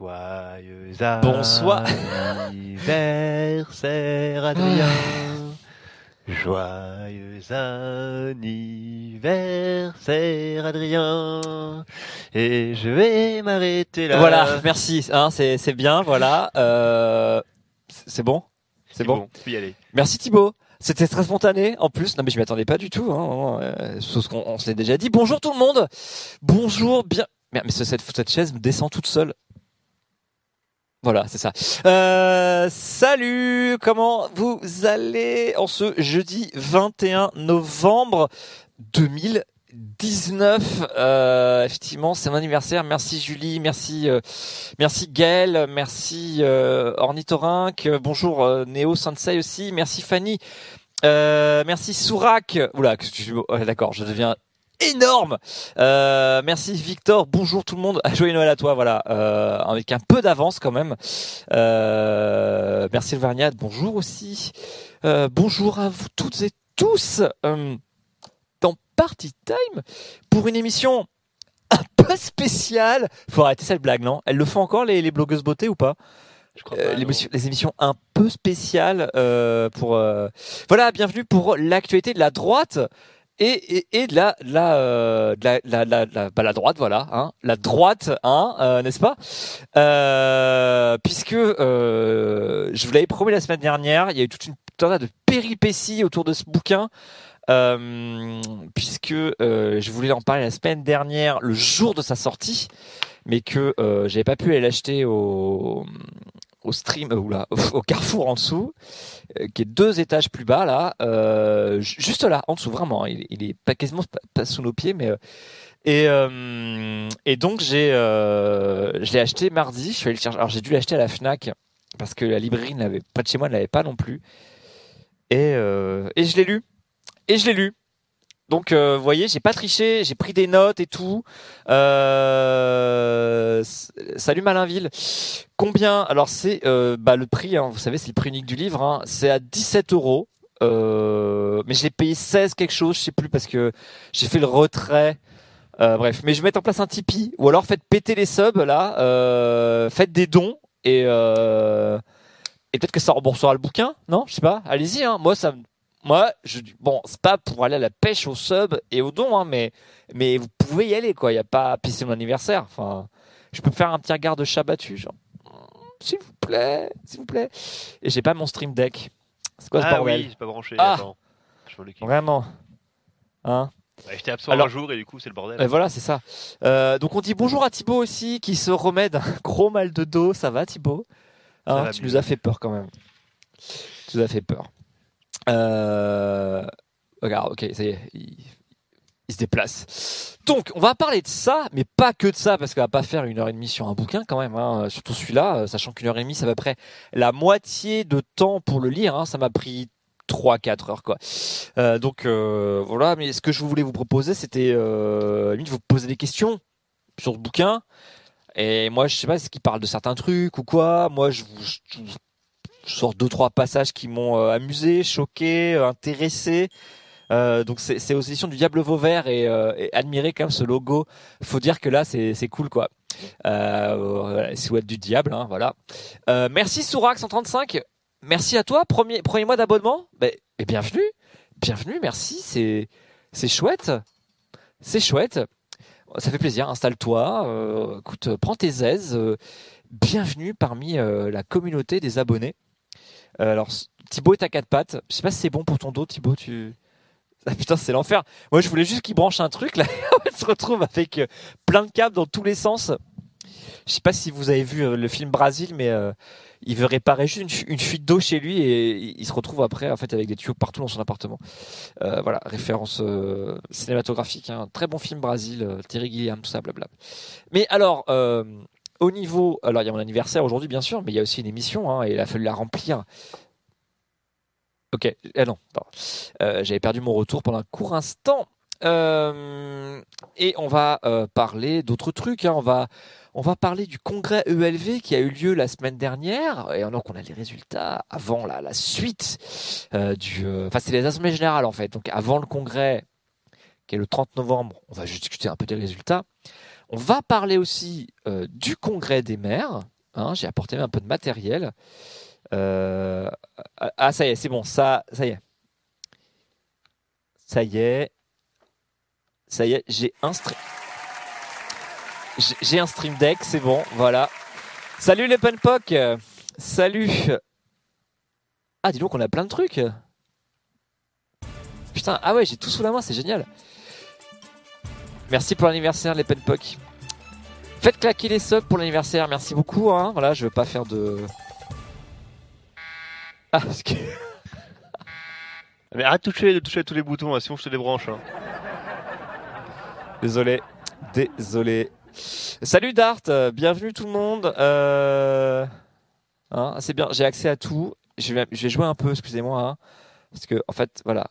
Joyeux Bonsoir. anniversaire, Adrien. Joyeux anniversaire, Adrien. Et je vais m'arrêter là. Voilà, merci. Hein, c'est bien, voilà. C'est bon. C'est bon. Tu peux y aller. Merci Thibaut. C'était très spontané en plus. Non mais je m'y attendais pas du tout. Sauf qu'on on se l'est déjà dit. Bonjour tout le monde. Bonjour bien. Mais cette chaise me descend toute seule. Voilà, c'est ça. Salut. Comment vous allez en ce jeudi 21 novembre 2019. Effectivement, c'est mon anniversaire. Merci Julie, merci Gaël, merci Ornithorynque. Bonjour Néo Sensei aussi. Merci Fanny. Merci Sourak. Oula, d'accord, je deviens énorme. Merci Victor. Bonjour tout le monde. Joyeux Noël à toi. Voilà, avec un peu d'avance quand même. Merci Elvarniad. Bonjour aussi. Bonjour à vous toutes et tous. Dans Party Time pour une émission un peu spéciale. Faut arrêter cette blague, non? Elles le font encore les blogueuses beauté ou pas? Je crois pas, les émissions un peu spéciales pour voilà, bienvenue pour l'actualité de la droite et de la droite, voilà, hein, la droite, hein, n'est-ce pas? Puisque je vous l'avais promis la semaine dernière, il y a eu toute une tonne de péripéties autour de ce bouquin. Puisque je voulais en parler la semaine dernière, le jour de sa sortie, mais que j'avais pas pu aller l'acheter au stream au Carrefour en dessous, qui est 2 étages plus bas là, juste là en dessous vraiment. Il est pas quasiment pas sous nos pieds, mais et donc je l'ai acheté mardi. Je suis allé le chercher. Alors j'ai dû l'acheter à la Fnac parce que la librairie pas de chez moi ne l'avait pas non plus. Et je l'ai lu. Donc, vous voyez, j'ai pas triché, j'ai pris des notes et tout. Salut Malinville. Combien? Alors c'est le prix, hein, vous savez, c'est le prix unique du livre. Hein, c'est à 17 €. Mais je l'ai payé 16 quelque chose, je sais plus parce que j'ai fait le retrait. Bref, mais je vais mettre en place un Tipeee ou alors faites péter les subs là, faites des dons et peut-être que ça remboursera le bouquin, non? Je sais pas. Allez-y, hein. Moi, c'est pas pour aller à la pêche aux subs et aux dons, hein, mais vous pouvez y aller, quoi. Y a pas, puis c'est mon anniversaire. Enfin, je peux me faire un petit regard de chat battu, genre, s'il vous plaît. Et j'ai pas mon stream deck. C'est quoi ce bordel? Oui, j'ai pas branché. Ah, attends. Je m'en occupe. vraiment, hein? J'étais absent un jour et du coup c'est le bordel. Voilà, c'est ça. Donc on dit bonjour à Thibaut aussi, qui se remet d'un gros mal de dos. Ça va, Thibaut? Hein, va tu mieux. nous as fait peur quand même. Regarde, ok, ça y est, il se déplace. Donc, on va parler de ça, mais pas que de ça, parce qu'on va pas faire 1h30 sur un bouquin quand même, hein, surtout celui-là, sachant qu'1h30, c'est à peu près la moitié de temps pour le lire, hein, ça m'a pris 3-4 heures, quoi. Donc, voilà, mais ce que je voulais vous proposer, c'était limite vous poser des questions sur ce bouquin, et moi, je sais pas, est-ce qu'il parle de certains trucs ou quoi, moi, je sors 2-3 passages qui m'ont amusé, choqué, intéressé. Donc c'est aux éditions du Diable Vauvert et admirer quand même ce logo. Faut dire que là c'est cool, quoi. Voilà, silhouette du diable, hein, voilà. Merci Sourak 135. Merci à toi, premier mois d'abonnement. Et bienvenue, merci, c'est chouette. Ça fait plaisir, installe-toi, écoute, prends tes aises. Bienvenue parmi la communauté des abonnés. Alors Thibaut est à 4 pattes. Je sais pas si c'est bon pour ton dos, Thibaut. Ah putain, c'est l'enfer. Moi, je voulais juste qu'il branche un truc là. On se retrouve avec plein de câbles dans tous les sens. Je sais pas si vous avez vu le film Brasil, mais il veut réparer juste une fuite d'eau chez lui et il se retrouve après en fait avec des tuyaux partout dans son appartement. Voilà, référence cinématographique. Hein. Très bon film Brasil, Terry Gilliam, tout ça, blabla. Mais alors. Au niveau, alors il y a mon anniversaire aujourd'hui bien sûr, mais il y a aussi une émission, hein, et il a fallu la remplir. Ok, non, j'avais perdu mon retour pendant un court instant. Et on va parler d'autres trucs. Hein. On va parler du congrès ELV qui a eu lieu la semaine dernière, et donc on a les résultats avant la suite enfin c'est les assemblées générales en fait. Donc avant le congrès qui est le 30 novembre, on va juste discuter un peu des résultats. On va parler aussi du congrès des maires, Hein, j'ai apporté un peu de matériel. Ah, ça y est, c'est bon. Ça y est. Ça y est. Ça y est, j'ai un Stream Deck, c'est bon, voilà. Salut les Penpoc. Salut. Ah, dis donc, on a plein de trucs. Putain, ah ouais, j'ai tout sous la main, c'est génial. Merci pour l'anniversaire, les Penpoc. Faites claquer les subs pour l'anniversaire, merci beaucoup. Hein. Voilà, je veux pas faire de... Ah, parce que... Mais arrête de toucher à tous les boutons, hein, sinon je te débranche. Hein. Désolé. Salut Dart, bienvenue tout le monde. Hein, c'est bien, j'ai accès à tout. Je vais jouer un peu, excusez-moi. Hein, parce que, en fait, voilà.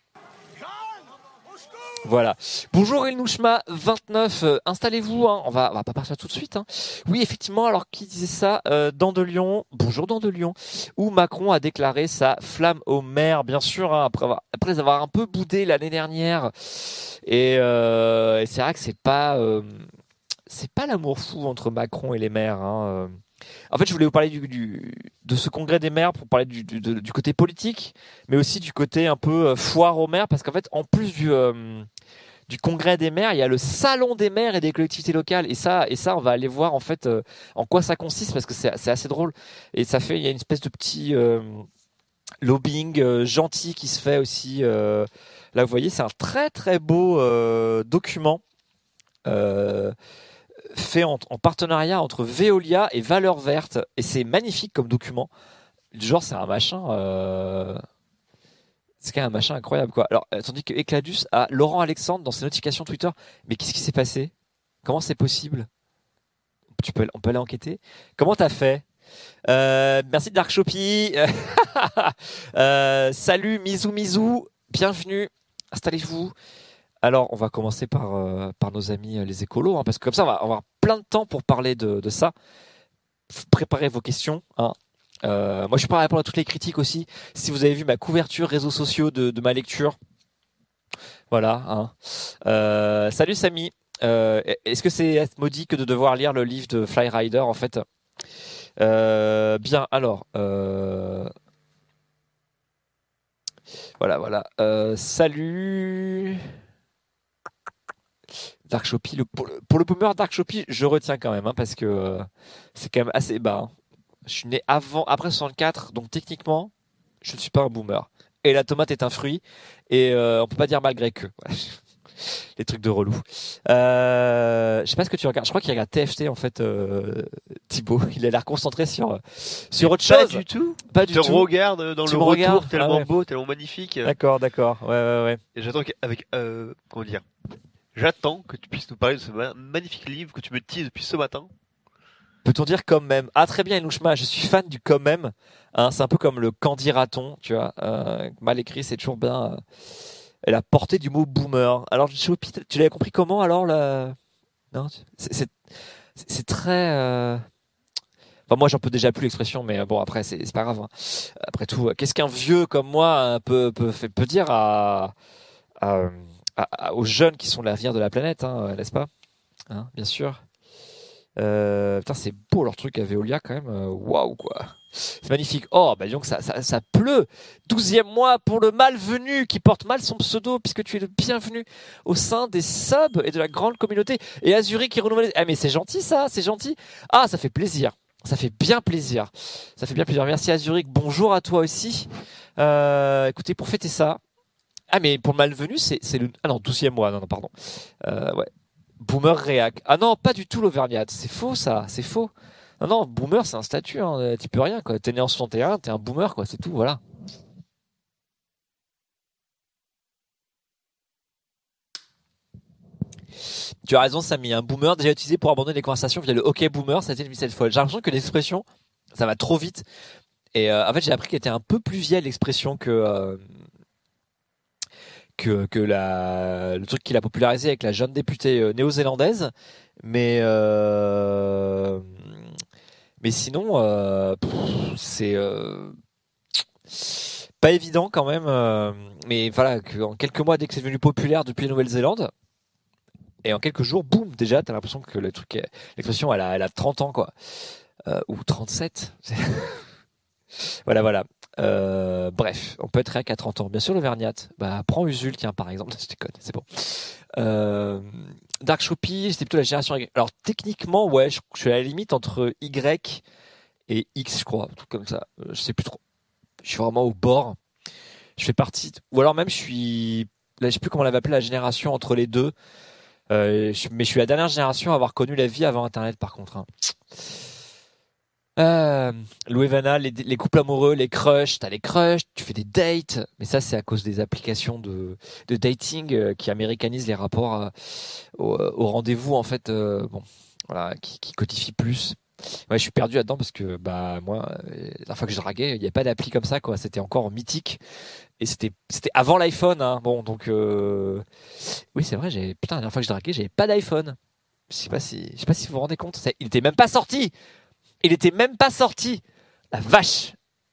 Voilà. Bonjour Ilnouchma 29, installez-vous, hein. On va pas partir tout de suite. Hein. Oui, effectivement, alors qui disait ça Dandelion, bonjour Dandelion, où Macron a déclaré sa flamme aux maires, bien sûr, hein, après avoir un peu boudé l'année dernière. Et c'est vrai que c'est pas l'amour fou entre Macron et les maires. Hein. En fait, je voulais vous parler de ce congrès des maires pour parler du côté politique, mais aussi du côté un peu foire aux maires, parce qu'en fait, en plus du congrès des maires, il y a le salon des maires et des collectivités locales, et ça, on va aller voir en fait en quoi ça consiste, parce que c'est assez drôle, et il y a une espèce de petit lobbying gentil qui se fait aussi. Là, vous voyez, c'est un très très beau document. Fait en partenariat entre Veolia et Valeurs Vertes, et c'est magnifique comme document. Genre, c'est un machin c'est quand même un machin incroyable, quoi. Alors, tandis que Ecladus a Laurent Alexandre dans ses notifications Twitter. Mais qu'est-ce qui s'est passé? Comment c'est possible? On peut aller enquêter. Comment t'as fait? Merci Dark Shoppy. Salut Mizou, bienvenue, installez-vous. Alors, on va commencer par nos amis les écolos, hein, parce que comme ça, on va avoir plein de temps pour parler de ça. Préparez vos questions. Hein. Moi, je suis prêt à répondre à toutes les critiques aussi. Si vous avez vu ma couverture réseaux sociaux de ma lecture. Voilà. Hein. Salut Samy. Est-ce que c'est maudit que de devoir lire le livre de Fly Rider, en fait? Bien, alors... Voilà. Salut... Dark Shoppy, pour le boomer Dark Shoppy, je retiens quand même, hein, parce que c'est quand même assez bas. Hein. Je suis né après 64, donc techniquement, je ne suis pas un boomer. Et la tomate est un fruit, et on peut pas dire malgré que. Les trucs de relou. Je sais pas ce que tu regardes. Je crois qu'il regarde TFT en fait, Thibaut. Il a l'air concentré sur autre chose. Pas du tout. Pas du tout. Je regarde dans le retour, tellement beau, tellement magnifique. D'accord. Ouais. Et j'attends comment dire. J'attends que tu puisses nous parler de ce magnifique livre que tu me teases depuis ce matin. Peut-on dire quand même? Ah, très bien, Inouchma, je suis fan du quand même. Hein, c'est un peu comme le candy-raton, tu vois. Mal écrit, c'est toujours bien. Et la portée du mot boomer. Alors, tu l'avais compris comment alors là? Non, c'est très. Enfin, moi, j'en peux déjà plus l'expression, mais bon, après, c'est pas grave. Hein. Après tout, qu'est-ce qu'un vieux comme moi peut dire aux jeunes qui sont l'avenir de la planète, hein, n'est-ce pas? Hein, bien sûr. Putain, c'est beau leur truc à Veolia quand même. Waouh, quoi. C'est magnifique. Oh, bah donc ça pleut. 12e mois pour le malvenu qui porte mal son pseudo, puisque tu es le bienvenu au sein des subs et de la grande communauté. Et Azuri qui renouvelle. Ah, mais c'est gentil ça, c'est gentil. Ah, ça fait plaisir. Ça fait bien plaisir. Merci Azuric. Bonjour à toi aussi. Écoutez, pour fêter ça. Ah, mais pour le malvenu, c'est le. Ah non, 12e mois. Non, pardon. Ouais. Boomer réac. Ah non, pas du tout l'Auvergnate. C'est faux, ça. C'est faux. Non, boomer, c'est un statut. Hein. Tu peux rien, quoi. T'es né en 61, t'es un boomer, quoi. C'est tout, voilà. Tu as raison, Samy. Un boomer déjà utilisé pour abandonner les conversations via le OK boomer, ça a été une vicette folle. J'ai l'impression que l'expression, ça va trop vite. Et en fait, j'ai appris qu'elle était un peu plus vieille, l'expression, que le truc qu'il a popularisé avec la jeune députée néo-zélandaise, mais sinon c'est pas évident quand même, mais voilà, en quelques mois, dès que c'est devenu populaire depuis la Nouvelle-Zélande, et en quelques jours, boum, déjà t'as l'impression que l'expression elle a 30 ans, quoi. ou 37. Voilà. Bref, on peut être réac à 30 ans. Bien sûr, l'Auvergnat. Bah, prends Usul, tiens, par exemple. Je déconne, c'est bon. Dark Shopee, c'était plutôt la génération Y. Alors, techniquement, ouais, je suis à la limite entre Y et X, je crois. Un truc comme ça. Je sais plus trop. Je suis vraiment au bord. Je fais partie. Ou alors même, je suis. Là, je sais plus comment on l'avait appelé, la génération entre les deux. Mais je suis la dernière génération à avoir connu la vie avant Internet, par contre. Hein. Louis Vanna, les couples amoureux, les crushs, t'as les crushs, tu fais des dates, mais ça c'est à cause des applications de dating qui américanisent les rapports au rendez-vous en fait, bon, voilà, qui codifient plus. Ouais, je suis perdu là-dedans parce que bah moi, la dernière fois que je draguais, il n'y avait pas d'appli comme ça quoi, c'était encore mythique et c'était avant l'iPhone, hein. Bon donc oui c'est vrai, putain la dernière fois que je draguais, j'avais pas d'iPhone. Je sais pas si vous vous rendez compte, il était même pas sorti. Il était même pas sorti. La vache.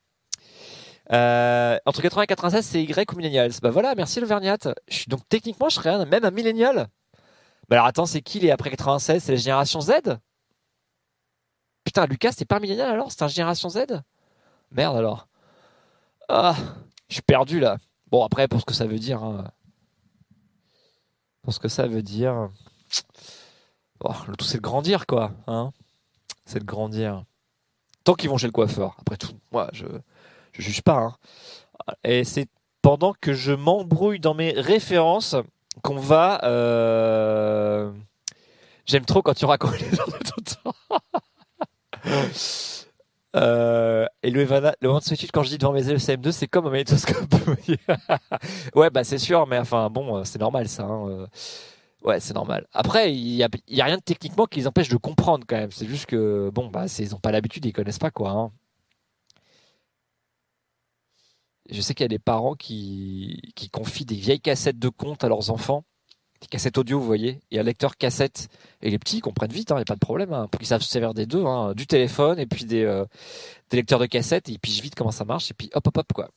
Entre 80 et 96, c'est Y ou Millennials. Bah voilà, merci l'Auvergnat. Donc techniquement, je serais même un millénial. Bah alors attends, c'est qui les après 96? C'est la génération Z? Putain, Lucas, c'est pas un millénial alors? C'est un génération Z? Merde alors. Ah, je suis perdu là. Bon, après, pour ce que ça veut dire. Hein. Pour ce que ça veut dire. Bon, le tout, c'est de grandir quoi. Hein, c'est de grandir. Tant qu'ils vont chez le coiffeur. Après tout, moi, je juge pas. Hein. Et c'est pendant que je m'embrouille dans mes références qu'on va. J'aime trop quand tu racontes les gens de ton temps. Et le moment de solitude, quand je dis devant mes élèves CM2, c'est comme un magnétoscope. Ouais, bah c'est sûr, mais enfin bon, c'est normal ça. Hein. Ouais, c'est normal. Après, il y a rien de techniquement qui les empêche de comprendre quand même. C'est juste que bon, bah ils ont pas l'habitude, ils connaissent pas quoi. Hein. Je sais qu'il y a des parents qui confient des vieilles cassettes de contes à leurs enfants, des cassettes audio, vous voyez, et un lecteur cassette. Et les petits ils comprennent vite, il n'y a pas de problème, hein, pour qu'ils savent se servir des deux, hein, du téléphone et puis des lecteurs de cassettes, et ils pigent vite comment ça marche, et puis hop, quoi.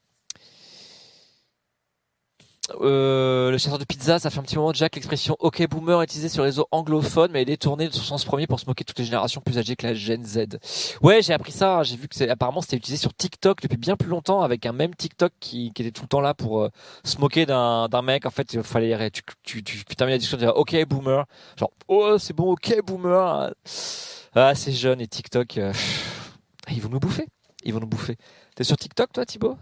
Le chasseur de pizza, ça fait un petit moment déjà que l'expression OK boomer est utilisée sur les réseaux anglophones, mais elle est détournée de son sens premier pour se moquer de toutes les générations plus âgées que la Gen Z. Ouais, j'ai appris ça. Hein. J'ai vu que apparemment c'était utilisé sur TikTok depuis bien plus longtemps, avec un même TikTok qui était tout le temps là pour se moquer d'un mec. En fait, il fallait tu termines la discussion de dire OK boomer, genre oh c'est bon OK boomer. Ah c'est jeune et TikTok, ils vont nous bouffer. Ils vont nous bouffer. T'es sur TikTok toi, Thibaut?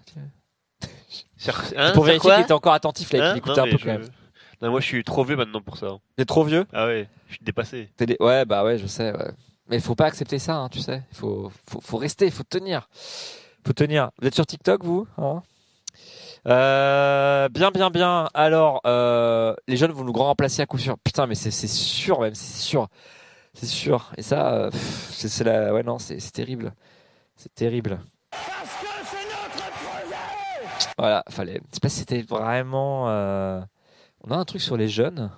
Pour vérifier qu'il était encore attentif, là, qu'il écoutait un peu quand même. Non, moi je suis trop vieux maintenant pour ça. T'es trop vieux? Ah ouais, je suis dépassé. Ouais, bah ouais, je sais. Ouais. Mais il faut pas accepter ça, hein, tu sais. Il faut rester, il faut tenir. Faut tenir. Vous êtes sur TikTok, vous? Hein bien. Alors, les jeunes vont nous grand remplacer à coup sûr. Putain, mais c'est sûr même, c'est sûr. Et ça, c'est la, ouais non, c'est terrible. C'est terrible. Voilà, fallait. Je sais pas si c'était vraiment. On a un truc sur les jeunes.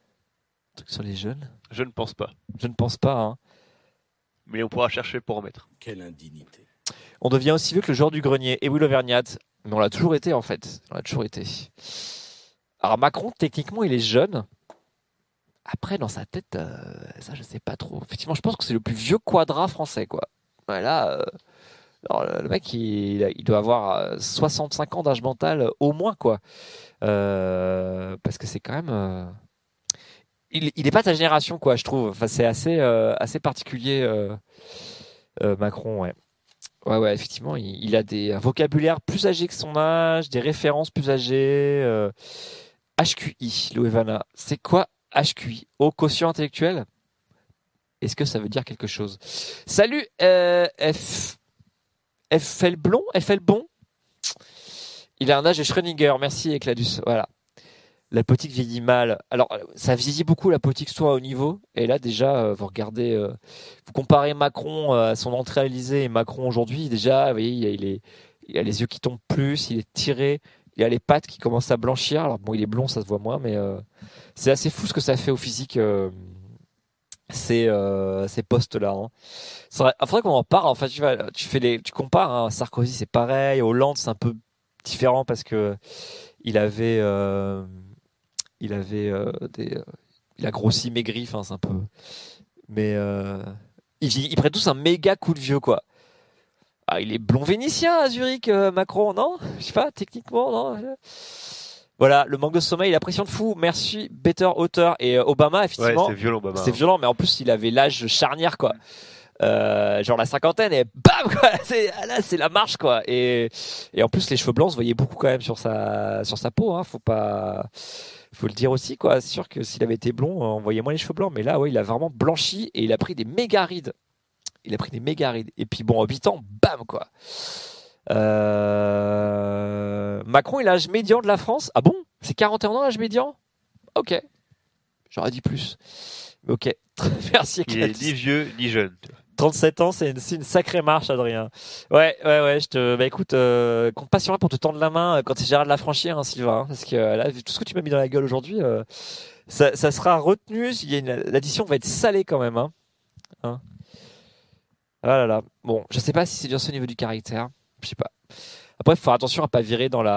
Je ne pense pas. Je ne pense pas. Hein. Mais on pourra chercher pour en mettre. Quelle indignité. On devient aussi vieux que le joueur du grenier. Et oui, l'Auvergnat. Mais on l'a toujours été en fait. On l'a toujours été. Alors Macron, techniquement, il est jeune. Après, dans sa tête, ça, je sais pas trop. Effectivement, je pense que c'est le plus vieux quadra français, quoi. Voilà. Alors, le mec, il doit avoir 65 ans d'âge mental au moins, quoi. Parce que c'est quand même. Il est pas de sa génération, quoi, je trouve. Enfin, c'est assez particulier, Macron, ouais. Ouais, effectivement, il a un vocabulaire plus âgé que son âge, des références plus âgées. HQI, Loevana. C'est quoi HQI? Haut quotient intellectuel? Est-ce que ça veut dire quelque chose? Salut, FL Blond? FL Bon? Il a un âge de Schrödinger. Merci, Ecladus. Voilà. La politique vieillit mal. Alors, ça vieillit beaucoup la politique, soit au niveau. Et là, déjà, vous regardez, vous comparez Macron à son entrée à l'Élysée et Macron aujourd'hui. Déjà, vous voyez, il a les yeux qui tombent plus, il est tiré, il a les pattes qui commencent à blanchir. Alors, bon, il est blond, ça se voit moins, mais c'est assez fou ce que ça fait au physique, ces postes-là. Hein. Faudrait qu'on en parle. Enfin, tu compares. Hein. Sarkozy, c'est pareil. Hollande, c'est un peu différent parce que il avait il a grossi, maigri, enfin c'est un peu. Mais Ils prennent tous un méga coup de vieux, quoi. Ah, il est blond vénitien à Zurich, Macron, non? Je sais pas, techniquement, non? Voilà, le manque de sommeil, la pression de fou. Merci, Better Author. Et Obama, Ouais, effectivement, c'est violent, Obama. c'est violent, mais en plus, il avait l'âge charnière, quoi. Genre la cinquantaine, et bam, quoi. Là, c'est la marche, quoi. Et en plus, les cheveux blancs se voyaient beaucoup quand même sur sa peau, hein. Faut le dire aussi, quoi. C'est sûr que s'il avait été blond, on voyait moins les cheveux blancs. Mais là, ouais, il a vraiment blanchi et il a pris des méga rides. Et puis bon, 8 ans, bam, quoi. Macron, il a l'âge médian de la France. Ah bon? C'est 41 ans l'âge médian? Ok. J'aurais dit plus. Mais ok. Merci, Il est ni vieux, ni jeune. 37 ans, c'est une sacrée marche, Adrien. Ouais, bah écoute, compte pas sur moi pour te tendre la main quand c'est Gérard Lafranchière, hein, Sylvain, hein, parce que là, vu tout ce que tu m'as mis dans la gueule aujourd'hui, ça sera retenu. L'addition va être salée quand même, hein. Ah là là. Bon, je sais pas si c'est dur au niveau du caractère. Je sais pas. Après, il faut faire attention à pas virer dans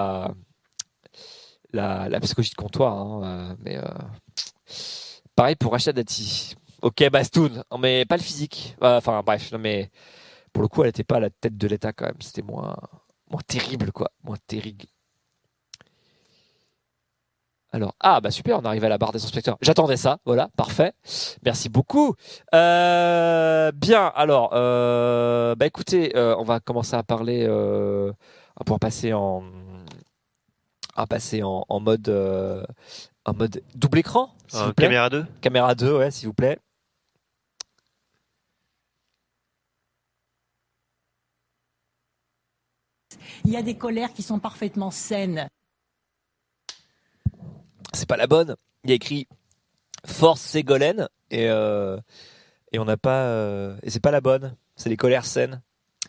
la psychologie de comptoir, hein, mais pareil pour Rachida Dati. Ok, Bastoun, mais pas le physique. Enfin, bref, non, mais pour le coup, elle était pas à la tête de l'État quand même. C'était moins terrible, quoi. Moins terrible. Alors, bah super, on arrive à la barre des inspecteurs. J'attendais ça, voilà, parfait. Merci beaucoup. Bien, alors, bah écoutez, on va commencer à parler, on va pouvoir passer en mode double écran, s'il vous plaît. Caméra 2. Caméra 2, ouais, s'il vous plaît. Il y a des colères qui sont parfaitement saines. C'est pas la bonne. Il y a écrit Force Ségolène et on n'a pas et c'est pas la bonne. C'est les colères saines.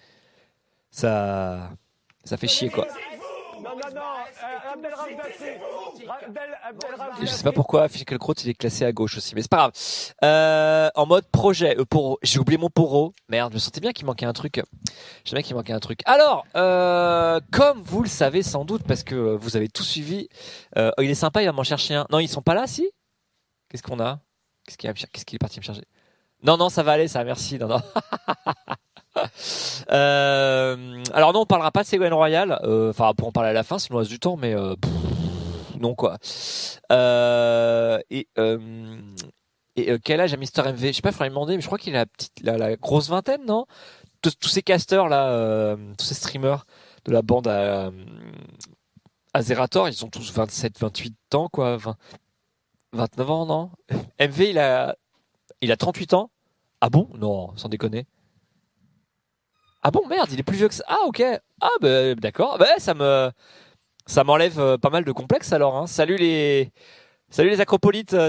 Ça fait chier, quoi. Je sais pas pourquoi Finkielkraut il est classé à gauche aussi, mais c'est pas grave. En mode projet, j'ai oublié mon poro. Merde, je me sentais bien qu'il manquait un truc. Alors, comme vous le savez sans doute, parce que vous avez tout suivi, il est sympa, il va m'en chercher un. Non, ils sont pas là, si? Qu'est-ce qu'on a? Qu'est-ce qu'il est parti me chercher? Non, ça va aller, ça, merci. Non. Alors non, on parlera pas de Ségolène Royal. Enfin, pour en parler à la fin, si on reste du temps, mais non, quoi. Quel âge a Mister MV? Je sais pas, il faudrait me demander, mais je crois qu'il a la grosse vingtaine, non? Tous ces casters là, tous ces streamers de la bande à Zerator, ils ont tous 27, 28 ans, quoi, 29 ans, non? MV, il a 38 ans. Ah bon? Non, sans déconner. Ah bon, merde, il est plus vieux que ça. Ah ok. Ah bah d'accord. Bah ça m'enlève pas mal de complexes alors, hein. Salut les acropolites,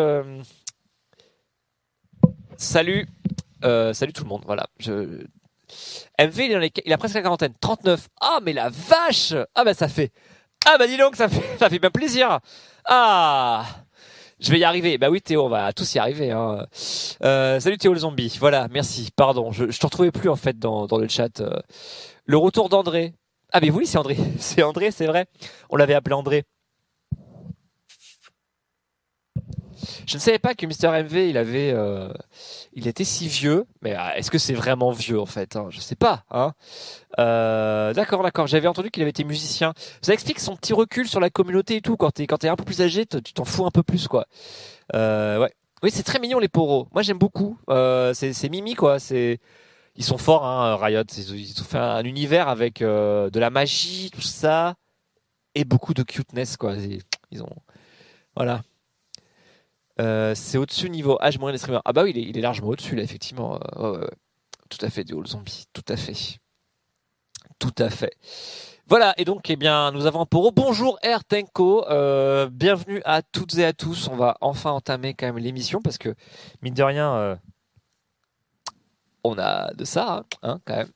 salut tout le monde. Voilà. MV il a presque la quarantaine, 39. Ah mais la vache. Ah bah dis donc ça fait bien plaisir. Ah, je vais y arriver. Bah oui, Théo, on va tous y arriver, hein. Salut Théo le zombie. Voilà, merci. Pardon, je te retrouvais plus en fait dans le chat. Le retour d'André. Ah mais oui, c'est André. C'est André, c'est vrai. On l'avait appelé André. Je ne savais pas que Mister MV, il était si vieux. Mais est-ce que c'est vraiment vieux en fait, hein? Je sais pas, hein. D'accord. J'avais entendu qu'il avait été musicien. Ça explique son petit recul sur la communauté et tout. Quand t'es un peu plus âgé, tu t'en fous un peu plus, quoi. Ouais. Oui, c'est très mignon les poros. Moi, j'aime beaucoup. C'est mimi, quoi. Ils sont forts, hein, Riot. Ils ont fait un univers avec de la magie, tout ça, et beaucoup de cuteness, quoi. Ils ont, voilà. C'est au-dessus niveau âge moyen des streamers. Ah bah oui, il est largement au-dessus là, effectivement. Ouais. Tout à fait, du All Zombie. Tout à fait. Voilà, et donc, eh bien, nous avons un poro. Bonjour Tenko, bienvenue à toutes et à tous. On va enfin entamer quand même l'émission parce que, mine de rien, on a de ça, hein, quand même.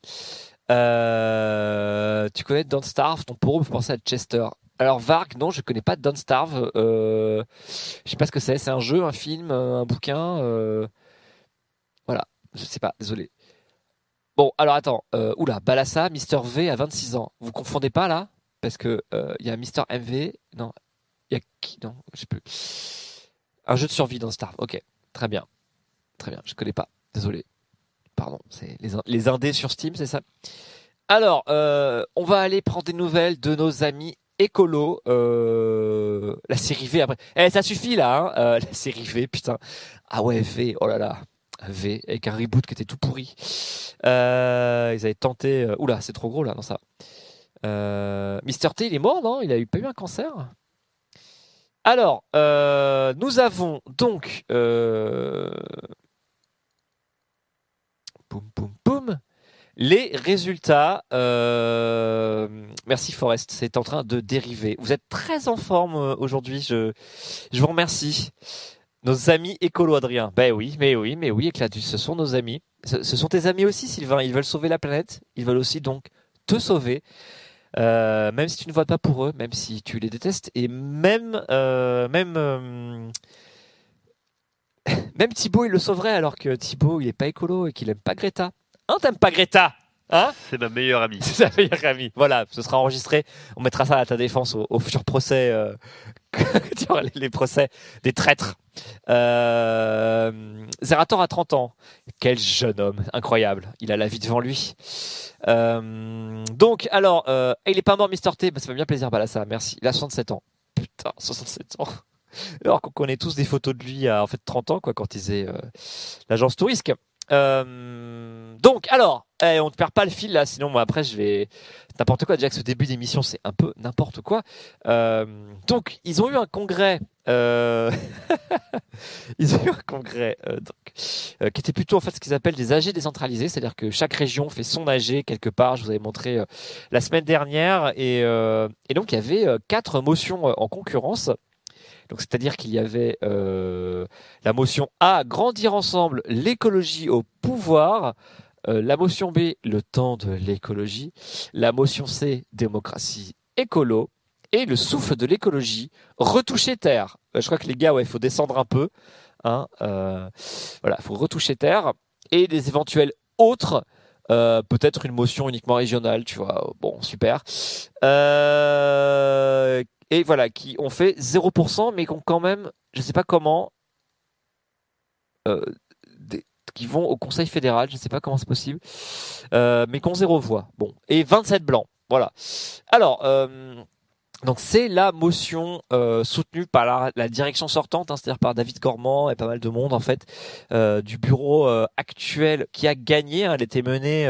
Tu connais Don't Starve? Ton poro me fait penser à Chester. Alors Varg, non, je connais pas Don't Starve. Je sais pas ce que c'est. C'est un jeu, un film, un bouquin. Voilà, je sais pas. Désolé. Bon, alors attends. Oula, Balassa, Mister V à 26 ans. Vous confondez pas là? Parce que il y a Mister MV. Non, il y a qui? Non, je sais plus. Un jeu de survie Don't Starve. Ok, très bien. Je connais pas. Désolé. pardon, c'est les indés sur Steam, c'est ça. Alors, on va aller prendre des nouvelles de nos amis écolo. La série V après. Ça suffit là, hein, la série V, putain. Ah ouais, V, oh là là. V, avec un reboot qui était tout pourri. Ils avaient tenté... Oula, c'est trop gros là, non ça. Mr. T, il est mort, non? Il a pas eu un cancer? Alors, nous avons donc... Poum, poum, poum. Les résultats... Merci Forest, c'est en train de dériver. Vous êtes très en forme aujourd'hui, je vous remercie. Nos amis écolo, Adrien. Ben oui, mais oui, Éclatus, ce sont nos amis. Ce sont tes amis aussi, Sylvain. Ils veulent sauver la planète. Ils veulent aussi donc te sauver. Même si tu ne votes pas pour eux, même si tu les détestes, et même Thibaut, il le sauverait alors que Thibaut, il est pas écolo et qu'il aime pas Greta. Hein, t'aimes pas Greta? Hein? C'est ma meilleure amie. C'est sa meilleure amie. Voilà, ce sera enregistré. On mettra ça à ta défense au futur procès. Tu vois, les procès des traîtres. Zerator a 30 ans. Quel jeune homme, incroyable. Il a la vie devant lui. Donc, alors, il est pas mort, Mister T. Bah, ça fait bien plaisir, Balassa. Merci. Il a 67 ans. Putain, 67 ans. Alors qu'on connaît tous des photos de lui à en fait 30 ans, quoi, quand il faisait l'agence Tourisque. Donc, alors, on ne perd pas le fil là, sinon moi après je vais n'importe quoi. Déjà que ce début d'émission c'est un peu n'importe quoi. Donc, ils ont eu un congrès. Ils ont eu un congrès qui était plutôt en fait ce qu'ils appellent des AG décentralisés, c'est-à-dire que chaque région fait son AG quelque part. Je vous avais montré la semaine dernière et donc il y avait 4 motions en concurrence. Donc, c'est-à-dire qu'il y avait la motion A, grandir ensemble, l'écologie au pouvoir. La motion B, le temps de l'écologie. La motion C, démocratie écolo. Et le souffle de l'écologie, retoucher terre. Je crois que les gars, il faut descendre un peu. Hein, voilà, il faut retoucher terre. Et des éventuels autres, peut-être une motion uniquement régionale, tu vois. Bon, super. Et voilà, qui ont fait 0%, mais qui ont quand même, je ne sais pas comment, qui vont au Conseil fédéral, je ne sais pas comment c'est possible, mais qui ont 0 voix. Bon, et 27 blancs, voilà. Alors, donc c'est la motion soutenue par la direction sortante, hein, c'est-à-dire par David Cormand et pas mal de monde en fait, du bureau actuel qui a gagné. Hein, elle était menée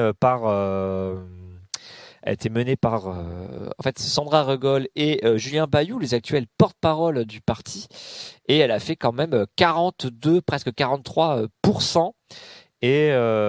par en fait Sandra Regol et Julien Bayou, les actuels porte-parole du parti, et elle a fait quand même 42, presque 43%. Et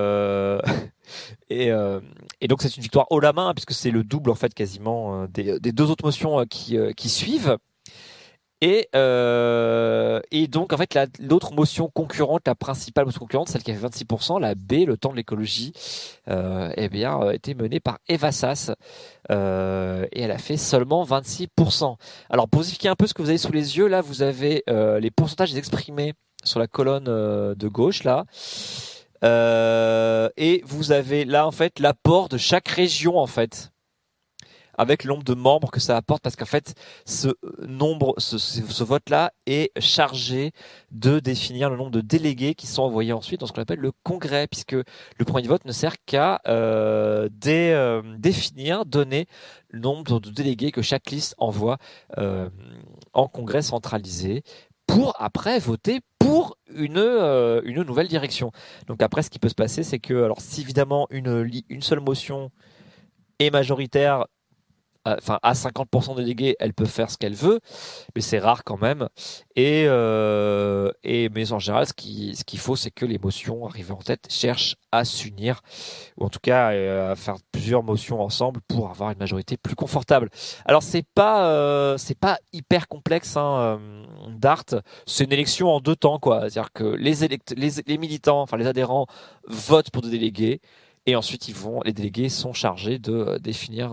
donc c'est une victoire haut la main puisque c'est le double en fait quasiment des 2 autres motions qui suivent. Et donc en fait l'autre motion concurrente, la principale motion concurrente, celle qui avait 26%, la B, le temps de l'écologie, était menée par Eva Sass et elle a fait seulement 26%. Alors pour vous expliquer un peu ce que vous avez sous les yeux, là vous avez les pourcentages exprimés sur la colonne de gauche là. Et vous avez là en fait l'apport de chaque région en fait, avec le nombre de membres que ça apporte, parce qu'en fait ce vote-là est chargé de définir le nombre de délégués qui sont envoyés ensuite dans ce qu'on appelle le congrès, puisque le premier vote ne sert qu'à définir, donner le nombre de délégués que chaque liste envoie en congrès centralisé, pour après voter pour une nouvelle direction. Donc après, ce qui peut se passer, c'est que, alors si évidemment une seule motion est majoritaire, enfin à 50% des délégués, elle peut faire ce qu'elle veut, mais c'est rare quand même. Mais en général, ce qu'il faut, c'est que les motions arrivées en tête cherchent à s'unir, ou en tout cas à faire plusieurs motions ensemble pour avoir une majorité plus confortable. Alors c'est pas hyper complexe, hein, Dart. C'est une élection en 2 temps, quoi. C'est-à-dire que les militants, enfin les adhérents, votent pour des délégués, et ensuite les délégués sont chargés de définir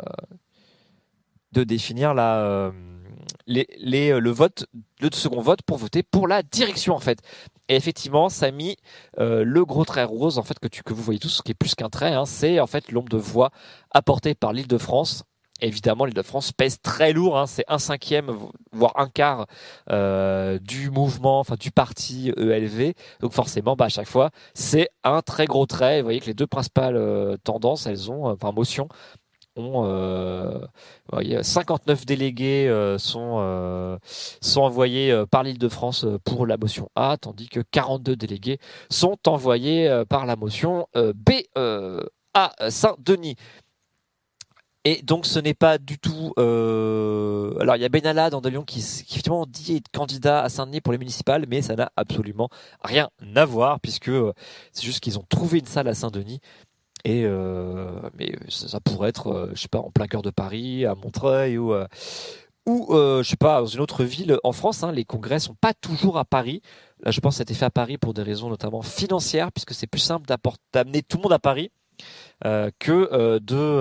le second vote pour voter pour la direction en fait. Et effectivement, ça a mis le gros trait rose en fait que vous voyez tous, ce qui est plus qu'un trait, hein, c'est en fait le nombre de voix apportées par l'Île-de-France. évidemment, l'Île-de-France pèse très lourd, hein, c'est 1/5, voire 1/4 du mouvement, enfin du parti ELV. Donc forcément, à chaque fois, c'est un très gros trait. Vous voyez que les deux principales tendances, elles ont, motion, ont, vous voyez, 59 délégués sont envoyés par l'Île-de-France pour la motion A, tandis que 42 délégués sont envoyés par la motion B à Saint-Denis. Et donc ce n'est pas du tout... Alors il y a Benalla dans de Lyon qui effectivement dit être candidat à Saint-Denis pour les municipales, mais ça n'a absolument rien à voir, puisque c'est juste qu'ils ont trouvé une salle à Saint-Denis. Et mais ça pourrait être, je sais pas, en plein cœur de Paris, à Montreuil ou je sais pas, dans une autre ville en France. Hein, les congrès sont pas toujours à Paris. Là, je pense que ça a été fait à Paris pour des raisons notamment financières, puisque c'est plus simple d'amener tout le monde à Paris que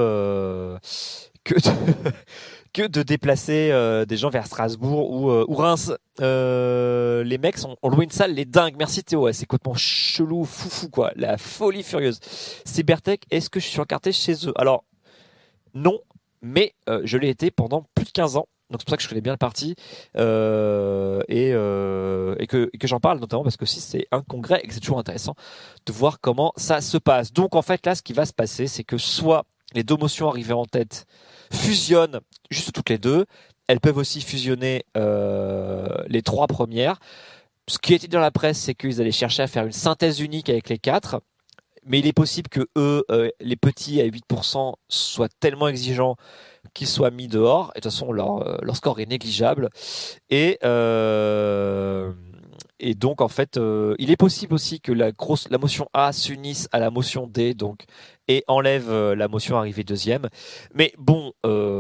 que de déplacer des gens vers Strasbourg ou Reims. Les mecs ont loué une salle, les dingues. Merci Théo, ouais, c'est complètement chelou, foufou quoi, la folie furieuse. Cybertech, est-ce que je suis encarté chez eux? Alors non, mais je l'ai été pendant plus de 15 ans. Donc c'est pour ça que je connais bien le parti et que j'en parle notamment parce que si c'est un congrès et que c'est toujours intéressant de voir comment ça se passe. Donc en fait là, ce qui va se passer, c'est que soit les deux motions arrivées en tête fusionnent juste toutes les deux. Elles peuvent aussi fusionner les trois premières. Ce qui était dit dans la presse, c'est qu'ils allaient chercher à faire une synthèse unique avec les quatre. Mais il est possible que eux, les petits à 8%, soient tellement exigeants qu'ils soient mis dehors. Et de toute façon, leur score est négligeable. Et donc, en fait, il est possible aussi que la motion A s'unisse à la motion D, donc, et enlève la motion arrivée deuxième. Mais bon,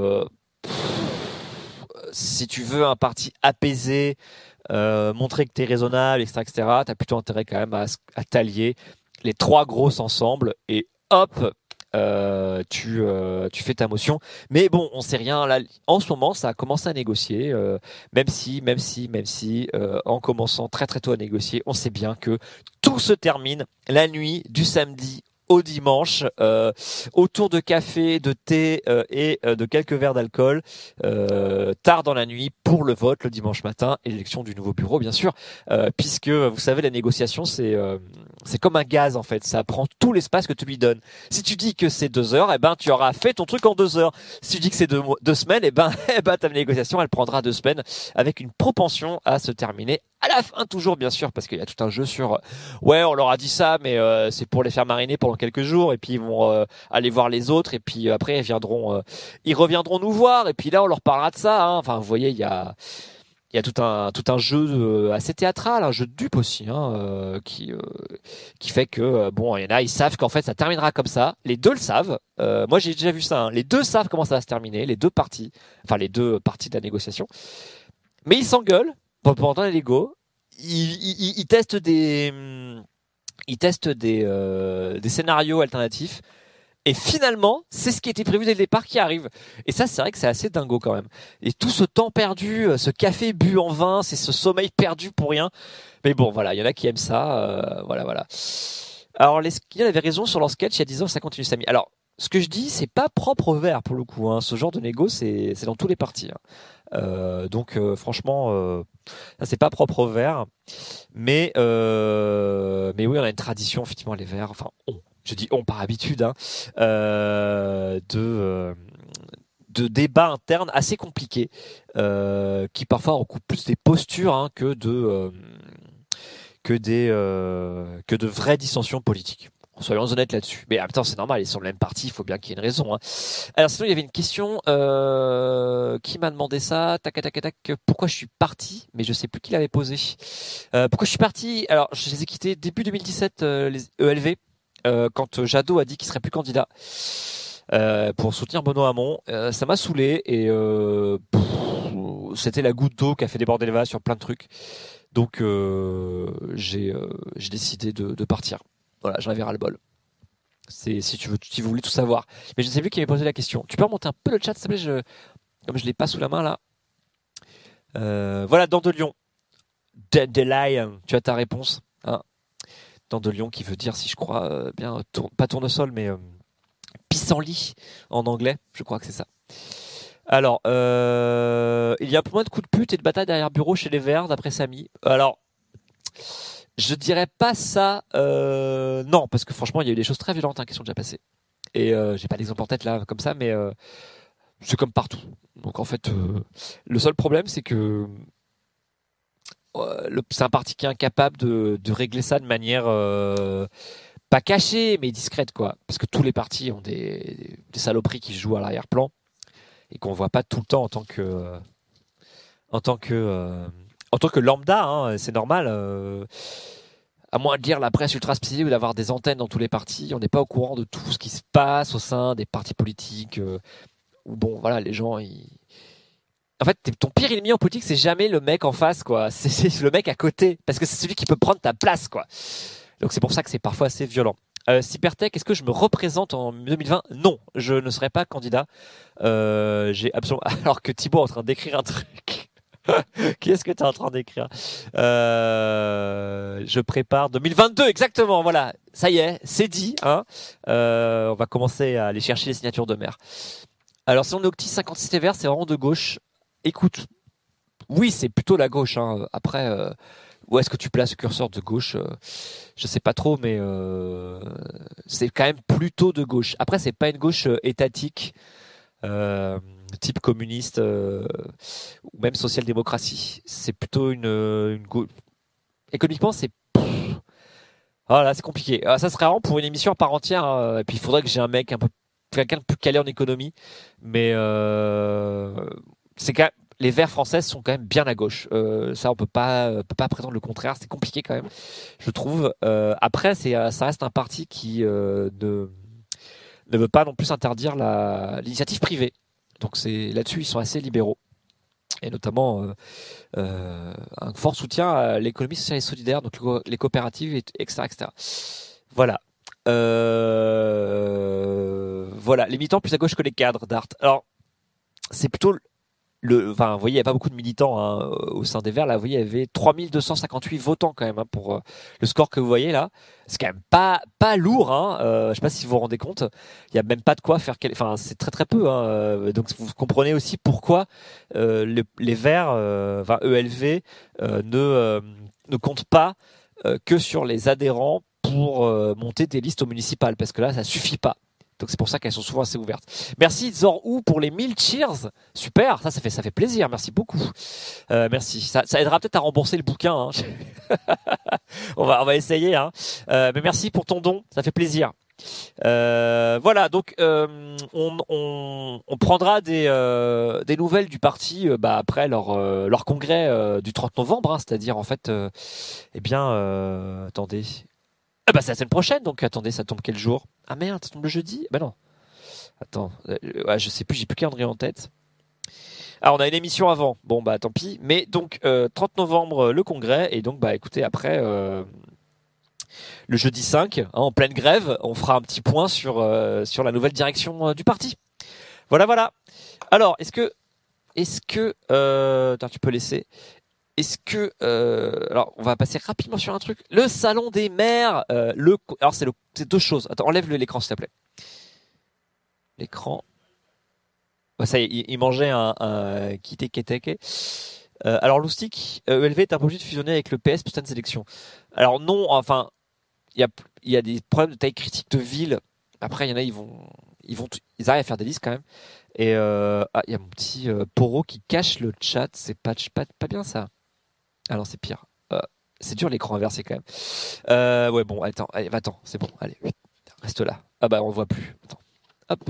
si tu veux un parti apaisé, montrer que tu es raisonnable, etc., tu as plutôt intérêt quand même à t'allier les trois grosses ensemble et hop, tu fais ta motion. Mais bon, on sait rien. Là, en ce moment, ça a commencé à négocier. Même si, en commençant très très tôt à négocier, on sait bien que tout se termine la nuit du samedi au dimanche, autour de café, de thé et de quelques verres d'alcool, tard dans la nuit pour le vote le dimanche matin et l'élection du nouveau bureau, bien sûr, puisque vous savez, la négociation c'est comme un gaz en fait, ça prend tout l'espace que tu lui donnes. Si tu dis que c'est 2 heures, tu auras fait ton truc en 2 heures. Si tu dis que c'est 2 semaines, ta négociation elle prendra 2 semaines avec une propension à se terminer à la fin toujours, bien sûr, parce qu'il y a tout un jeu sur ouais, on leur a dit ça, mais c'est pour les faire mariner pendant quelques jours, et puis ils vont aller voir les autres, et puis après ils reviendront nous voir, et puis là on leur parlera de ça. Hein. Enfin, vous voyez, il y a tout un jeu assez théâtral, un jeu de dupe aussi, hein, qui fait que bon, il y en a, ils savent qu'en fait ça terminera comme ça. Les deux le savent. Moi j'ai déjà vu ça. Hein. Les deux savent comment ça va se terminer. Les deux parties de la négociation. Mais ils s'engueulent pendant les Lego. Ils testent des scénarios alternatifs. Et finalement, c'est ce qui était prévu dès le départ qui arrive. Et ça, c'est vrai que c'est assez dingo quand même. Et tout ce temps perdu, ce café bu en vain, c'est ce sommeil perdu pour rien. Mais bon, voilà, il y en a qui aiment ça. Voilà. Alors, Lesquien avait raison sur leur sketch il y a 10 ans, ça continue Samy. Alors, ce que je dis, c'est pas propre au vert pour le coup. Hein. Ce genre de négo, c'est dans tous les partis. Hein. Donc, franchement, ça c'est pas propre au vert. Mais oui, on a une tradition, effectivement, les verts. Enfin, je dis on par habitude, hein, de débats internes assez compliqués, qui parfois recoupent plus des postures hein, que de vraies dissensions politiques. Soyons honnêtes là-dessus. Mais en même temps, c'est normal, ils sont le même parti, il faut bien qu'il y ait une raison. Hein. Alors sinon, il y avait une question qui m'a demandé ça, tac, pourquoi je suis parti, mais je sais plus qui l'avait posé. Pourquoi je suis parti? Alors, je les ai quittés début 2017, les ELV. Quand Jadot a dit qu'il serait plus candidat pour soutenir Benoît Hamon, ça m'a saoulé et c'était la goutte d'eau qui a fait déborder le vase sur plein de trucs. Donc j'ai décidé de partir. Voilà, j'en avais ras le bol. Si vous voulez tout savoir. Mais je ne sais plus qui m'avait posé la question. Tu peux remonter un peu le chat, s'il te plaît, comme je l'ai pas sous la main là. Voilà, dans de Lyon. The Lion, tu as ta réponse. Hein. Dans de Lyon qui veut dire, si je crois bien, pas tournesol, mais pissenlit en anglais, je crois que c'est ça. Alors, il y a un peu moins de coups de pute et de bataille derrière bureau chez les Verts, d'après Samy. Alors, je dirais pas ça. Non, parce que franchement, il y a eu des choses très violentes qui sont déjà passées. Et j'ai pas d'exemple en tête là comme ça, mais c'est comme partout. Donc en fait, le seul problème, c'est que c'est un parti qui est incapable de régler ça de manière pas cachée, mais discrète, quoi. Parce que tous les partis ont des saloperies qui se jouent à l'arrière-plan et qu'on voit pas tout le temps en tant que en tant que lambda. Hein, c'est normal. À moins de lire la presse ultra spécialisée ou d'avoir des antennes dans tous les partis, on n'est pas au courant de tout ce qui se passe au sein des partis politiques. Où bon, voilà, les gens, en fait, ton pire ennemi en politique, c'est jamais le mec en face, quoi. C'est le mec à côté, parce que c'est celui qui peut prendre ta place, quoi. Donc c'est pour ça que c'est parfois assez violent. Cybertech, est-ce que je me représente en 2020 ? Non, je ne serai pas candidat. J'ai absolument. Alors que Thibaut est en train d'écrire un truc. Qui est-ce que tu es en train d'écrire ? Je prépare 2022, exactement. Voilà, ça y est, c'est dit. Hein. On va commencer à aller chercher les signatures de maire. Alors, si on est Octi 56 Verts, c'est vraiment de gauche. Écoute, oui, c'est plutôt la gauche. Hein. Après, où est-ce que tu places le curseur de gauche ? Je sais pas trop, mais c'est quand même plutôt de gauche. Après, c'est pas une gauche étatique, type communiste ou même social-démocratie. C'est plutôt une gauche. Économiquement, c'est. Voilà, c'est compliqué. Ça serait vraiment pour une émission à part entière. Hein. Et puis, il faudrait que j'ai un mec quelqu'un de plus calé en économie, mais c'est quand même, les Verts françaises sont quand même bien à gauche. Ça, on peut pas prétendre le contraire. C'est compliqué quand même, je trouve. Après, ça reste un parti qui ne veut pas non plus interdire l'initiative privée. Donc là-dessus, ils sont assez libéraux. Et notamment un fort soutien à l'économie sociale et solidaire, donc les coopératives, etc., etc. Voilà. Voilà, les militants plus à gauche que les cadres d'Art. Alors, c'est plutôt enfin, vous voyez, il n'y a pas beaucoup de militants au sein des Verts. Là, vous voyez, il y avait 3258 votants quand même pour le score que vous voyez là. C'est quand même pas lourd. Hein. Je sais pas si vous vous rendez compte. Il y a même pas de quoi faire. Enfin, c'est très très peu. Hein. Donc, vous comprenez aussi pourquoi les Verts, enfin ELV, ne comptent pas que sur les adhérents pour monter des listes au municipal, parce que là, ça suffit pas. Donc c'est pour ça qu'elles sont souvent assez ouvertes. Merci Zorou pour les 1000 cheers. Super, ça fait plaisir. Merci beaucoup. Merci. Ça aidera peut-être à rembourser le bouquin. Hein. on va essayer. Hein. Mais merci pour ton don. Ça fait plaisir. Voilà. Donc on prendra des nouvelles du parti après leur congrès du 30 novembre. Hein, c'est-à-dire en fait, attendez. C'est la semaine prochaine, donc attendez, ça tombe quel jour ? Ah merde, ça tombe le jeudi ? Non. Attends, je sais plus, j'ai plus qu'un calendrier en tête. Ah, on a une émission avant. Bon, tant pis. Mais donc, 30 novembre, le congrès. Et donc, écoutez, après, le jeudi 5, en pleine grève, on fera un petit point sur la nouvelle direction du parti. Voilà. Alors, est-ce que tu peux laisser... Est-ce que alors on va passer rapidement sur un truc. Le salon des maires. Alors c'est deux choses. Attends, enlève l'écran s'il te plaît. L'écran. Ça y est, il mangeait un kiteke. Alors Loustic, ELV est un projet de fusionner avec le PS pour certaines élections. Alors non, enfin il y a des problèmes de taille critique de ville. Après il y en a ils arrivent à faire des listes quand même. Et il y a mon petit Poro qui cache le chat. C'est pas bien ça. Ah non, c'est pire. C'est dur l'écran inversé quand même. Ouais, bon, attends, allez, va-t'en, c'est bon, allez, reste là. On le voit plus. Attends, hop.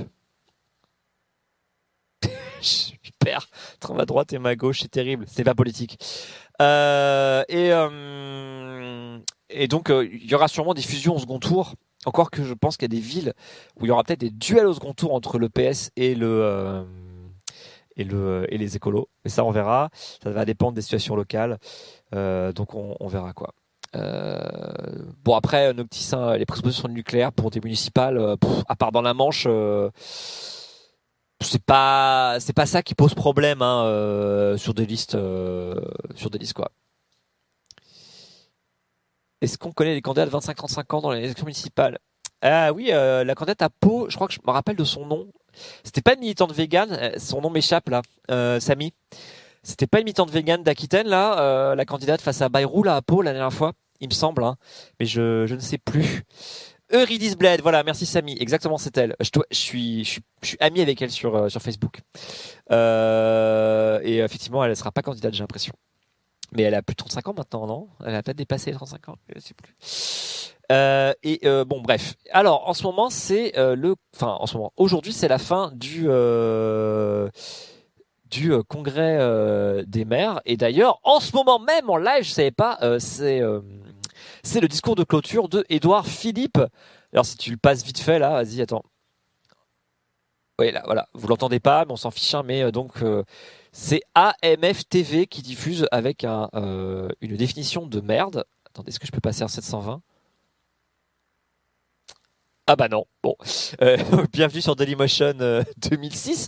Je perds entre ma droite et ma gauche, c'est terrible, c'est pas politique. Et donc, il y aura sûrement des fusions au second tour. Encore que je pense qu'il y a des villes où il y aura peut-être des duels au second tour entre le PS et et les écolos. Mais ça, on verra. Ça va dépendre des situations locales. Donc, on verra quoi. Bon, après, Noctis, les propositions de nucléaire pour des municipales, à part dans la Manche, c'est pas ça qui pose problème sur des listes quoi. Est-ce qu'on connaît les candidats de 25-35 ans dans les élections municipales ? Ah oui, la candidate à Pau, je crois que je me rappelle de son nom. C'était pas une militante végane, son nom m'échappe là, Samy. C'était pas une militante végane d'Aquitaine là, la candidate face à Bayrou là à Pau la dernière fois, il me semble, hein. Mais je ne sais plus. Eurydice Bled, voilà, merci Samy, exactement c'est elle. Je suis ami avec elle sur Facebook. Et effectivement, elle sera pas candidate, j'ai l'impression. Mais elle a plus de 35 ans maintenant, non? Elle a peut-être dépassé les 35 ans, je sais plus. Bon, bref. Alors, en ce moment, aujourd'hui, c'est la fin du congrès des maires. Et d'ailleurs, en ce moment même, en live, je savais pas, c'est le discours de clôture de Édouard Philippe. Alors, si tu le passes vite fait, là, vas-y, attends. Oui, là, voilà. Vous l'entendez pas, mais on s'en fiche, hein, mais c'est AMF TV qui diffuse avec une définition de merde. Attendez, est-ce que je peux passer en 720? Ah bah non. Bon, bienvenue sur Dailymotion 2006.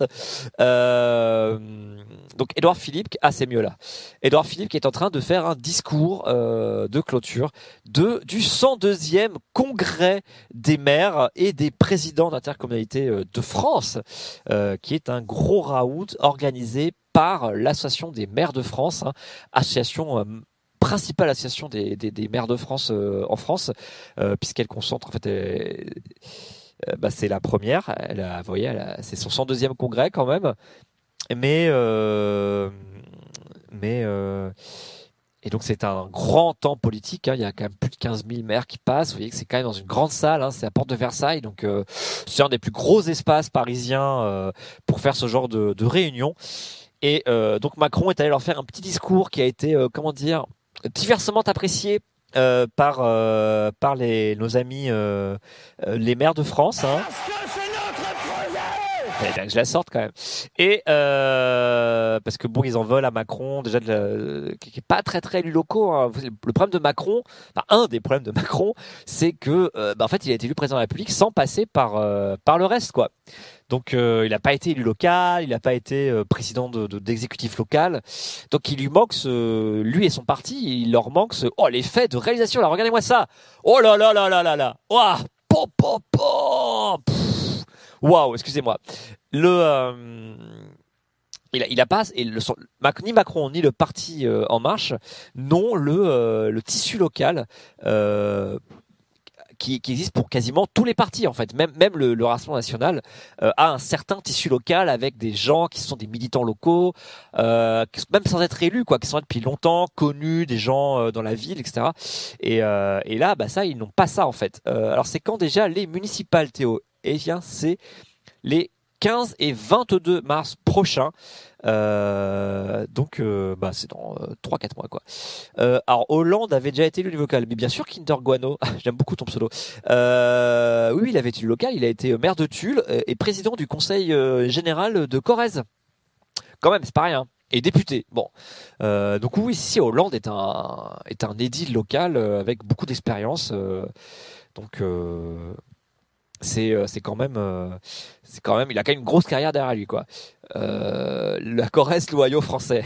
Donc Édouard Philippe, c'est mieux là. Édouard Philippe qui est en train de faire un discours de clôture du 102e congrès des maires et des présidents d'intercommunalités de France, qui est un gros raout organisé par l'association des maires de France, hein, association principale association des maires de France en France, puisqu'elle concentre en fait, c'est la première. Vous voyez, c'est son 102e congrès quand même, mais et donc c'est un grand temps politique, hein. Il y a quand même plus de 15 000 maires qui passent. Vous voyez que c'est quand même dans une grande salle, hein. C'est à Porte de Versailles, donc c'est un des plus gros espaces parisiens pour faire ce genre de réunion. Et donc Macron est allé leur faire un petit discours qui a été, diversement apprécié par nos amis les maires de France, hein. Il fallait que je la sorte quand même. Et parce que bon, ils en veulent à Macron déjà qui est pas très très élus locaux, hein. Le problème de Macron, un des problèmes de Macron, c'est que en fait il a été élu président de la République sans passer par le reste, quoi. Donc il n'a pas été élu local, il n'a pas été président d'exécutif local. Donc il lui manque lui et son parti, il leur manque l'effet de réalisation. Là, regardez-moi ça. Oh là là là là là là. Waouh, pom pom pom. Waouh, excusez-moi. Il a pas ni Macron ni le parti En Marche n'ont le tissu local qui existe pour quasiment tous les partis en fait. Même le Rassemblement national a un certain tissu local avec des gens qui sont des militants locaux, même sans être élus, quoi, qui sont là depuis longtemps, connus, des gens dans la ville, etc. Et là, ça, ils n'ont pas ça en fait. Alors c'est quand déjà les municipales, Théo? Eh bien, c'est les 15 et 22 mars prochains. Donc c'est dans 3-4 mois, quoi. Alors Hollande avait déjà été élu local, mais bien sûr Kinder Guano, j'aime beaucoup ton pseudo. Oui, il avait été élu local, il a été maire de Tulle et président du conseil général de Corrèze. Quand même, c'est pas rien. Et député. Bon, donc oui, si Hollande est un édile local avec beaucoup d'expérience. Donc c'est quand même il a quand même une grosse carrière derrière lui, quoi. La Corrèze, loyaux français.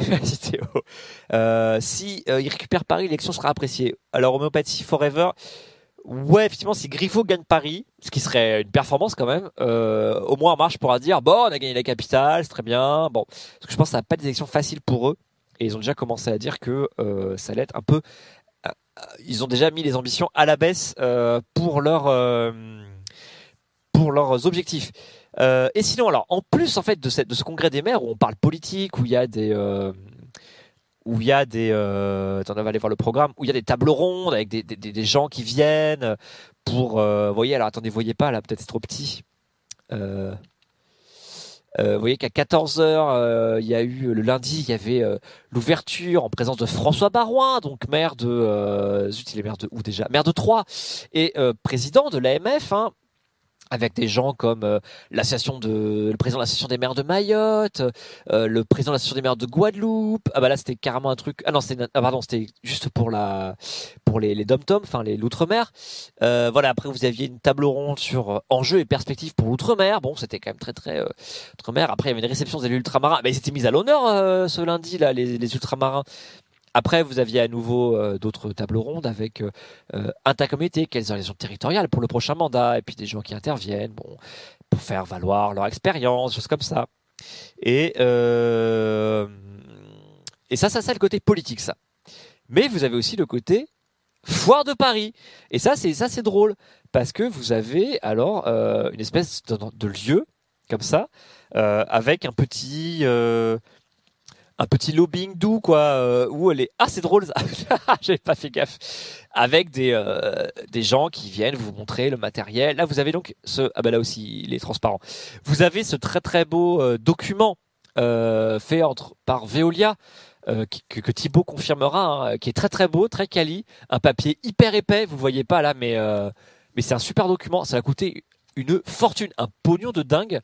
Si il récupère Paris, l'élection sera appréciée. Alors homéopathie forever. Ouais, effectivement, si Griffo gagne Paris, ce qui serait une performance quand même, au moins En Marche pourra dire bon, on a gagné la capitale, c'est très bien. Bon, parce que je pense que ça va pas être des élections faciles pour eux, et ils ont déjà commencé à dire que ça allait être un peu. Ils ont déjà mis les ambitions à la baisse pour leurs objectifs. Et sinon, alors, en plus en fait de ce congrès des maires où on parle politique, où il y a des on va aller voir le programme, où il y a des tables rondes avec des gens qui viennent pour voyez, alors attendez, voyez pas là, peut-être c'est trop petit. Vous voyez qu'à 14h, il y a eu le lundi, il y avait l'ouverture en présence de François Baroin, donc maire de il est maire de où déjà, maire de Troyes et président de l'AMF, hein, avec des gens comme le président de l'association des maires de Mayotte, le président de l'association des maires de Guadeloupe. Ah bah là c'était carrément un truc. Ah non, c'était juste pour les dom-toms, enfin l'outre-mer. Voilà, après vous aviez une table ronde sur enjeux et perspectives pour l'outre-mer. Bon, c'était quand même très très outre-mer. Après il y avait une réception des ultramarins. Bah ils étaient mis à l'honneur ce lundi là, les ultramarins. Après, vous aviez à nouveau d'autres tables rondes avec intercommunautés, quelles organisations territoriales pour le prochain mandat, et puis des gens qui interviennent. Bon, pour faire valoir leur expérience, choses comme ça. Et ça c'est le côté politique, ça. Mais vous avez aussi le côté foire de Paris. Et ça c'est drôle parce que vous avez alors une espèce de lieu comme ça avec un petit lobbying doux quoi où elle est c'est drôle ça. J'avais pas fait gaffe avec des gens qui viennent vous montrer le matériel. Là vous avez donc là aussi il est transparent. Vous avez ce très très beau document fait par Veolia que Thibaut confirmera, qui est très très beau, très quali, un papier hyper épais, vous le voyez pas là, mais c'est un super document. Ça a coûté une fortune, un pognon de dingue,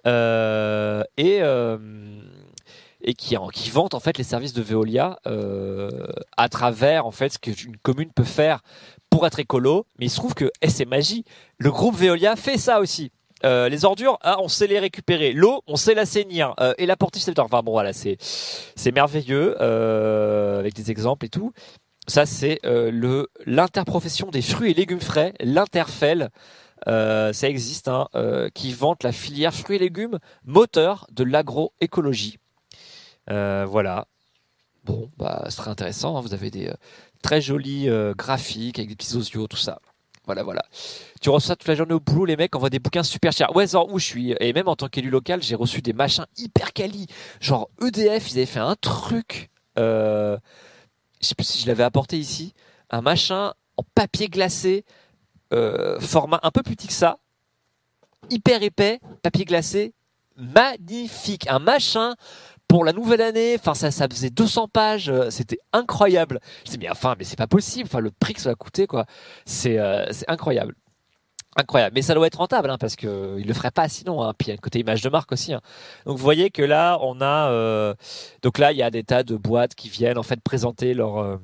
et qui vante en fait les services de Veolia à travers en fait ce qu'une commune peut faire pour être écolo. Mais il se trouve que c'est magie, le groupe Veolia fait ça aussi. Les ordures, on sait les récupérer. L'eau, on sait l'assainir. Et la portiche, enfin bon, voilà, c'est merveilleux avec des exemples et tout. Ça, c'est l'interprofession des fruits et légumes frais, l'Interfel. Ça existe, qui vante la filière fruits et légumes, moteur de l'agroécologie. Voilà. Bon, c'est très intéressant. Vous avez des très jolis graphiques avec des petits osios, tout ça. Voilà. Tu reçois ça toute la journée au boulot, les mecs envoient des bouquins super chers. Ouais, genre où je suis. Et même en tant qu'élu local, j'ai reçu des machins hyper quali. Genre EDF, ils avaient fait un truc. Je sais plus si je l'avais apporté ici. Un machin en papier glacé, format un peu plus petit que ça, hyper épais, papier glacé, magnifique. Un machin pour la nouvelle année, enfin ça faisait 200 pages, c'était incroyable. Je me dis mais c'est pas possible, le prix que ça va coûter quoi. C'est incroyable. Incroyable, mais ça doit être rentable parce que il le ferait pas sinon Puis il y a un côté image de marque aussi Donc vous voyez que là on a donc là il y a des tas de boîtes qui viennent en fait présenter leurs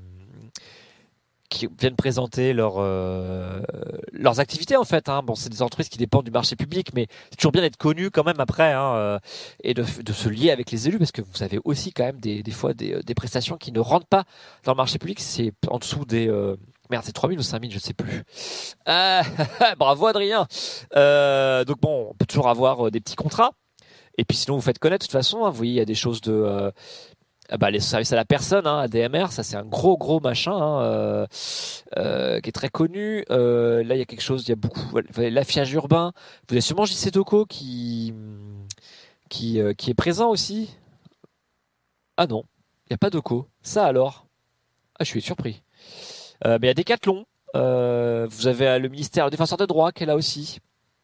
activités en fait. Bon, c'est des entreprises qui dépendent du marché public, mais c'est toujours bien d'être connu quand même après et de se lier avec les élus parce que vous avez aussi quand même des fois des prestations qui ne rentrent pas dans le marché public. C'est en dessous des c'est 3000 ou 5000, je sais plus. Bravo Adrien. Donc bon, on peut toujours avoir des petits contrats. Et puis sinon vous faites connaître de toute façon. Vous voyez, il y a des choses de les services à la personne, ADMR, ça c'est un gros machin qui est très connu. Là il y a quelque chose, il y a beaucoup l'affichage urbain. Vous avez sûrement JC Deco qui est présent aussi. Ah non, il n'y a pas Deco. Ça alors. Je suis surpris. Mais il y a Decathlon. Vous avez le ministère des Défenseur des droits qui est là aussi.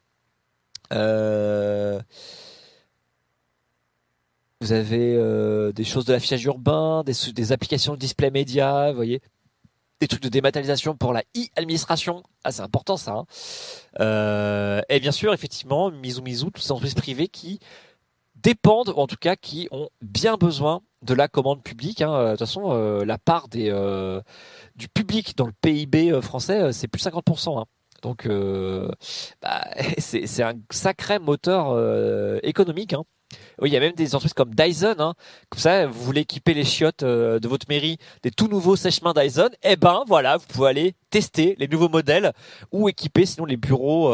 Vous avez des choses de l'affichage urbain, des applications de display média, vous voyez, des trucs de dématérialisation pour la e-administration. C'est important ça. Et bien sûr, effectivement, Misou, toutes ces entreprises privées qui dépendent, ou en tout cas qui ont bien besoin de la commande publique. De toute façon, la part du public dans le PIB français, c'est plus 50%. Donc, c'est un sacré moteur économique. Oui, il y a même des entreprises comme Dyson. Comme ça, vous voulez équiper les chiottes de votre mairie des tout nouveaux sèche-mains Dyson. Voilà, vous pouvez aller tester les nouveaux modèles ou équiper sinon les bureaux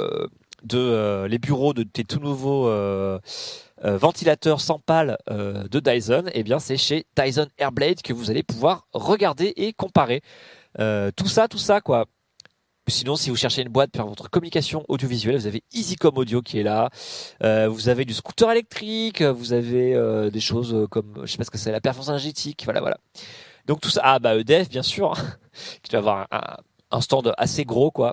de tes tout nouveaux ventilateurs sans pales de Dyson. C'est chez Dyson Airblade que vous allez pouvoir regarder et comparer tout ça quoi. Sinon, si vous cherchez une boîte pour votre communication audiovisuelle, vous avez EasyCom Audio qui est là. Vous avez du scooter électrique, vous avez des choses comme, je sais pas ce que c'est, la performance énergétique, voilà. Donc tout ça, EDF bien sûr, qui doit avoir un stand assez gros quoi.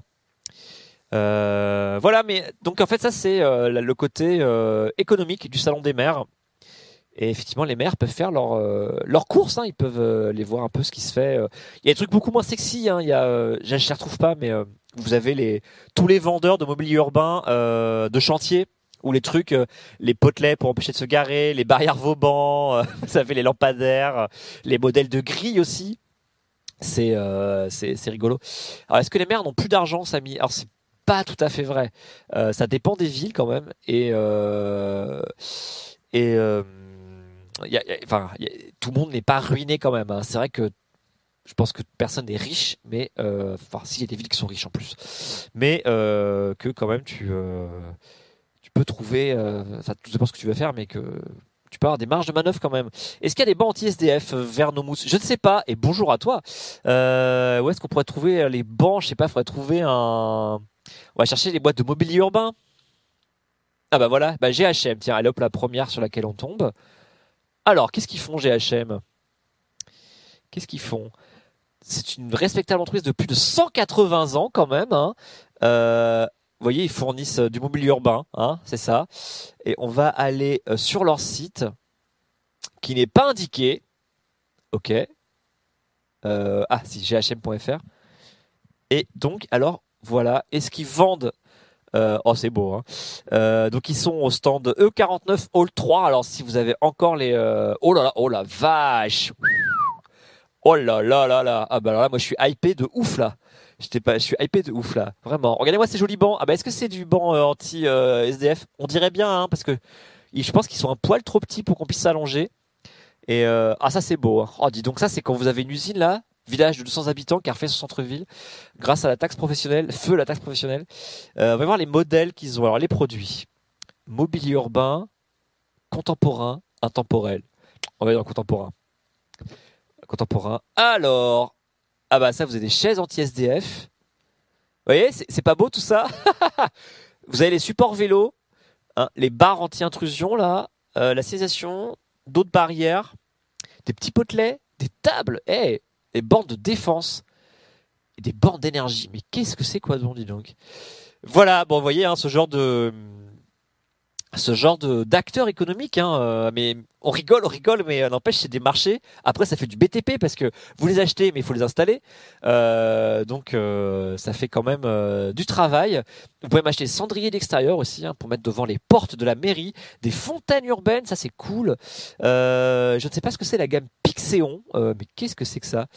Voilà, mais donc en fait ça c'est le côté économique du salon des maires. Et effectivement, les maires peuvent faire leurs courses. Ils peuvent aller voir un peu ce qui se fait. Il y a des trucs beaucoup moins sexy. Il y a, je les retrouve pas, mais vous avez tous les vendeurs de mobilier urbain de chantier ou les trucs, les potelets pour empêcher de se garer, les barrières Vauban, vous avez les lampadaires, les modèles de grilles aussi. C'est rigolo. Alors, est-ce que les maires n'ont plus d'argent, Samy? Alors, c'est pas tout à fait vrai. Ça dépend des villes quand même. Tout le monde n'est pas ruiné quand même. C'est vrai que je pense que personne n'est riche, mais s'il y a des villes qui sont riches en plus, mais que quand même peux trouver, tout dépend ce que tu veux faire, mais que tu peux avoir des marges de manœuvre quand même. Est-ce qu'il y a des bancs anti-SDF vers nos mousses? Je ne sais pas, et bonjour à toi. Où est-ce qu'on pourrait trouver les bancs? Je sais pas, il faudrait trouver un... On va chercher les boîtes de mobilier urbain. Ah bah voilà, bah GHM, tiens, allez hop, la première sur laquelle on tombe. Alors, qu'est-ce qu'ils font GHM? Qu'est-ce qu'ils font? C'est une respectable entreprise de plus de 180 ans quand même, hein. Vous voyez, ils fournissent du mobilier urbain, hein, c'est ça. Et on va aller sur leur site, qui n'est pas indiqué. Ok. Si, ghm.fr. Et donc, alors, voilà. Est-ce qu'ils vendent oh, c'est beau, hein. Donc, ils sont au stand E49 Hall 3. Alors, si vous avez encore les... oh la vache. Oh là là là là. Ah bah alors là, moi, je suis hypé de ouf, là. Je suis hypé de ouf là, vraiment. Regardez-moi ces jolis bancs. Ah bah est-ce que c'est du banc anti SDF? On dirait bien, hein, parce que je pense qu'ils sont un poil trop petits pour qu'on puisse s'allonger. Et ça c'est beau. Hein. Oh dis donc ça c'est quand vous avez une usine là, village de 200 habitants qui a refait son centre-ville grâce à la taxe professionnelle, feu la taxe professionnelle. On va voir les modèles qu'ils ont. Alors les produits, mobilier urbain, contemporain, intemporel. On va aller dans le contemporain. Contemporain. Alors. Ah bah ça, vous avez des chaises anti-SDF. Vous voyez, c'est pas beau tout ça. Vous avez les supports vélo, hein, les barres anti-intrusion là, la signalisation, d'autres barrières, des petits potelets, des tables, des bornes de défense, et des bornes d'énergie. Mais qu'est-ce que c'est quoi donc, dis donc. Voilà, bon, vous voyez, hein, ce genre d'acteurs économiques, hein, mais on rigole, mais n'empêche c'est des marchés. Après ça fait du BTP parce que vous les achetez mais il faut les installer, donc ça fait quand même du travail. Vous pouvez m'acheter des cendriers d'extérieur aussi, hein, pour mettre devant les portes de la mairie, des fontaines urbaines, ça c'est cool. Je ne sais pas ce que c'est la gamme Pixéon, mais qu'est-ce que c'est que ça?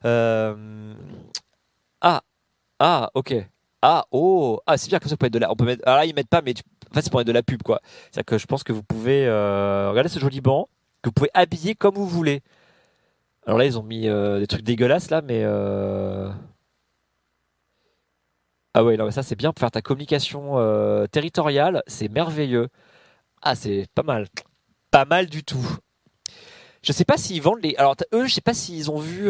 Ok. C'est bien comme ça, vous pouvez mettre de la... On peut mettre... Alors là, ils mettent pas, mais en fait, c'est pour mettre de la pub, quoi. C'est-à-dire que je pense que vous pouvez... Regardez ce joli banc, que vous pouvez habiller comme vous voulez. Alors là, ils ont mis des trucs dégueulasses, là, mais... Ah ouais, non, mais ça, c'est bien pour faire ta communication territoriale. C'est merveilleux. Ah, c'est pas mal. Pas mal du tout. Je sais pas s'ils vendent les... Alors, eux, je sais pas s'ils ont vu...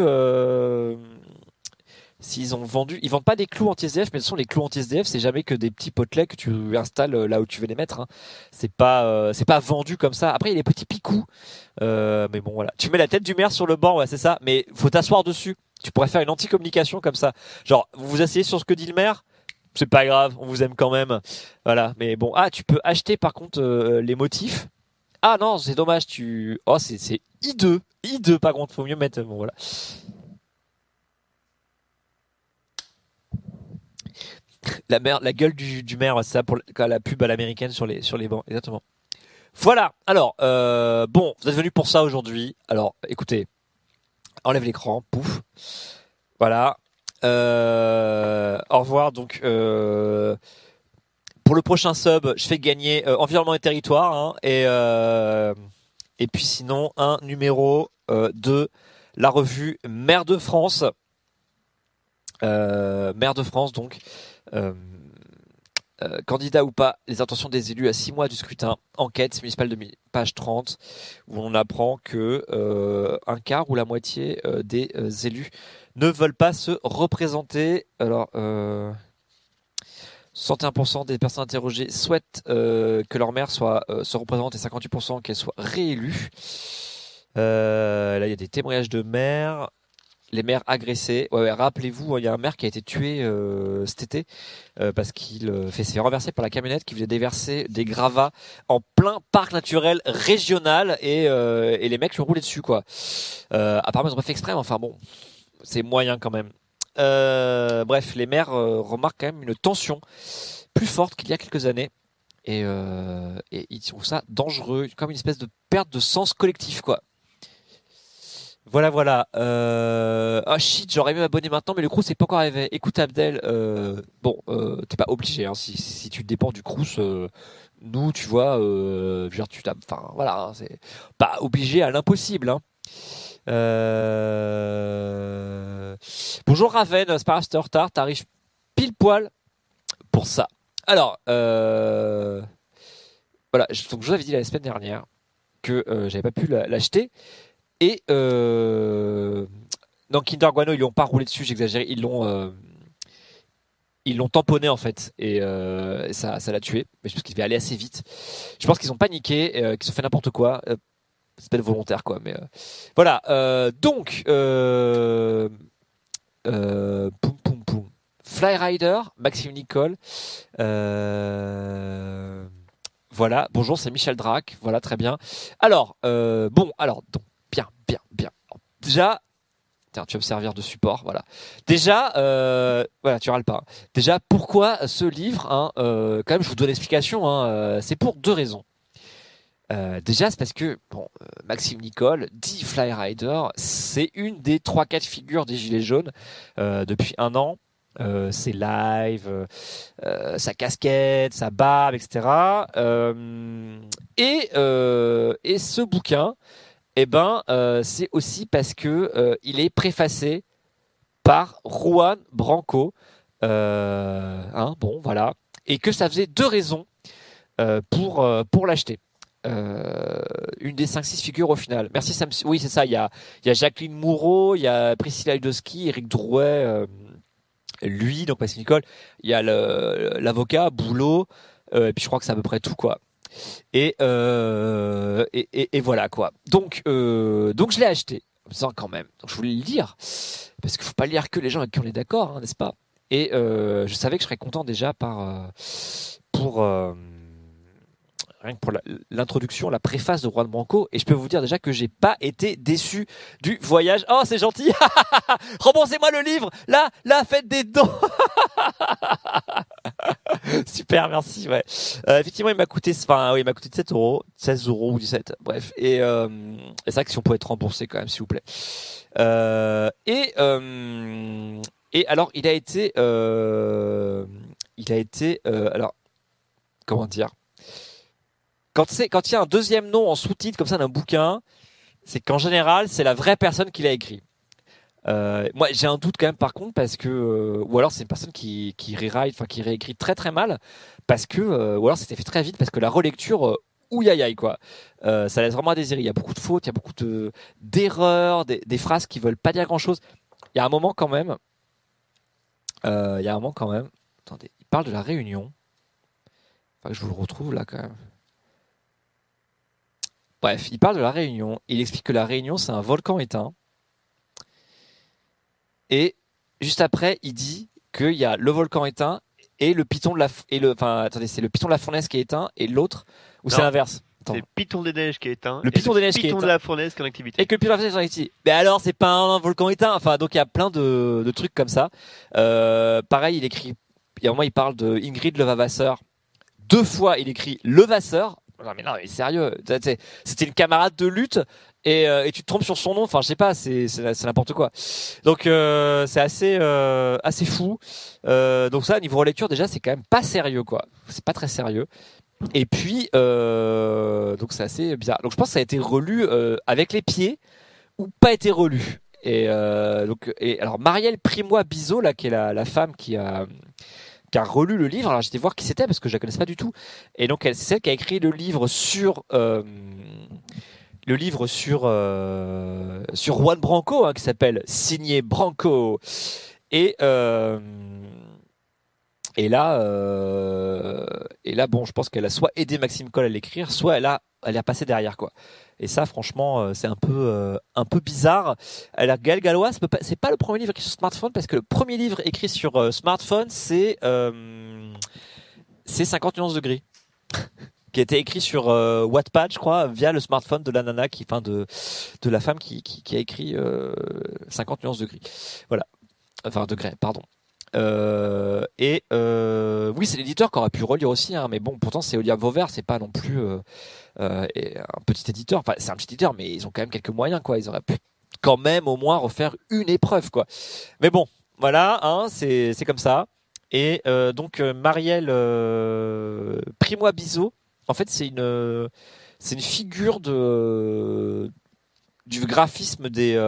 S'ils ont vendu, ils vendent pas des clous anti-SDF, mais ce sont les clous anti-SDF, c'est jamais que des petits potelets que tu installes là où tu veux les mettre, hein. C'est pas vendu comme ça. Après il y a les petits picous, mais bon voilà. Tu mets la tête du maire sur le banc, ouais c'est ça, mais faut t'asseoir dessus. Tu pourrais faire une anti-communication comme ça. Genre vous vous asseyez sur ce que dit le maire, c'est pas grave, on vous aime quand même, voilà. Mais bon, tu peux acheter par contre les motifs. Ah non c'est dommage, c'est hideux par contre, faut mieux mettre bon voilà. La gueule du maire, c'est ça pour la pub à l'américaine sur les bancs, exactement. Voilà. Alors, bon, vous êtes venus pour ça aujourd'hui. Alors, écoutez, enlève l'écran, pouf. Voilà. Au revoir. Donc, pour le prochain sub, je fais gagner Environnement et Territoire, hein, et puis sinon un numéro de la revue Maire de France. Maire de France, donc. Candidat ou pas, les intentions des élus à 6 mois du scrutin, enquête municipale de page 30, où on apprend que un quart ou la moitié des élus ne veulent pas se représenter. Alors, 61% des personnes interrogées souhaitent que leur maire se représente et 58% qu'elle soit réélue. Là, il y a des témoignages de maires. Les maires agressés. Ouais, rappelez-vous, il y a un maire qui a été tué cet été parce qu'il s'est renversé par la camionnette qui faisait déverser des gravats en plein parc naturel régional et les mecs lui ont roulé dessus, quoi. Apparemment, ils ont pas fait exprès, mais enfin bon, c'est moyen quand même. Bref, les maires remarquent quand même une tension plus forte qu'il y a quelques années et ils trouvent ça dangereux, comme une espèce de perte de sens collectif, quoi. Voilà. Shit, j'aurais aimé m'abonner maintenant, mais le Crous c'est pas encore arrivé. Écoute Abdel, t'es pas obligé, hein, si tu dépends du Crous, nous, tu vois, enfin voilà, hein, c'est pas obligé à l'impossible, hein. Bonjour Raven, c'est pas grave, c'était en retard, t'arrives pile poil pour ça. Alors, voilà, donc je vous avais dit la semaine dernière que j'avais pas pu l'acheter. Et dans Kinder Bueno, ils l'ont pas roulé dessus, j'exagère, ils l'ont tamponné en fait, et ça l'a tué. Mais je pense qu'il devait aller assez vite. Je pense qu'ils ont paniqué, qu'ils ont fait n'importe quoi. C'est pas volontaire quoi, mais voilà. Donc, poum poum poum. Fly Rider, Maxime Nicole. Voilà. Bonjour, c'est Michel Drac. Voilà, très bien. Alors, donc, bien. Alors, déjà, tiens, tu vas me servir de support, voilà. Déjà, voilà, tu râles pas. Déjà, pourquoi ce livre quand même, je vous donne l'explication. C'est pour 2 raisons. Déjà, c'est parce que Maxime Nicole dit Fly Rider, c'est une des 3-4 figures des Gilets jaunes depuis 1 an. Ses lives, sa casquette, sa barbe, etc. Et ce bouquin, c'est aussi parce que il est préfacé par Juan Branco. Bon, voilà. Et que ça faisait 2 raisons pour l'acheter. Une des 5-6 figures au final. Merci Sam. Oui, c'est ça. Il y a Jacqueline Moureau, il y a Priscilla Udowski, Eric Drouet, lui, donc Maxime Nicole. Il y a l'avocat Boulot. Et puis je crois que c'est à peu près tout quoi. Et voilà quoi. Donc je l'ai acheté. En me disant quand même. Donc je voulais le lire parce qu'il faut pas lire que les gens avec qui on est d'accord, n'est-ce pas? Et je savais que je serais content déjà rien que pour l'introduction, la préface de Juan Branco, et je peux vous dire déjà que j'ai pas été déçu du voyage. Oh, c'est gentil. Remboursez-moi le livre. Là, faites des dons. Super, merci. Ouais. Effectivement, il m'a coûté 7 €, 16 € ou 17. Bref. Et c'est vrai que si on pouvait être remboursé quand même, s'il vous plaît. Et alors, il a été, alors, comment dire? Quand il y a un deuxième nom en sous-titre comme ça d'un bouquin, c'est qu'en général, c'est la vraie personne qui l'a écrit. Moi, j'ai un doute quand même par contre parce que, ou alors c'est une personne qui réécrit très très mal parce que, ou alors c'était fait très vite parce que la relecture, ouïe quoi. Ça laisse vraiment à désirer. Il y a beaucoup de fautes, il y a beaucoup d'erreurs, des phrases qui veulent pas dire grand chose. Il y a un moment quand même. Attendez, il parle de la Réunion. Enfin, je vous le retrouve là quand même. Bref, il parle de la Réunion. Il explique que la Réunion, c'est un volcan éteint. Et juste après, il dit qu'il y a le volcan éteint et le piton de c'est le piton de la fournaise qui est éteint et l'autre, ou c'est l'inverse. C'est le piton des neiges qui est éteint. Le piton des neiges qui est éteint. Le piton de la fournaise qui est en activité. Et que le piton de la fournaise est en activité. Mais alors, c'est pas un volcan éteint. Enfin, donc il y a plein de trucs comme ça. Pareil, il écrit. Il y a un moment, il parle de Ingrid Levavasseur. 2 fois, il écrit Levasseur. Non mais sérieux, c'était une camarade de lutte et tu te trompes sur son nom, enfin je sais pas, c'est n'importe quoi. Donc c'est assez fou. Donc ça, niveau relecture déjà, c'est quand même pas sérieux quoi. C'est pas très sérieux. Et puis donc c'est assez bizarre. Donc je pense que ça a été relu avec les pieds ou pas été relu. Et alors Marielle Primois-Bizot là, qui est la femme qui a relu le livre. Alors j'étais voir qui c'était parce que je la connaissais pas du tout. Et donc c'est celle qui a écrit le livre sur Juan Branco, qui s'appelle Signé Branco. Et là, bon, je pense qu'elle a soit aidé Maxime Coll à l'écrire, soit elle a passé derrière quoi. Et ça, franchement, c'est un peu bizarre. Alors, Gaël Gallois, c'est pas le premier livre écrit sur smartphone parce que le premier livre écrit sur smartphone, c'est 50 nuances de gris, qui a été écrit sur Wattpad, je crois, via le smartphone de la nana de la femme qui a écrit 50 nuances de gris. Voilà, enfin de grès, pardon. Oui, c'est l'éditeur qui aurait pu relire aussi, mais bon, pourtant c'est Olivier Vauvert, c'est pas non plus un petit éditeur. Enfin, c'est un petit éditeur, mais ils ont quand même quelques moyens, quoi. Ils auraient pu quand même au moins refaire une épreuve, quoi. Mais bon, voilà, c'est comme ça. Et donc Marielle Primois-Bizot, en fait, c'est une figure du graphisme de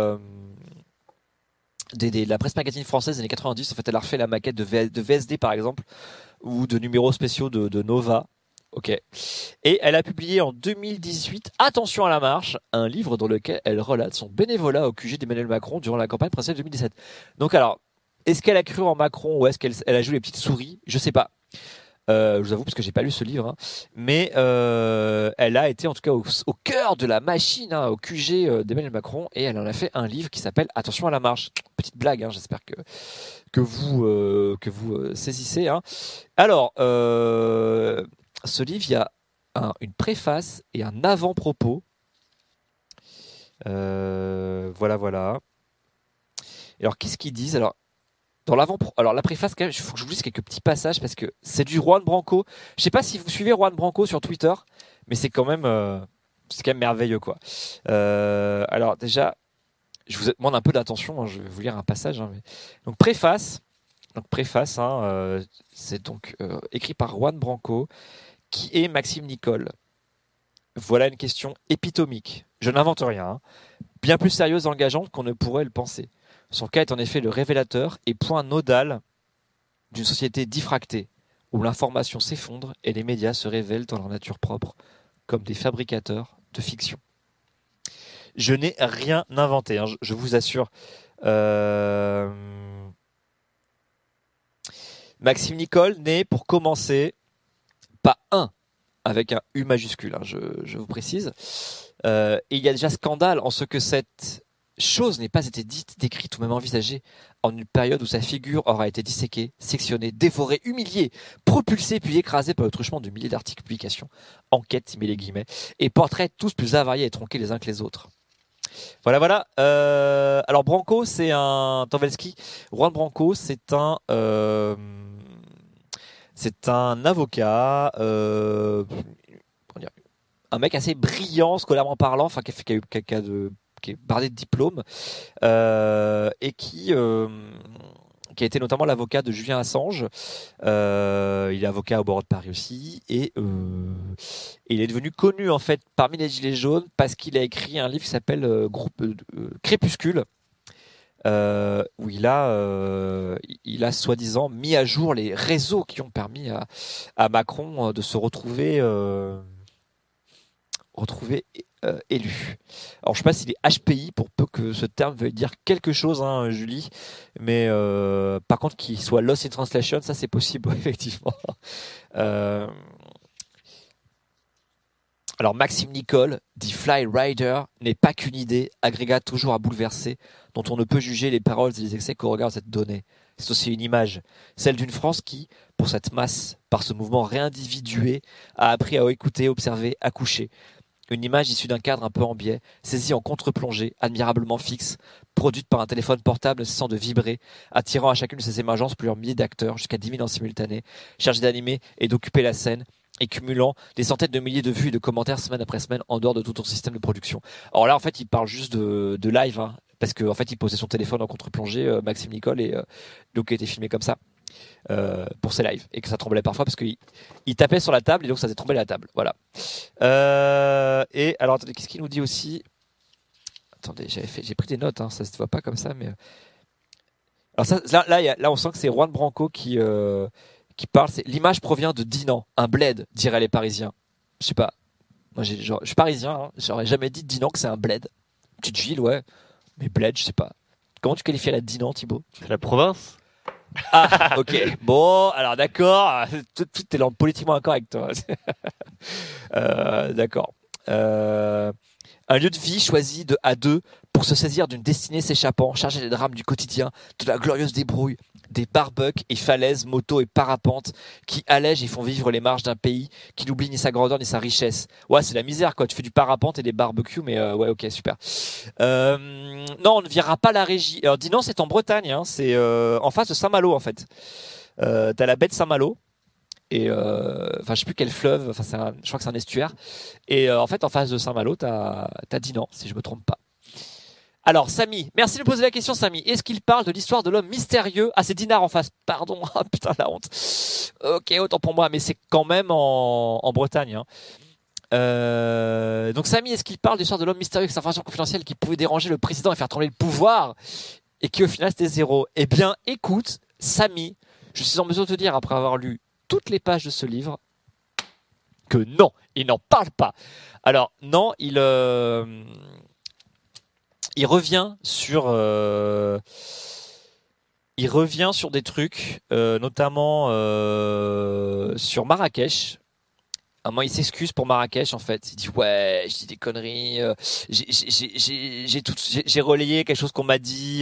la presse magazine française des années 90. En fait, elle a refait la maquette de VSD par exemple, ou de numéros spéciaux de Nova. Ok. Et elle a publié en 2018, attention à la marche, un livre dans lequel elle relate son bénévolat au QG d'Emmanuel Macron durant la campagne présidentielle 2017. Donc alors, est-ce qu'elle a cru en Macron ou est-ce qu'elle a joué les petites souris? Je sais pas. Je vous avoue parce que j'ai pas lu ce livre, hein. Mais elle a été en tout cas au cœur de la machine, hein, au QG d'Emmanuel Macron, et elle en a fait un livre qui s'appelle Attention à la marche. Petite blague, hein, j'espère que vous saisissez, hein. Alors, ce livre, il y a une préface et un avant-propos. Voilà. Et alors, qu'est-ce qu'ils disent? Alors, la préface, quand même, il faut que je vous lise quelques petits passages parce que c'est du Juan Branco. Je sais pas si vous suivez Juan Branco sur Twitter, mais c'est quand même merveilleux, quoi. Alors déjà, je vous demande un peu d'attention, hein, je vais vous lire un passage. Hein, donc préface, hein, c'est donc écrit par Juan Branco. Qui est Maxime Nicole? Voilà une question épitomique. Je n'invente rien, hein. Bien plus sérieuse et engageante qu'on ne pourrait le penser. Son cas est en effet le révélateur et point nodal d'une société diffractée, où l'information s'effondre et les médias se révèlent dans leur nature propre, comme des fabricateurs de fiction. Je n'ai rien inventé, hein, je vous assure. Maxime Nicole n'est, pour commencer, pas un, avec un U majuscule, hein, je vous précise. Et il y a déjà scandale en ce que cette chose n'ait pas été dite, décrite ou même envisagée en une période où sa figure aura été disséquée, sectionnée, dévorée, humiliée, propulsée puis écrasée par le truchement de milliers d'articles, publications, enquêtes, mais les guillemets, et portraits tous plus avariés et tronqués les uns que les autres. Voilà. Alors Branco, c'est un Tanvelski. Juan Branco, c'est un avocat, un mec assez brillant, scolairement parlant, enfin qui est bardé de diplômes, et qui a été notamment l'avocat de Julian Assange. Il est avocat au barreau de Paris aussi, et il est devenu connu en fait parmi les Gilets jaunes parce qu'il a écrit un livre qui s'appelle Crépuscule. Où il a soi-disant mis à jour les réseaux qui ont permis à Macron de se retrouver élu. Alors je sais pas s'il est HPI, pour peu que ce terme veuille dire quelque chose, hein, Julie, mais par contre qu'il soit lost in translation, ça c'est possible, effectivement. Alors Maxime Nicole, dit Fly Rider, n'est pas qu'une idée, agrégat toujours à bouleverser, dont on ne peut juger les paroles et les excès qu'au regard de cette donnée. C'est aussi une image, celle d'une France qui, pour cette masse, par ce mouvement réindividué, a appris à écouter, observer, à coucher. Une image issue d'un cadre un peu en biais, saisie en contre-plongée, admirablement fixe, produite par un téléphone portable cessant de vibrer, attirant à chacune de ses émergences plusieurs milliers d'acteurs, jusqu'à 10 000 en simultané, chargés d'animer et d'occuper la scène, et cumulant des centaines de milliers de vues et de commentaires semaine après semaine en dehors de tout autre système de production. Alors là, en fait, il parle juste de live, hein, parce qu'en fait, il posait son téléphone en contre-plongée, Maxime Nicole, et donc il a été filmé comme ça pour ses lives, et que ça tremblait parfois parce qu'il tapait sur la table et donc ça faisait trembler la table. Voilà. Et alors, attendez, qu'est-ce qu'il nous dit aussi? Attendez, j'ai pris des notes, hein, ça se voit pas comme ça, mais alors ça, là, on sent que c'est Juan Branco qui parle. L'image provient de Dinan, un bled, diraient les Parisiens. Je sais pas. Moi, je suis parisien, hein, j'aurais jamais dit Dinan que c'est un bled. Petite ville, ouais. Mais bled, je sais pas. Comment tu qualifies la Dinan, Thibaut? C'est la province. Ah, ok. Bon, alors d'accord. Tout est politiquement d'accord avec toi. D'accord. Un lieu de vie choisi à deux pour se saisir d'une destinée s'échappant, chargé des drames du quotidien, de la glorieuse débrouille, des barbucks et falaises, motos et parapentes qui allègent et font vivre les marges d'un pays qui n'oublie ni sa grandeur ni sa richesse. Ouais, c'est la misère, quoi. Tu fais du parapente et des barbecues, mais ouais, ok, super. Non, on ne verra pas la régie. Alors, Dinan, c'est en Bretagne, hein. C'est en face de Saint-Malo, en fait. T'as la baie de Saint-Malo. Et enfin, je sais plus quel fleuve. Enfin, je crois que c'est un estuaire. Et en fait, en face de Saint-Malo, t'as Dinan, si je me trompe pas. Alors, Samy, merci de poser la question, Samy. Est-ce qu'il parle de l'histoire de l'homme mystérieux? Ah, c'est Dinard en face. Pardon. Ah, putain, la honte. Ok, autant pour moi, mais c'est quand même en Bretagne, hein. Donc, Samy, est-ce qu'il parle de l'histoire de l'homme mystérieux avec cette information confidentielle qui pouvait déranger le président et faire trembler le pouvoir et qui, au final, c'était zéro? Eh bien, écoute, Samy, je suis en mesure de te dire, après avoir lu toutes les pages de ce livre, que non, il n'en parle pas. Alors non, il revient sur des trucs, notamment sur Marrakech. À un moment, il s'excuse pour Marrakech, en fait. Il dit ouais, je dis des conneries. J'ai relayé quelque chose qu'on m'a dit.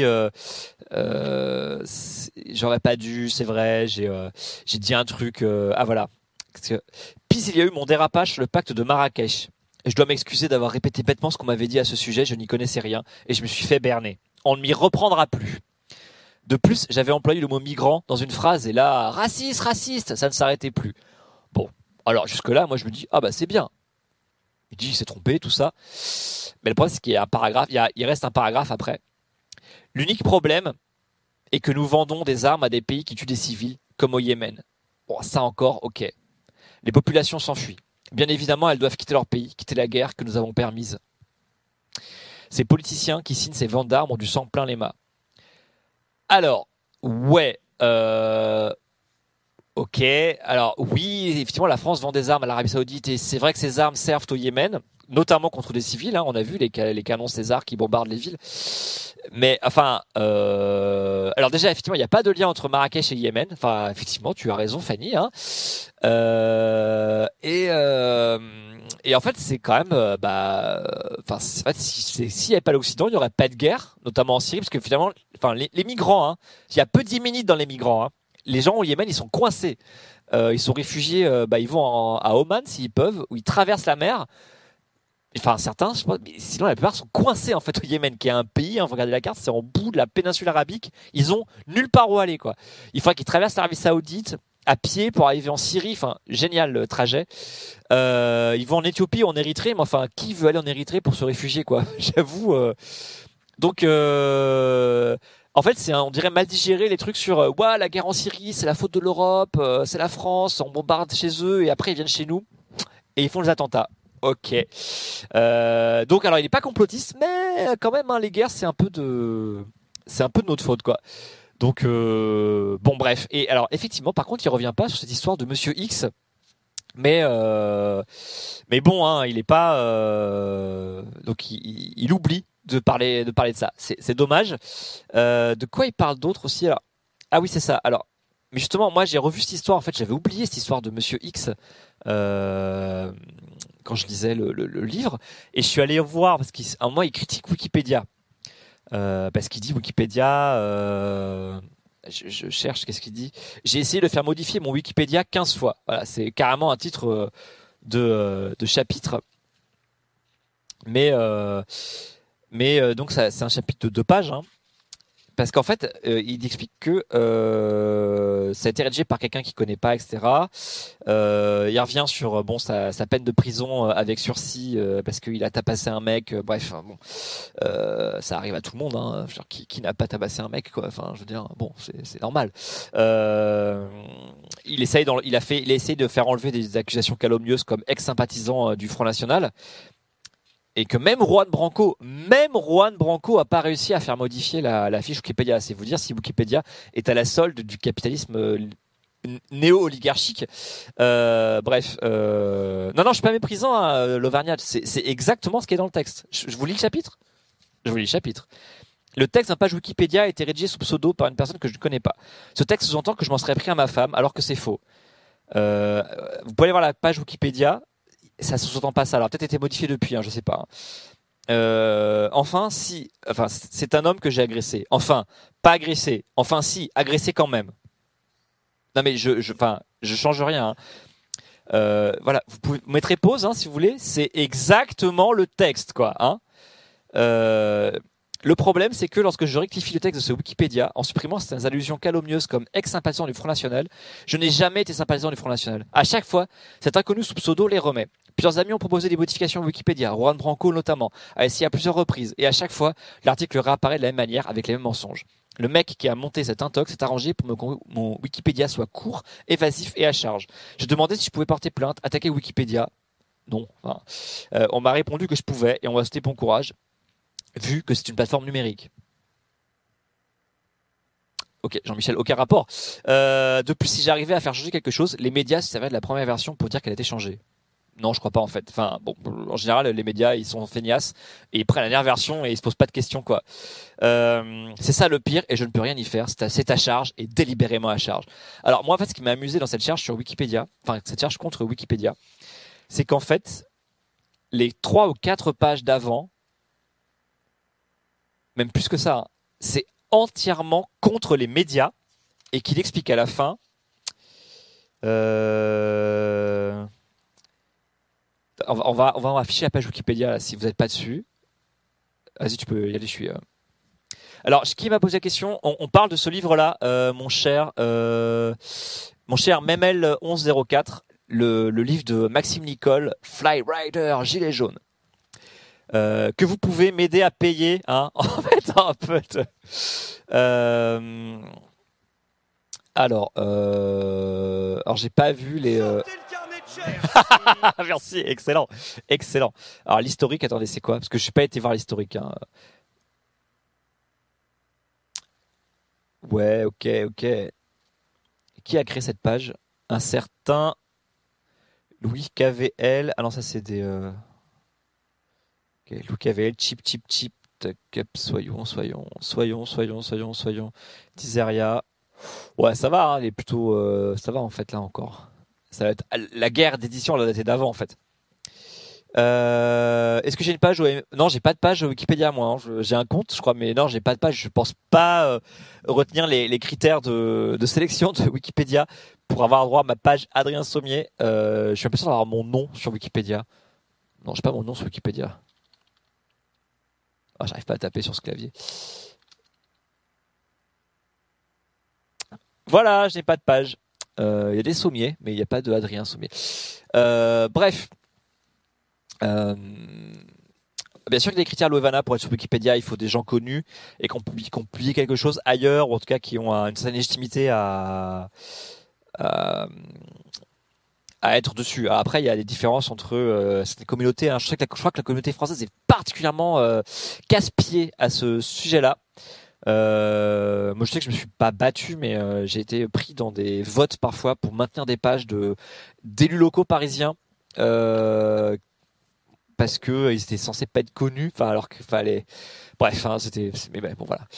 J'aurais pas dû, c'est vrai. J'ai dit un truc. Ah voilà. Puis il y a eu mon dérapage sur le pacte de Marrakech. Je dois m'excuser d'avoir répété bêtement ce qu'on m'avait dit à ce sujet. Je n'y connaissais rien et je me suis fait berner. On ne m'y reprendra plus. De plus, j'avais employé le mot migrant dans une phrase et là, raciste, ça ne s'arrêtait plus. Bon, alors jusque-là, moi je me dis, ah bah c'est bien. Il dit, il s'est trompé, tout ça. Mais le problème, c'est qu'il y a un paragraphe, il reste un paragraphe après. L'unique problème est que nous vendons des armes à des pays qui tuent des civils, comme au Yémen. Bon, ça encore, ok. Les populations s'enfuient. Bien évidemment, elles doivent quitter leur pays, quitter la guerre que nous avons permise. Ces politiciens qui signent ces ventes d'armes ont du sang plein les mâts. Alors, ouais, ok. Alors, oui, effectivement, la France vend des armes à l'Arabie Saoudite et c'est vrai que ces armes servent au Yémen, notamment contre des civils. Hein, on a vu les canons César qui bombardent les villes. Mais, enfin, alors déjà, effectivement, il n'y a pas de lien entre Marrakech et Yémen. Enfin, effectivement, tu as raison, Fanny. Hein. Et en fait, c'est quand même, enfin, s'il n'y avait pas l'Occident, il n'y aurait pas de guerre, notamment en Syrie, parce que finalement, enfin, les migrants, hein, il y a peu d'Yéménites dans les migrants. Hein. Les gens au Yémen, ils sont coincés. Ils sont réfugiés, ils vont à Oman s'ils peuvent, où ils traversent la mer. Enfin, certains, je sais pas, mais sinon la plupart sont coincés en fait au Yémen, qui est un pays. Hein, vous regardez la carte, c'est en bout de la péninsule arabique. Ils ont nulle part où aller, quoi. Il faudrait qu'ils traversent l'Arabie Saoudite à pied pour arriver en Syrie. Enfin, génial le trajet. Ils vont en Éthiopie ou en Érythrée, mais enfin, qui veut aller en Érythrée pour se réfugier, quoi. J'avoue. Donc, en fait, on dirait mal digéré les trucs sur ouais, la guerre en Syrie, c'est la faute de l'Europe, c'est la France, on bombarde chez eux et après ils viennent chez nous et ils font les attentats. Ok. Donc, alors, il n'est pas complotiste, mais quand même, hein, les guerres, c'est un peu de notre faute, quoi. Donc, bon, bref. Et alors, effectivement, par contre, il revient pas sur cette histoire de Monsieur X. Mais bon, hein, il est pas. Donc, il oublie de parler de ça. C'est dommage. De quoi il parle d'autre aussi alors. Ah oui, c'est ça. Alors, mais justement, moi, j'ai revu cette histoire. En fait, j'avais oublié cette histoire de Monsieur X quand je lisais le livre. Et je suis allé voir parce qu'à un moment, il critique Wikipédia. Parce qu'il dit Wikipédia. Je cherche, qu'est-ce qu'il dit ? J'ai essayé de faire modifier mon Wikipédia 15 fois. Voilà, c'est carrément un titre de chapitre. Mais donc, c'est un chapitre de 2 pages. Hein. Parce qu'en fait, il explique que ça a été rédigé par quelqu'un qui connaît pas, etc. Il revient sur sa peine de prison avec sursis parce qu'il a tabassé un mec. Bref, bon, ça arrive à tout le monde. Hein, genre, qui n'a pas tabassé un mec, quoi. Enfin, je veux dire, bon, c'est normal. Il a essayé de faire enlever des accusations calomnieuses comme ex-sympathisant du Front National. Et que même Juan Branco a pas réussi à faire modifier la fiche Wikipédia. C'est vous dire si Wikipédia est à la solde du capitalisme néo-oligarchique. Bref. Non, je suis pas méprisant, hein, l'Auvergnat. C'est exactement ce qui est dans le texte. Je vous lis le chapitre ? Je vous lis le chapitre. Le texte d'un page Wikipédia a été rédigé sous pseudo par une personne que je ne connais pas. Ce texte sous-entend que je m'en serais pris à ma femme, alors que c'est faux. Vous pouvez aller voir la page Wikipédia. Ça sous-entend pas ça. Alors peut-être été modifié depuis, hein, je sais pas. Enfin, c'est un homme que j'ai agressé. Enfin, pas agressé. Enfin, si, agressé quand même. Non mais je change rien. Hein. Voilà, vous mettrez pause, hein, si vous voulez. C'est exactement le texte, quoi. Hein. Le problème, c'est que lorsque je rectifie le texte de ce Wikipédia, en supprimant certaines allusions calomnieuses comme ex-sympathisant du Front National, je n'ai jamais été sympathisant du Front National. À chaque fois, cet inconnu sous pseudo les remet. Plusieurs amis ont proposé des modifications à Wikipédia, Juan Branco notamment, a essayé à plusieurs reprises, et à chaque fois, l'article réapparaît de la même manière, avec les mêmes mensonges. Le mec qui a monté cet intox s'est arrangé pour que mon Wikipédia soit court, évasif et à charge. J'ai demandé si je pouvais porter plainte, attaquer Wikipédia. Non. Enfin, on m'a répondu que je pouvais, et on m'a souhaité bon courage, vu que c'est une plateforme numérique. Ok, Jean-Michel, aucun rapport. De plus, si j'arrivais à faire changer quelque chose, les médias se servaient de la première version pour dire qu'elle a été changée. Non, je crois pas en fait. Enfin, bon, en général, les médias, ils sont feignasses et ils prennent la dernière version et ils se posent pas de questions, quoi. C'est ça le pire et je ne peux rien y faire. C'est à charge et délibérément à charge. Alors moi, en fait, ce qui m'a amusé dans cette charge sur Wikipédia, enfin cette charge contre Wikipédia, c'est qu'en fait, les 3 ou 4 pages d'avant, même plus que ça, hein, c'est entièrement contre les médias et qu'il explique à la fin. On va afficher la page Wikipédia là, si vous n'êtes pas dessus. Vas-y, tu peux y aller, je suis. Alors, qui m'a posé la question, on parle de ce livre-là, mon cher Memel 1104, le livre de Maxime Nicole, Fly Rider, Gilet jaune. Que vous pouvez m'aider à payer, hein, en fait, un peu. Alors, j'ai pas vu les. Merci, excellent. Alors l'historique, attendez, c'est quoi? Parce que je n'ai pas été voir l'historique. Hein. Ouais, ok. Qui a créé cette page? Un certain Louis KVL. Ah non, ça c'est des. Okay, Louis KVL, chip. Soyons. Tizeria. Ouais, ça va, hein, il est plutôt. Ça va en fait là encore. Ça va être, la guerre d'édition, elle a daté d'avant en fait. Est-ce que j'ai une page Non, j'ai pas de page Wikipédia moi. Hein. J'ai un compte, je crois, mais non, j'ai pas de page. Je pense pas retenir les critères de sélection de Wikipédia pour avoir droit à ma page Adrien Sommier. Je suis impressionné d'avoir mon nom sur Wikipédia. Non, j'ai pas mon nom sur Wikipédia. J'arrive pas à taper sur ce clavier. Voilà, je n'ai pas de page. Il y a des Sommiers, mais il n'y a pas de Adrien Sommier. Bref. Bien sûr qu'il y a des critères Loevana pour être sur Wikipédia, il faut des gens connus et qu'on publie quelque chose ailleurs, ou en tout cas qui ont une certaine légitimité à être dessus. Alors après, il y a des différences entre certaines communautés. Hein. Je crois que la communauté française est particulièrement casse-pied à ce sujet-là. Moi, je sais que je me suis pas battu, mais j'ai été pris dans des votes parfois pour maintenir des pages d'élus locaux parisiens. Parce que ils étaient censés pas être connus, enfin alors qu'il fallait. Bref, hein, mais bon voilà.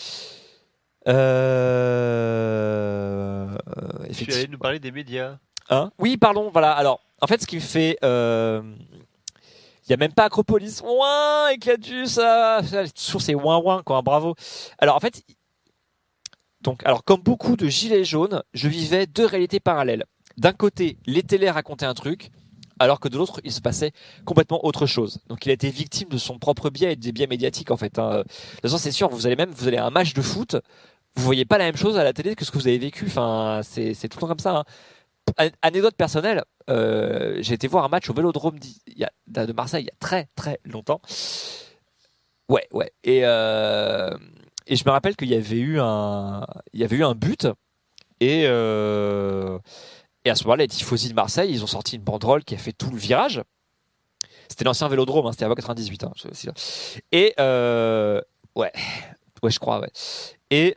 Tu allais nous parler des médias. Hein? Oui, pardon. Voilà. Alors, en fait, ce qui me fait, il y a même pas Acropolis. Ouin, éclatus, ça. Toujours c'est ouin quoi. Bravo. Alors en fait, alors comme beaucoup de gilets jaunes, je vivais 2 réalités parallèles. D'un côté, les télés racontaient un truc. Alors que de l'autre, il se passait complètement autre chose. Donc il a été victime de son propre biais et des biais médiatiques en fait. Hein. De toute façon, c'est sûr, vous allez à un match de foot, vous voyez pas la même chose à la télé que ce que vous avez vécu. Enfin, c'est tout le temps comme ça. Hein. Anecdote personnelle, j'ai été voir un match au Vélodrome de Marseille il y a très très longtemps. Ouais. Et je me rappelle qu'il y avait eu un but et à ce moment-là, les tifosi de Marseille, ils ont sorti une banderole qui a fait tout le virage. C'était l'ancien Vélodrome, hein, c'était avant 98. Hein, et ouais, je crois. Ouais. Et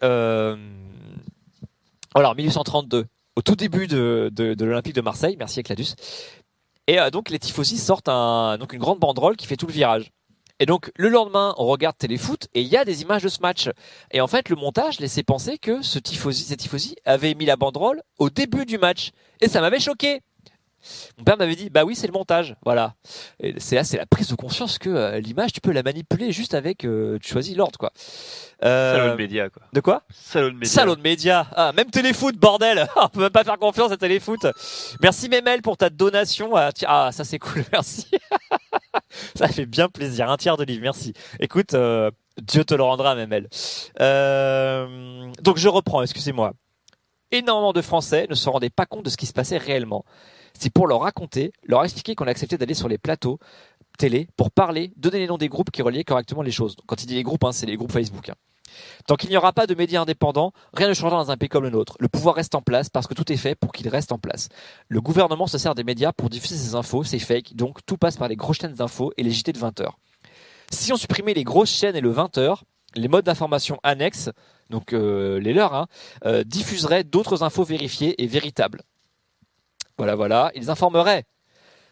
alors 1832, au tout début de l'Olympique de Marseille, merci Ecladus. Et donc les tifosi sortent une grande banderole qui fait tout le virage. Et donc le lendemain, on regarde Téléfoot et il y a des images de ce match. Et en fait, le montage laissait penser que ces tifosi avaient mis la banderole au début du match. Et ça m'avait choqué. Mon père m'avait dit, bah oui, c'est le montage. Voilà. Et c'est la prise de conscience que l'image, tu peux la manipuler juste avec, tu choisis l'ordre, quoi. Salaud de média, quoi. De quoi? Salaud de média. Salaud de média. Ah, même Téléfoot, bordel. On peut même pas faire confiance à Téléfoot. Merci Memel pour ta donation. Ah, ça c'est cool, merci. Ça fait bien plaisir. 1/3 de livre, merci. Écoute, Dieu te le rendra, Memel. Donc je reprends, excusez-moi. Énormément de Français ne se rendaient pas compte de ce qui se passait réellement. C'est pour leur raconter, leur expliquer qu'on a accepté d'aller sur les plateaux télé pour parler, donner les noms des groupes qui reliaient correctement les choses. Donc, quand il dit les groupes, hein, c'est les groupes Facebook. Hein. Tant qu'il n'y aura pas de médias indépendants, rien ne changera dans un pays comme le nôtre. Le pouvoir reste en place parce que tout est fait pour qu'il reste en place. Le gouvernement se sert des médias pour diffuser ses infos, c'est fake, donc tout passe par les grosses chaînes d'infos et les JT de 20h. Si on supprimait les grosses chaînes et le 20h, les modes d'information annexes, donc les leurs, hein, diffuseraient d'autres infos vérifiées et véritables. Voilà, ils informeraient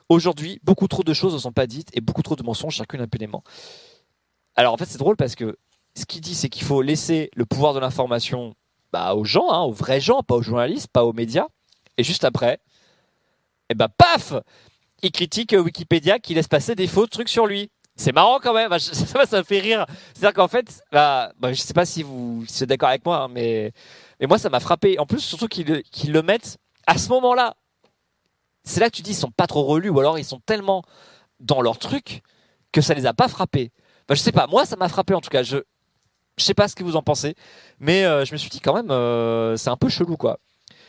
Aujourd'hui, beaucoup trop de choses ne sont pas dites et beaucoup trop de mensonges circulent impunément. Alors en fait, c'est drôle parce que ce qu'il dit, c'est qu'il faut laisser le pouvoir de l'information aux gens, aux vrais gens, pas aux journalistes, pas aux médias. Et juste après, paf, il critique Wikipédia qui laisse passer des faux trucs sur lui. C'est marrant quand même. Ça me fait rire. C'est-à-dire qu'en fait, je sais pas si vous êtes d'accord avec moi, mais moi ça m'a frappé. En plus, surtout qu'ils le mettent à ce moment-là. C'est là que tu dis ils sont pas trop relus ou alors ils sont tellement dans leur truc que ça les a pas frappés. Je sais pas. Moi, ça m'a frappé en tout cas. Je sais pas ce que vous en pensez, mais je me suis dit quand même, c'est un peu chelou quoi.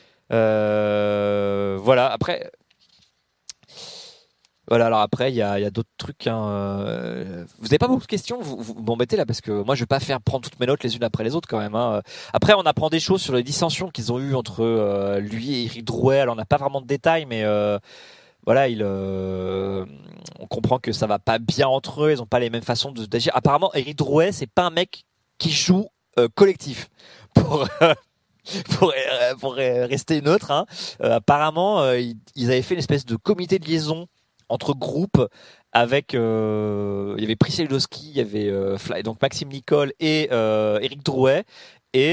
Voilà. Après. Voilà, alors après, il y a d'autres trucs. Vous n'avez pas beaucoup de questions, vous m'embêtez là, parce que moi, je vais pas faire prendre toutes mes notes les unes après les autres quand même. Après, on apprend des choses sur les dissensions qu'ils ont eues entre lui et Éric Drouet. Alors, on n'a pas vraiment de détails, mais voilà, on comprend que ça va pas bien entre eux. Ils n'ont pas les mêmes façons d'agir. Apparemment, Éric Drouet, c'est pas un mec qui joue collectif. Pour rester neutre, apparemment, ils avaient fait une espèce de comité de liaison entre groupes avec il y avait Priscilla Ludowski, il y avait donc Maxime Nicole et Éric Drouet et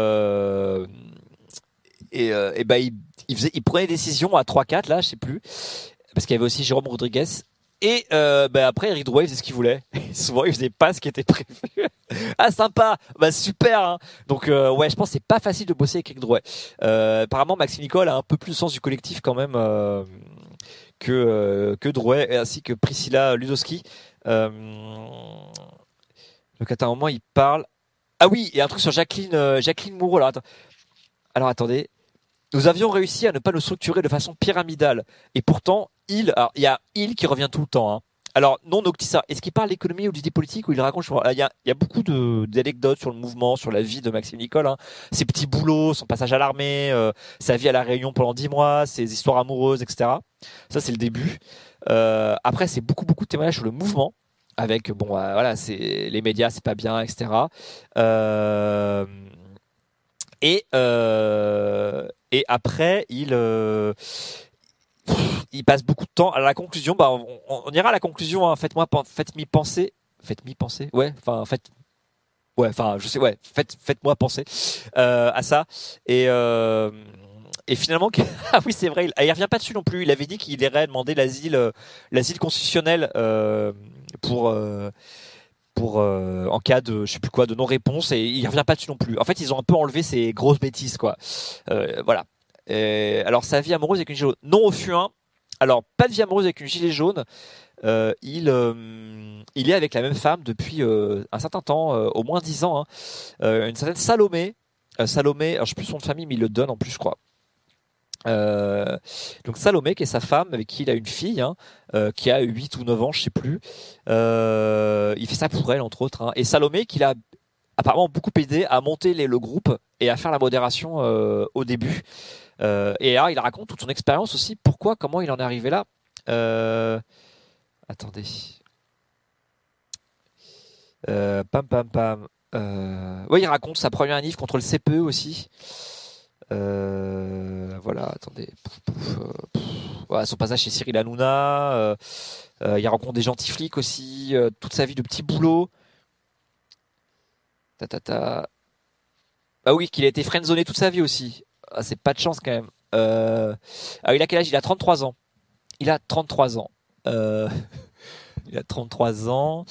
il prenait des décisions à 3-4 là, je sais plus, parce qu'il y avait aussi Jérôme Rodriguez et après Éric Drouet faisait ce qu'il voulait. Souvent il faisait pas ce qui était prévu. Ah sympa, super hein. Donc ouais, je pense que c'est pas facile de bosser avec Éric Drouet. Apparemment Maxime Nicole a un peu plus le sens du collectif quand même que Drouet, ainsi que Priscilla Ludowski. Donc à un moment il parle. Ah oui, il y a un truc sur Jacqueline Moreau. Alors attendez. Nous avions réussi à ne pas nous structurer de façon pyramidale. Et pourtant, il y a il qui revient tout le temps. Hein. Alors, non, Noctissa, est-ce qu'il parle d'économie ou d'idées politiques ou il raconte il y a beaucoup d'anecdotes sur le mouvement, sur la vie de Maxime Nicole. Hein. Ses petits boulots, son passage à l'armée, sa vie à La Réunion pendant 10 mois, ses histoires amoureuses, etc. Ça, c'est le début. Après, c'est beaucoup de témoignages sur le mouvement. Avec, voilà, c'est les médias, c'est pas bien, etc. Et après, il passe beaucoup de temps à la conclusion. On ira à la conclusion. Hein, faites-moi penser. Ouais. Je sais. Ouais. Faites-moi penser à ça. Et finalement, ah oui, c'est vrai. Il revient pas dessus non plus. Il avait dit qu'il irait demander l'asile constitutionnel pour en cas de je sais plus quoi de non-réponse, et il revient pas dessus non plus. En fait, ils ont un peu enlevé ces grosses bêtises quoi. Voilà. Alors sa vie amoureuse avec une gilet jaune. Non au Fuin. Alors pas de vie amoureuse avec une gilet jaune. Il est avec la même femme depuis un certain temps, au moins 10 ans. Hein. Une certaine Salomé. Salomé, alors je sais plus son nom de famille, mais il le donne en plus, je crois. Donc Salomé, qui est sa femme, avec qui il a une fille, hein, qui a 8 ou 9 ans, je sais plus. Il fait ça pour elle, entre autres. Hein. Et Salomé, qui l'a apparemment beaucoup aidé à monter le groupe et à faire la modération au début. Et là, il raconte toute son expérience aussi, comment il en est arrivé là. Attendez. Oui, il raconte sa première annif contre le CPE aussi. Voilà, attendez. Voilà, son passage chez Cyril Hanouna. Il rencontre des gentils flics aussi. Toute sa vie de petit boulot. Ah oui, qu'il a été friendzoné toute sa vie aussi. Ah, c'est pas de chance quand même. Ah, il a quel âge ? Il a 33 ans. Il a 33 ans. Il a 33 ans.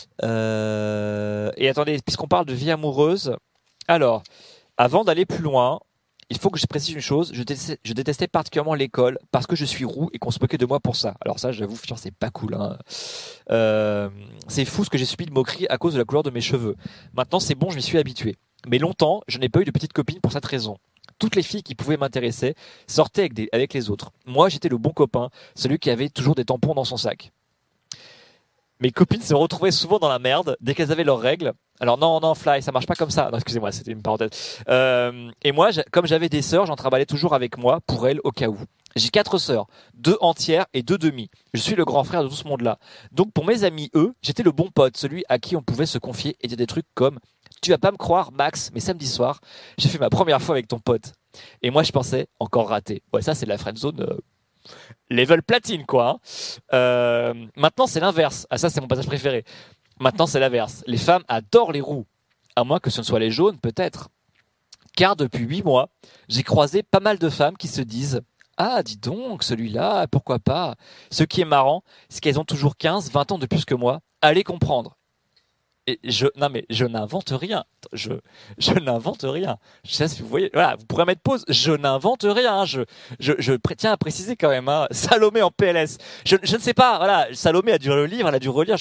Et attendez, puisqu'on parle de vie amoureuse, alors, avant d'aller plus loin, il faut que je précise une chose. Je détestais particulièrement l'école parce que je suis roux et qu'on se moquait de moi pour ça. Alors ça, j'avoue, c'est pas cool. Hein. C'est fou ce que j'ai subi de moqueries à cause de la couleur de mes cheveux. Maintenant, c'est bon, je m'y suis habitué. Mais longtemps, je n'ai pas eu de petite copine pour cette raison. Toutes les filles qui pouvaient m'intéresser sortaient avec les autres. Moi, j'étais le bon copain, celui qui avait toujours des tampons dans son sac. Mes copines se retrouvaient souvent dans la merde dès qu'elles avaient leurs règles. Alors non, Fly, ça marche pas comme ça. Non, excusez-moi, c'était une parenthèse. Et moi, comme j'avais des sœurs, j'en travaillais toujours avec moi pour elles au cas où. J'ai 4 sœurs, 2 entières et 2 demi. Je suis le grand frère de tout ce monde-là. Donc pour mes amis, eux, j'étais le bon pote, celui à qui on pouvait se confier et dire des trucs comme « Tu vas pas me croire, Max, mais samedi soir, j'ai fait ma première fois avec ton pote. » Et moi, je pensais « Encore raté. » Ouais, ça, c'est de la friendzone level platine, quoi. Maintenant, c'est l'inverse. Ah, ça, c'est mon passage préféré. Maintenant, c'est l'inverse. Les femmes adorent les roux. À moins que ce ne soit les jaunes, peut-être. Car depuis 8 mois, j'ai croisé pas mal de femmes qui se disent « Ah, dis donc, celui-là, pourquoi pas ?» Ce qui est marrant, c'est qu'elles ont toujours 15, 20 ans de plus que moi. Allez comprendre. Et non mais je n'invente rien. Je n'invente rien. Je sais pas si vous voyez. Voilà, vous pourrez mettre pause. Je n'invente rien. Tiens à préciser quand même. Hein, Salomé en PLS. Je ne sais pas. Voilà, Salomé a dû le lire, elle a dû relire.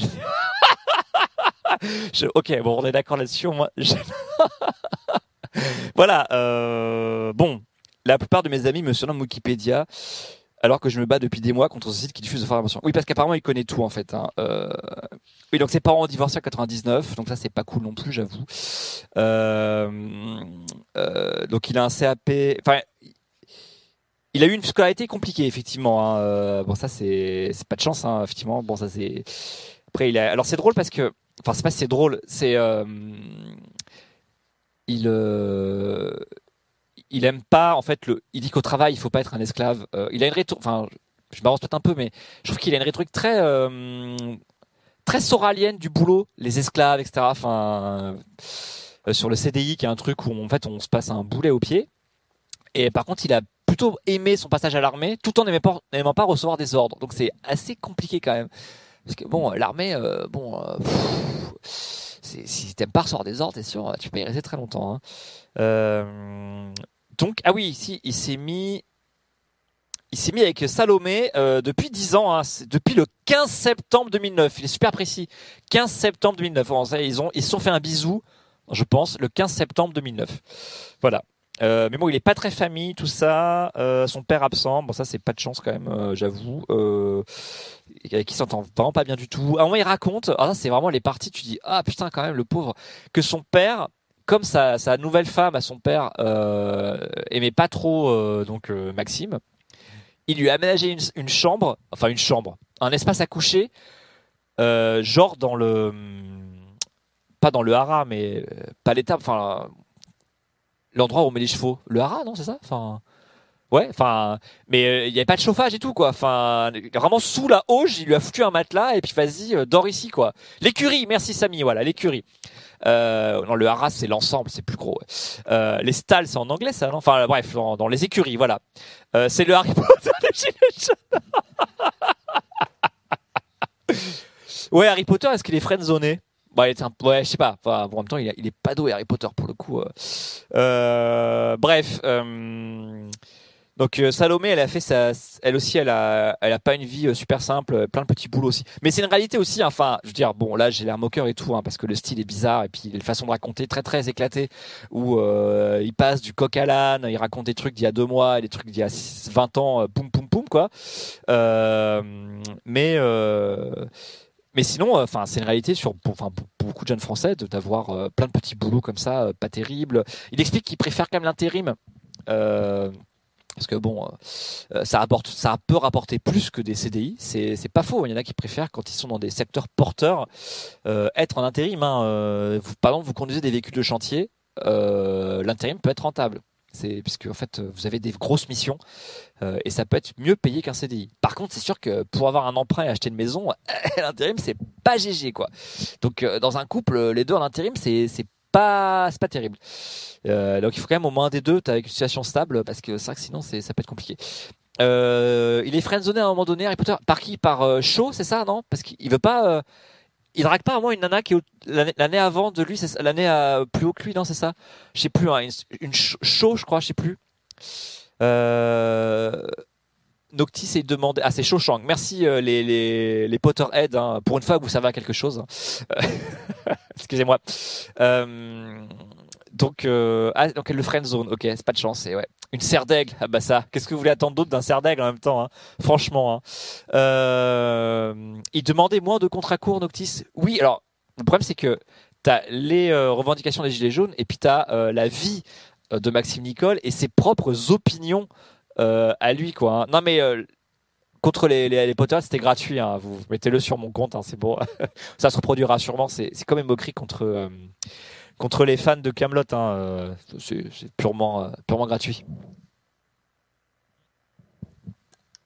Ok, bon, on est d'accord là-dessus. Voilà. Bon, la plupart de mes amis me surnomment Wikipédia. Alors que je me bats depuis des mois contre ce site qui diffuse de informations. Oui, parce qu'apparemment, il connaît tout, en fait. Hein. Oui, donc ses parents ont divorcé en 99, donc ça, c'est pas cool non plus, j'avoue. Donc il a un CAP... Enfin, il a eu une scolarité compliquée, effectivement. Hein. Bon, ça, c'est pas de chance, hein, effectivement. Bon, ça, c'est... Après, alors, c'est drôle parce que... Enfin, c'est pas si c'est drôle, c'est... Il aime pas, en fait, il dit qu'au travail, il faut pas être un esclave. Il a une rhétorique, enfin, je m'avance peut-être un peu, mais je trouve qu'il a une rhétorique très soralienne du boulot, les esclaves, etc. Enfin, sur le CDI, qui est un truc où, en fait, on se passe un boulet au pied. Et par contre, il a plutôt aimé son passage à l'armée, tout en n'aimant pas recevoir des ordres. Donc, c'est compliqué quand même. Parce que, bon, l'armée, si t'aimes pas recevoir des ordres, t'es sûr, tu peux y rester très longtemps. Hein. Donc, ah oui, ici, il s'est mis avec Salomé depuis 10 ans, hein, depuis le 15 septembre 2009. Il est super précis. 15 septembre 2009. Ils se sont fait un bisou, je pense, le 15 septembre 2009. Voilà. Mais bon, il est pas très famille, tout ça. Son père absent. Bon, ça, c'est pas de chance quand même, j'avoue. Avec qui s'entend vraiment pas bien du tout. À un moment, il raconte. Alors là, c'est vraiment les parties. Tu dis, ah putain, quand même, le pauvre, que son père, comme sa nouvelle femme à son père aimait pas trop Maxime, il lui a aménagé une chambre, un espace à coucher, genre dans pas dans le haras, mais pas l'étable, enfin l'endroit où on met les chevaux, le haras, non, c'est ça, enfin. Ouais, enfin, mais il y avait pas de chauffage et tout, quoi. Enfin, vraiment sous la auge, il lui a foutu un matelas et puis vas-y, dors ici, quoi. L'écurie, merci Samy, voilà, l'écurie. Non, le haras, c'est l'ensemble, c'est plus gros. Ouais. Les stalles, c'est en anglais, ça, non? Enfin, bref, dans les écuries, voilà. C'est le Harry Potter des Gilets jaunes. Ouais, Harry Potter, est-ce qu'il est friendzoné? Bah, ouais, je sais pas. Enfin, bon, en même temps, il est pas doué, Harry Potter, pour le coup. Bref. Donc Salomé, elle aussi, elle a pas une vie super simple, plein de petits boulots aussi. Mais c'est une réalité aussi. Hein, enfin, je veux dire, bon, là, j'ai l'air moqueur et tout, hein, parce que le style est bizarre et puis la façon de raconter très très éclatée, où il passe du coq à l'âne, il raconte des trucs d'il y a 2 mois, et des trucs d'il y a 20 ans, poum poum poum quoi. Mais sinon, enfin, c'est une réalité pour beaucoup de jeunes Français d'avoir plein de petits boulots comme ça, pas terribles. Il explique qu'il préfère quand même l'intérim. Parce que bon, ça peut rapporter plus que des CDI, c'est pas faux. Il y en a qui préfèrent, quand ils sont dans des secteurs porteurs, être en intérim. Hein. Par exemple, vous conduisez des véhicules de chantier, l'intérim peut être rentable. Puisque en fait, vous avez des grosses missions et ça peut être mieux payé qu'un CDI. Par contre, c'est sûr que pour avoir un emprunt et acheter une maison, l'intérim c'est pas GG quoi. Donc dans un couple, les deux en intérim, c'est pas terrible. Donc il faut quand même au moins un des deux, t'as avec une situation stable, parce que c'est vrai que sinon ça peut être compliqué. Il est friendzoné à un moment donné, Harry Potter. Par qui? Par Shaw, c'est ça, non? Parce qu'il veut pas. Il drague pas vraiment une nana qui est l'année avant de lui, c'est l'année plus haut que lui, non? C'est ça? Je sais plus. Hein, une Shaw, je crois, je sais plus. Noctis est demandé. Ah, c'est Cho Chang. Merci les Potterheads. Hein, pour une fois, vous savez à quelque chose. Excusez-moi. Donc le friend zone. Ok, c'est pas de chance. Ouais. Une serre d'aigle. Ah bah ça. Qu'est-ce que vous voulez attendre d'autre d'un serre d'aigle en même temps, hein, franchement. Hein. Il demandait moins de contrats courts, Noctis. Oui. Alors le problème c'est que t'as les revendications des gilets jaunes et puis t'as la vie de Maxime Nicole et ses propres opinions. À lui quoi. Hein. Non mais contre les Potter c'était gratuit. Hein. Vous mettez-le sur mon compte. Hein, c'est bon. Ça se reproduira sûrement. C'est comme une moquerie contre les fans de Kaamelott. Hein. C'est purement gratuit.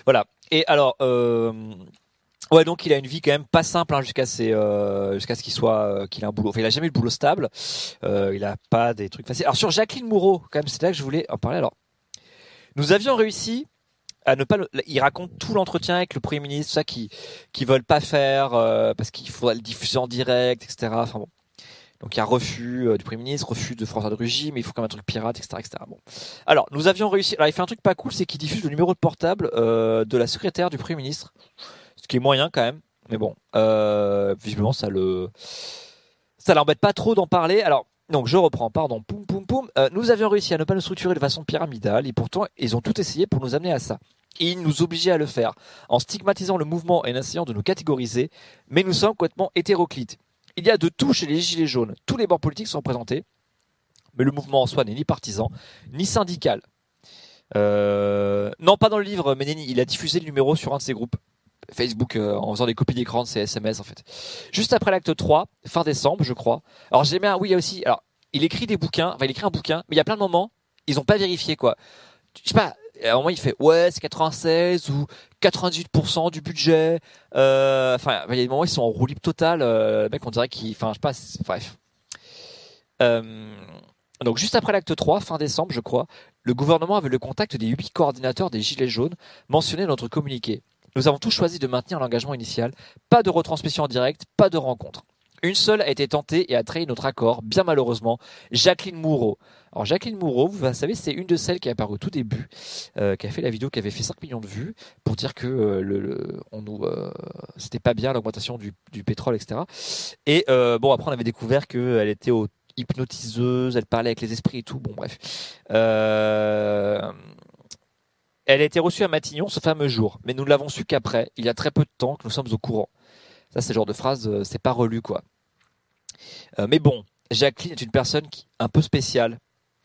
Voilà. Et alors, ouais, donc il a une vie quand même pas simple hein, jusqu'à ce qu'il soit qu'il a un boulot. Enfin, il a jamais eu de boulot stable. Il a pas des trucs faciles. Alors sur Jacqueline Moureau, quand même, c'est là que je voulais en parler. Alors, nous avions réussi à ne pas. Il raconte tout l'entretien avec le Premier ministre, tout ça qui veulent pas faire parce qu'il faudra le diffuser en direct, etc. Enfin bon. Donc il y a refus du Premier ministre, refus de François de Rugy, mais il faut quand même un truc pirate, etc., etc. Bon. Alors nous avions réussi. Alors il fait un truc pas cool, c'est qu'il diffuse le numéro de portable de la secrétaire du Premier ministre, ce qui est moyen quand même. Mais bon, visiblement ça l'embête pas trop d'en parler. Alors donc je reprends, pardon. Poum poum poum. Nous avions réussi à ne pas nous structurer de façon pyramidale et pourtant ils ont tout essayé pour nous amener à ça. Et ils nous obligeaient à le faire en stigmatisant le mouvement et en essayant de nous catégoriser, mais nous sommes complètement hétéroclites. Il y a de tout chez les Gilets jaunes. Tous les bords politiques sont représentés, mais le mouvement en soi n'est ni partisan, ni syndical. Non, pas dans le livre, Méneni. Il a diffusé le numéro sur un de ses groupes Facebook en faisant des copies d'écran de ses SMS en fait. Juste après l'acte 3, fin décembre, je crois. Alors j'ai bien, oui, il y a aussi. Alors, il écrit des bouquins, enfin il écrit un bouquin, mais il y a plein de moments, ils n'ont pas vérifié quoi. Je sais pas. À un moment, il fait ouais, c'est 96 ou 98% du budget. Enfin, il y a des moments où ils sont en roue libre totale. Le mec, on dirait qu'il, enfin, je sais pas. Bref. Donc, juste après l'acte 3, fin décembre, je crois, le gouvernement avait le contact des 8 coordinateurs des Gilets jaunes mentionnés dans notre communiqué. Nous avons tous choisi de maintenir l'engagement initial. Pas de retransmission en direct, pas de rencontre. Une seule a été tentée et a trahi notre accord, bien malheureusement, Jacqueline Moureau. Alors Jacqueline Moureau, vous savez, c'est une de celles qui est apparue au tout début, qui a fait la vidéo qui avait fait 5 millions de vues, pour dire que c'était pas bien l'augmentation du pétrole, etc. Et bon, après on avait découvert qu'elle était hypnotiseuse, elle parlait avec les esprits et tout, bon bref. Elle a été reçue à Matignon ce fameux jour, mais nous ne l'avons su qu'après, il y a très peu de temps que nous sommes au courant. Ça, c'est le genre de phrase, c'est pas relu, quoi. Mais bon, Jacqueline est une personne un peu spéciale.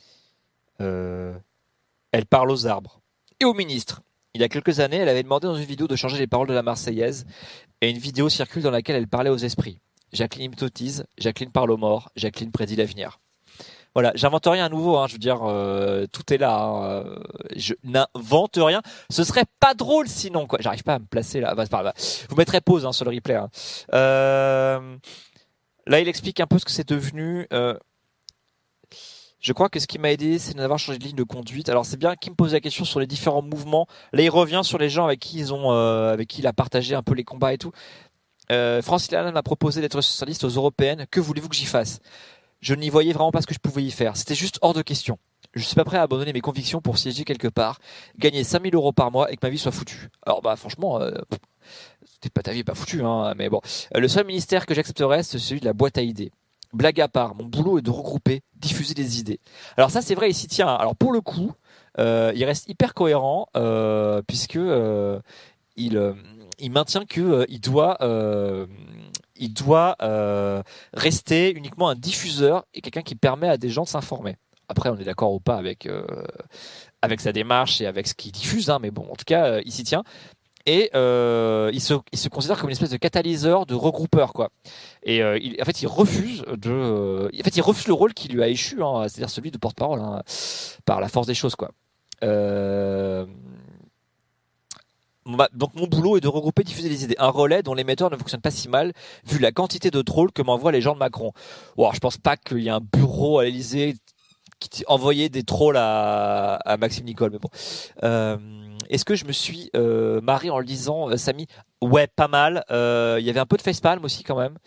Elle parle aux arbres et au ministre. Il y a quelques années, elle avait demandé dans une vidéo de changer les paroles de la Marseillaise, et une vidéo circule dans laquelle elle parlait aux esprits. Jacqueline hypnotise, Jacqueline parle aux morts, Jacqueline prédit l'avenir. Voilà, j'invente rien à nouveau, hein, je veux dire, tout est là. Hein, je n'invente rien. Ce serait pas drôle sinon, quoi. J'arrive pas à me placer là. Bah, c'est pas grave. Vous mettrez pause hein, sur le replay. Hein. Là, il explique un peu ce que c'est devenu. Je crois que ce qui m'a aidé, c'est de n'avoir changé de ligne de conduite. Alors, c'est bien qu'il me pose la question sur les différents mouvements. Là, il revient sur les gens avec qui il a partagé un peu les combats et tout. Francis Lalanne m'a proposé d'être socialiste aux européennes. Que voulez-vous que j'y fasse ? Je n'y voyais vraiment pas ce que je pouvais y faire. C'était juste hors de question. Je suis pas prêt à abandonner mes convictions pour siéger quelque part, gagner 5 000 € par mois et que ma vie soit foutue. Alors bah franchement, ta vie est pas foutue, hein, mais bon. Le seul ministère que j'accepterais, c'est celui de la boîte à idées. Blague à part, mon boulot est de regrouper, diffuser des idées. Alors ça c'est vrai, il s'y tient. Alors pour le coup, il reste hyper cohérent puisque il maintient que il doit rester uniquement un diffuseur et quelqu'un qui permet à des gens de s'informer. Après, on est d'accord ou pas avec sa démarche et avec ce qu'il diffuse, hein, mais bon, en tout cas, il s'y tient. Et il se considère comme une espèce de catalyseur, de regroupeur, quoi. Et il refuse le rôle qui lui a échu, hein, c'est-à-dire celui de porte-parole, hein, par la force des choses, quoi. Donc mon boulot est de regrouper, diffuser les idées. Un relais dont l'émetteur ne fonctionne pas si mal, vu la quantité de trolls que m'envoient les gens de Macron. Bon, alors, je pense pas qu'il y ait un bureau à l'Élysée qui envoyait des trolls à Maxime Nicole, mais bon. Est-ce que je me suis marré en le disant, Samy ? Ouais, pas mal. Il y avait un peu de facepalm aussi quand même.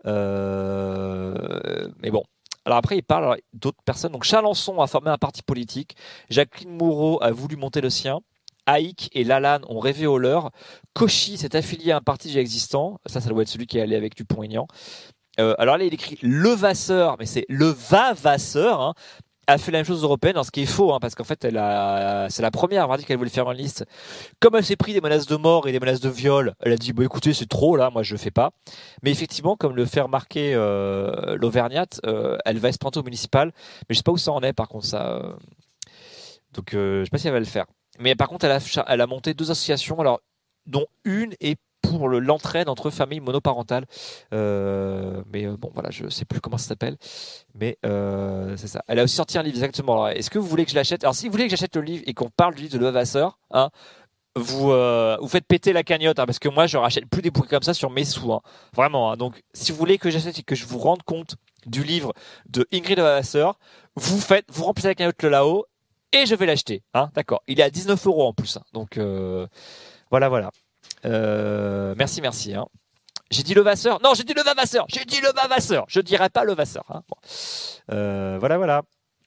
Mais bon. Alors après, il parle d'autres personnes. Donc Chalençon a formé un parti politique. Jacqueline Moureau a voulu monter le sien. Haïk et Lalanne ont rêvé au leur. Cauchy s'est affilié à un parti déjà existant. Ça doit être celui qui est allé avec Dupont-Aignan. Alors là, il écrit Levasseur, mais c'est Levavasseur, hein, a fait la même chose aux européennes, ce qui est faux, hein, parce qu'en fait, c'est la première à avoir dit qu'elle voulait faire une liste. Comme elle s'est pris des menaces de mort et des menaces de viol, elle a dit, bon, écoutez, c'est trop, là, moi, je le fais pas. Mais effectivement, comme le fait remarquer l'Auvergnate, elle va se planter au municipal, mais je sais pas où ça en est, par contre, ça. Donc, je sais pas si elle va le faire. Mais par contre, elle a monté 2 associations, alors, dont une est pour l'entraide entre familles monoparentales. Mais bon, voilà, je sais plus comment ça s'appelle. Mais c'est ça. Elle a aussi sorti un livre, exactement. Alors, est-ce que vous voulez que je l'achète ? Alors, si vous voulez que j'achète le livre et qu'on parle du livre de Levasseur, hein, vous faites péter la cagnotte, hein, parce que moi je rachète plus des bouquins comme ça sur mes sous, hein. Vraiment, hein. Donc si vous voulez que j'achète et que je vous rende compte du livre de Ingrid Levasseur, vous remplissez la cagnotte là-haut et je vais l'acheter, hein. D'accord, il est à 19 € en plus, hein. Donc voilà. Merci, hein. J'ai dit Levasseur. Non, j'ai dit Levavasseur. Je dirais pas Levasseur, hein. Bon. Voilà.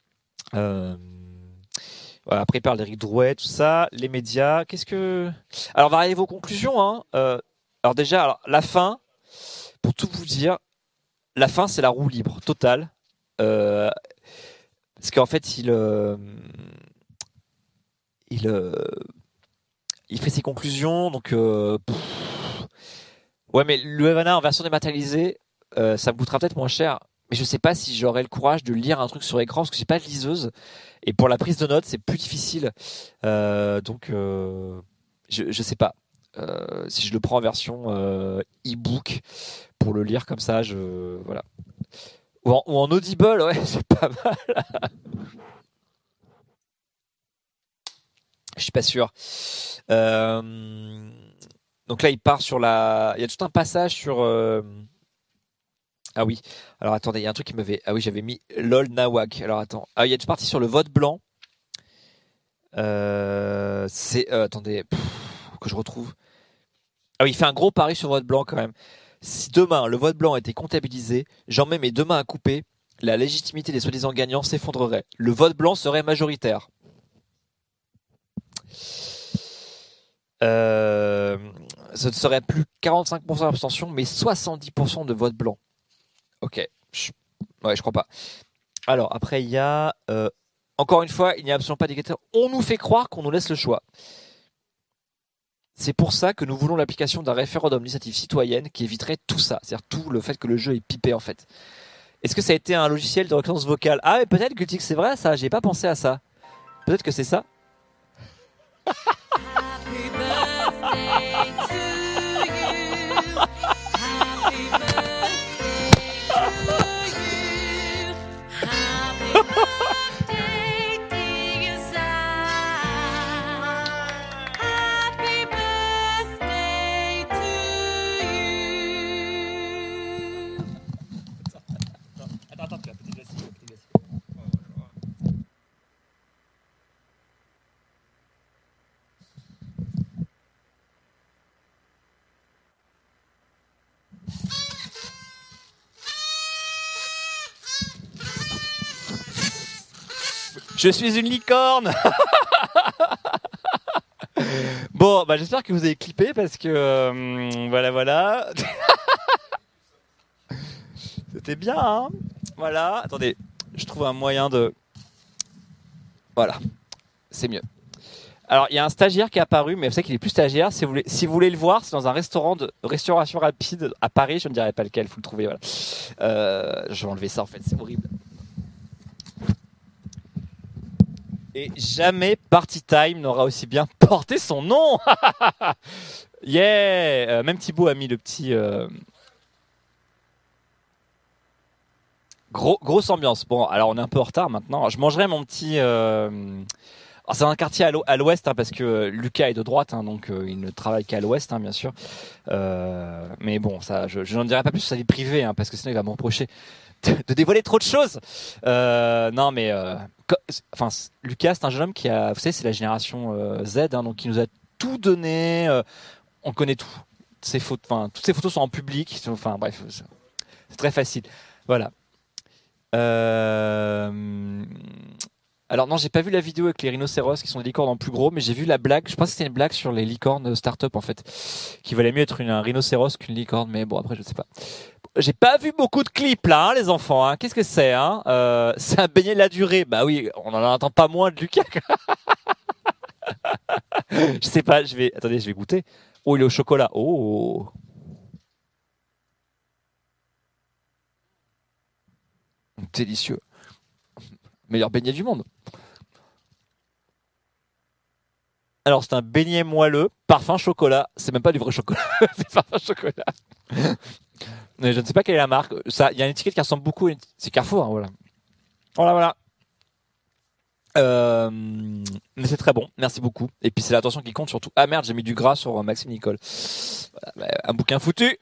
Voilà, après, il parle d'Éric Drouet, tout ça, les médias. Alors, on va arriver vos conclusions, hein. Alors déjà, la fin, pour tout vous dire, la fin, c'est la roue libre totale. Parce qu'en fait, il fait ses conclusions, donc ouais, mais le Havana en version dématérialisée, ça me coûtera peut-être moins cher. Mais je sais pas si j'aurai le courage de lire un truc sur écran parce que j'ai pas de liseuse. Et pour la prise de notes, c'est plus difficile. Donc, je sais pas. Si je le prends en version e-book pour le lire comme ça, voilà. Ou en Audible, ouais, c'est pas mal. Je suis pas sûr. Donc là, il part sur il y a tout un passage sur. Ah oui. Alors attendez, il y a un truc qui m'avait. Ah oui, j'avais mis LOL Nawak. Alors attends. Ah, il y a une partie sur le vote blanc. Attendez, que je retrouve. Ah oui, il fait un gros pari sur le vote blanc quand même. Si demain le vote blanc était comptabilisé, j'en mets mes deux mains à couper. La légitimité des soi-disant gagnants s'effondrerait. Le vote blanc serait majoritaire. Ce ne serait plus 45% d'abstention, mais 70% de vote blanc. Ok. Ouais, je crois pas. Alors, après, il y a... encore une fois, il n'y a absolument pas d'éducateur. On nous fait croire qu'on nous laisse le choix. C'est pour ça que nous voulons l'application d'un référendum d'initiative citoyenne qui éviterait tout ça. C'est-à-dire tout le fait que le jeu est pipé, en fait. Est-ce que ça a été un logiciel de reconnaissance vocale? Ah, mais peut-être, Gultix, c'est vrai, ça. J'ai pas pensé à ça. Peut-être que c'est ça. Happy birthday to you. Happy birthday to you. Happy birthday, dear Sam. Happy birthday to you. Attends, tu as petit glacier. Je suis une licorne. Bon, bah j'espère que vous avez clippé parce que voilà. C'était bien, hein. Voilà. Attendez, je trouve un moyen de. Voilà, c'est mieux. Alors, il y a un stagiaire qui est apparu, mais vous savez qu'il est plus stagiaire. Si vous voulez le voir, c'est dans un restaurant de restauration rapide à Paris. Je ne dirai pas lequel, il faut le trouver. Voilà. Je vais enlever ça en fait, c'est horrible. Et jamais Party Time n'aura aussi bien porté son nom. Yeah. Même Thibaut a mis le petit. Grosse ambiance. Bon, alors on est un peu en retard maintenant. Je mangerai mon petit. Alors c'est un quartier à l'ouest, hein, parce que Lucas est de droite, hein, donc il ne travaille qu'à l'ouest, hein, bien sûr. Mais bon, ça, je n'en dirai pas plus sur sa vie privée, hein, parce que sinon il va me reprocher de dévoiler trop de choses. Non, mais enfin, Lucas, c'est un jeune homme qui a, vous savez, c'est la génération Z, hein, donc il nous a tout donné. On connaît tout. Toutes ses photos sont en public. Enfin bref, c'est très facile. Voilà. Alors non, j'ai pas vu la vidéo avec les rhinocéros qui sont des licornes en plus gros, mais j'ai vu la blague. Je pense que c'était une blague sur les licornes start-up en fait, qui valait mieux être un rhinocéros qu'une licorne, mais bon après je sais pas. J'ai pas vu beaucoup de clips là, hein, les enfants. Hein. Qu'est-ce que c'est, hein c'est un beignet de la durée. Bah oui, on en entend pas moins de Lucas. Je sais pas. Je vais goûter. Oh, il est au chocolat. Oh. Délicieux. Meilleur beignet du monde. Alors, c'est un beignet moelleux, parfum chocolat. C'est même pas du vrai chocolat, c'est parfum chocolat. Mais je ne sais pas quelle est la marque. Il y a une étiquette qui ressemble beaucoup. C'est Carrefour, hein, voilà. Voilà. Mais c'est très bon, merci beaucoup. Et puis c'est l'attention qui compte surtout. Ah merde, j'ai mis du gras sur Maxime Nicole. Voilà, un bouquin foutu.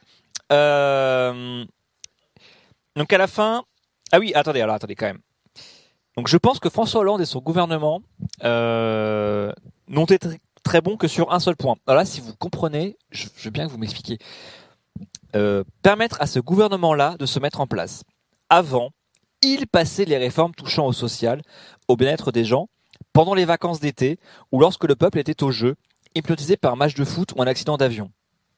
Donc à la fin, ah oui, attendez quand même. Donc je pense que François Hollande et son gouvernement n'ont été très bons que sur un seul point. Alors là, si vous comprenez, je veux bien que vous m'expliquiez. Permettre à ce gouvernement-là de se mettre en place. Avant, il passait les réformes touchant au social, au bien-être des gens, pendant les vacances d'été ou lorsque le peuple était au jeu, hypnotisé par un match de foot ou un accident d'avion.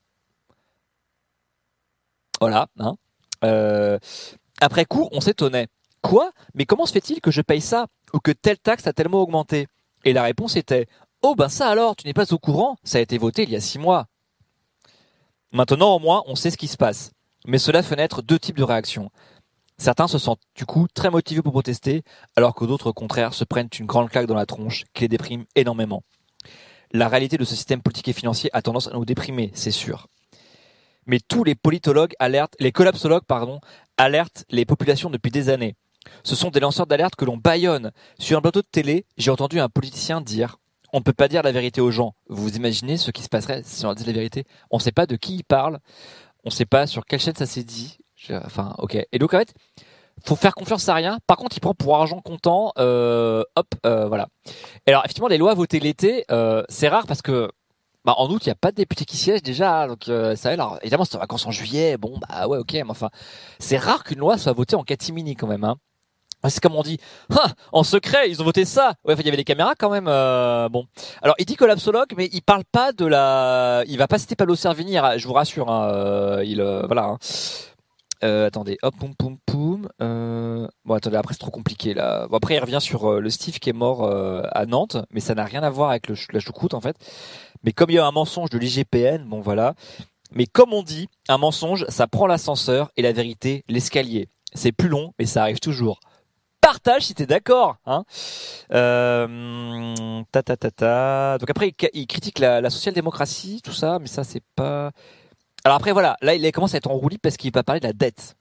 Voilà. Hein. Après coup, on s'étonnait. Quoi ? Mais comment se fait-il que je paye ça ? Ou que telle taxe a tellement augmenté ? Et la réponse était « Oh ben ça alors, tu n'es pas au courant ? Ça a été voté il y a 6 mois. » Maintenant, au moins, on sait ce qui se passe. Mais cela fait naître 2 types de réactions. Certains se sentent du coup très motivés pour protester, alors que d'autres, au contraire, se prennent une grande claque dans la tronche qui les déprime énormément. La réalité de ce système politique et financier a tendance à nous déprimer, c'est sûr. Mais tous les politologues alertent, les collapsologues, alertent les populations depuis des années. Ce sont des lanceurs d'alerte que l'on bâillonne. Sur un plateau de télé, j'ai entendu un politicien dire « On ne peut pas dire la vérité aux gens. » Vous imaginez ce qui se passerait si on leur disait la vérité ? On ne sait pas de qui il parle. On ne sait pas sur quelle chaîne ça s'est dit. Enfin, ok. Et donc, en fait, faut faire confiance à rien. Par contre, il prend pour argent comptant. Voilà. Et alors, effectivement, les lois votées l'été, c'est rare parce que en août, il n'y a pas de députés qui siègent déjà. Donc, ça, alors, évidemment, c'est en vacances en juillet. Bon, bah ouais, ok. Mais enfin, c'est rare qu'une loi soit votée en catimini quand même. Hein. C'est comme on dit, en secret, ils ont voté ça. Ouais, il y avait des caméras quand même. Bon, alors il dit collapsologue, mais il parle pas de la. Il va pas citer Pablo Servini. Je vous rassure. Hein, voilà. Hein. Attendez, hop, poum. Bon, attendez, après c'est trop compliqué là. Bon, après il revient sur le Steve qui est mort à Nantes, mais ça n'a rien à voir avec la choucroute en fait. Mais comme il y a un mensonge de l'IGPN, bon voilà. Mais comme on dit, un mensonge, ça prend l'ascenseur et la vérité, l'escalier. C'est plus long, mais ça arrive toujours. Partage si t'es d'accord, hein. Donc après il critique la social-démocratie, tout ça, mais ça c'est pas. Alors après voilà, là il commence à être en roue libre parce qu'il va parler de la dette.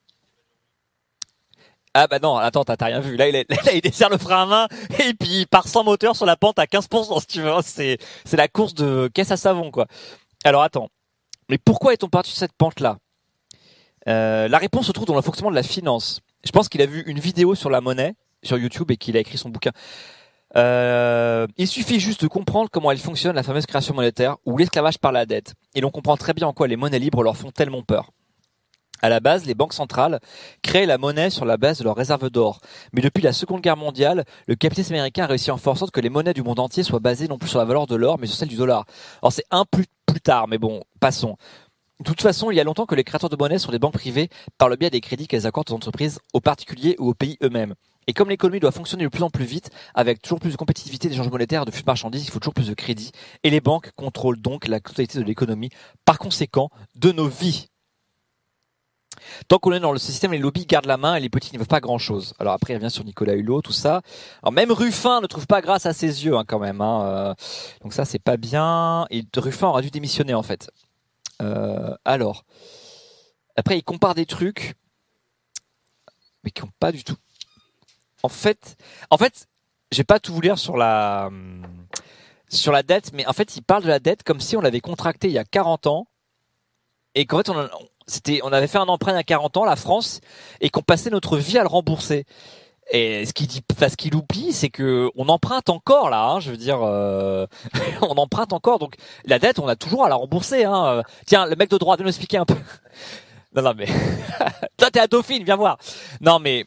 Ah bah non, attends, t'as rien vu. Là il desserre le frein à main et puis il part sans moteur sur la pente à 15% si tu veux. C'est la course de caisse à savon quoi. Alors attends, mais pourquoi est-on parti sur cette pente là ? La réponse se trouve dans le fonctionnement de la finance. Je pense qu'il a vu une vidéo sur la monnaie sur YouTube et qu'il a écrit son bouquin. Il suffit juste de comprendre comment elle fonctionne, la fameuse création monétaire ou l'esclavage par la dette. Et l'on comprend très bien en quoi les monnaies libres leur font tellement peur. À la base, les banques centrales créent la monnaie sur la base de leurs réserves d'or. Mais depuis la Seconde Guerre mondiale, le capitalisme américain a réussi en faire en sorte que les monnaies du monde entier soient basées non plus sur la valeur de l'or, mais sur celle du dollar. Alors c'est plus tard, mais bon, passons. De toute façon, il y a longtemps que les créateurs de monnaie sont des banques privées par le biais des crédits qu'elles accordent aux entreprises, aux particuliers ou aux pays eux-mêmes. Et comme l'économie doit fonctionner de plus en plus vite, avec toujours plus de compétitivité d'échanges monétaires et de flux de marchandises, il faut toujours plus de crédits. Et les banques contrôlent donc la totalité de l'économie, par conséquent, de nos vies. Tant qu'on est dans le système, les lobbies gardent la main et les petits n'y peuvent pas grand-chose. Alors après, il revient sur Nicolas Hulot, tout ça. Alors même Ruffin ne trouve pas grâce à ses yeux, hein, quand même. Hein. Donc ça, c'est pas bien. Et Ruffin aurait dû démissionner, en fait. Alors, après, il compare des trucs, mais qui n'ont pas du tout. En fait, je vais pas tout vous lire sur la dette, mais en fait, il parle de la dette comme si on l'avait contractée il y a 40 ans, et qu'en fait, on avait fait un emprunt il y a 40 ans, la France, et qu'on passait notre vie à le rembourser. Et ce qu'il oublie, c'est que on emprunte encore là. Hein, je veux dire, on emprunte encore. Donc la dette, on a toujours à la rembourser. Hein. Tiens, le mec de droit, viens nous expliquer un peu. non mais toi t'es à Dauphine, viens voir. Non mais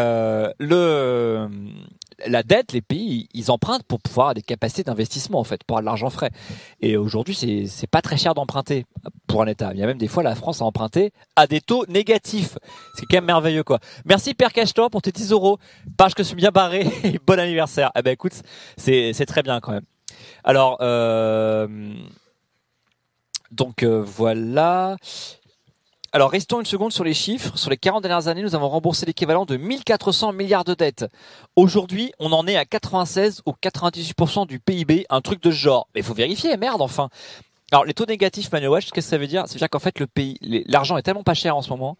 la dette, les pays, ils empruntent pour pouvoir avoir des capacités d'investissement en fait, pour avoir de l'argent frais. Et aujourd'hui, c'est pas très cher d'emprunter pour un État. Il y a même des fois la France a emprunté à des taux négatifs. C'est quand même merveilleux quoi. Merci Père Cachetor pour tes 10 €. Parce que je suis bien barré et bon anniversaire. Eh ben écoute, c'est très bien quand même. Alors voilà. Alors, restons une seconde sur les chiffres. Sur les 40 dernières années, nous avons remboursé l'équivalent de 1400 milliards de dettes. Aujourd'hui, on en est à 96 ou 98% du PIB, un truc de ce genre. Mais il faut vérifier, merde, enfin. Alors, les taux négatifs, Manuel Walsh, qu'est-ce que ça veut dire ? Ça veut dire qu'en fait, l'argent est tellement pas cher en ce moment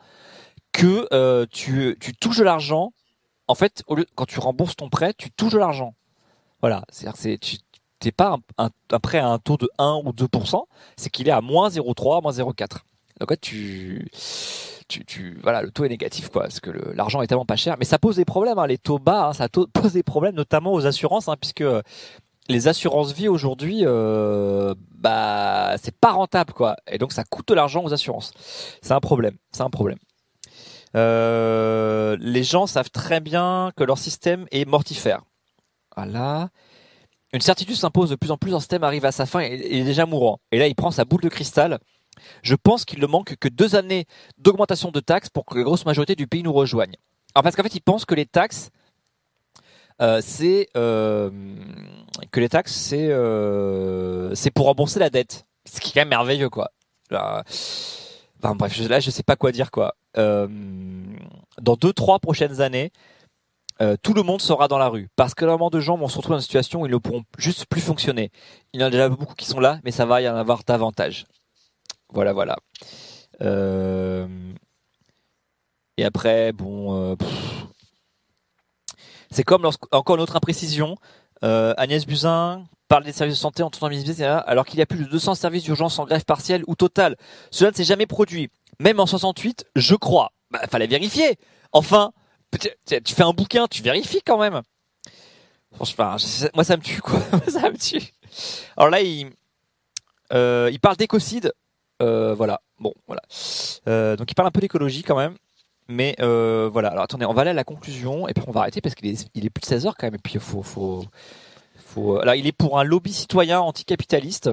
que tu touches de l'argent. En fait, quand tu rembourses ton prêt, tu touches de l'argent. Voilà, c'est-à-dire que tu t'es pas un prêt à un taux de 1 ou 2%, c'est qu'il est à moins 0,3, moins 0,4. Donc là, voilà, le taux est négatif, quoi, parce que l'argent est tellement pas cher. Mais ça pose des problèmes, hein, les taux bas, hein, pose des problèmes, notamment aux assurances, hein, puisque les assurances vie aujourd'hui, c'est pas rentable, quoi. Et donc ça coûte de l'argent aux assurances. C'est un problème. Les gens savent très bien que leur système est mortifère. Voilà. Une certitude s'impose de plus en plus, un système arrive à sa fin et est déjà mourant. Et là, il prend sa boule de cristal. Je pense qu'il ne manque que 2 années d'augmentation de taxes pour que la grosse majorité du pays nous rejoigne. Alors parce qu'en fait, il pense que les taxes, c'est pour rembourser la dette, ce qui est quand même merveilleux, quoi. Là, je sais pas quoi dire, quoi. Dans 2-3 prochaines années, tout le monde sera dans la rue parce que énormément de gens vont se retrouver dans une situation où ils ne pourront juste plus fonctionner. Il y en a déjà beaucoup qui sont là, mais ça va y en avoir davantage. Voilà. Et après, c'est comme encore une autre imprécision. Agnès Buzyn parle des services de santé en tentant minimiser, alors qu'il y a plus de 200 services d'urgence en grève partielle ou totale. Cela ne s'est jamais produit. Même en 68, je crois. Fallait vérifier. Enfin, tu fais un bouquin, tu vérifies quand même. Franchement, moi ça me tue, quoi. Ça me tue. Alors là, il parle d'écocide. Voilà. Donc il parle un peu d'écologie quand même. Mais voilà. Alors attendez, on va aller à la conclusion et puis on va arrêter parce qu'il est plus de 16h quand même. Et puis il faut. Alors il est pour un lobby citoyen anticapitaliste.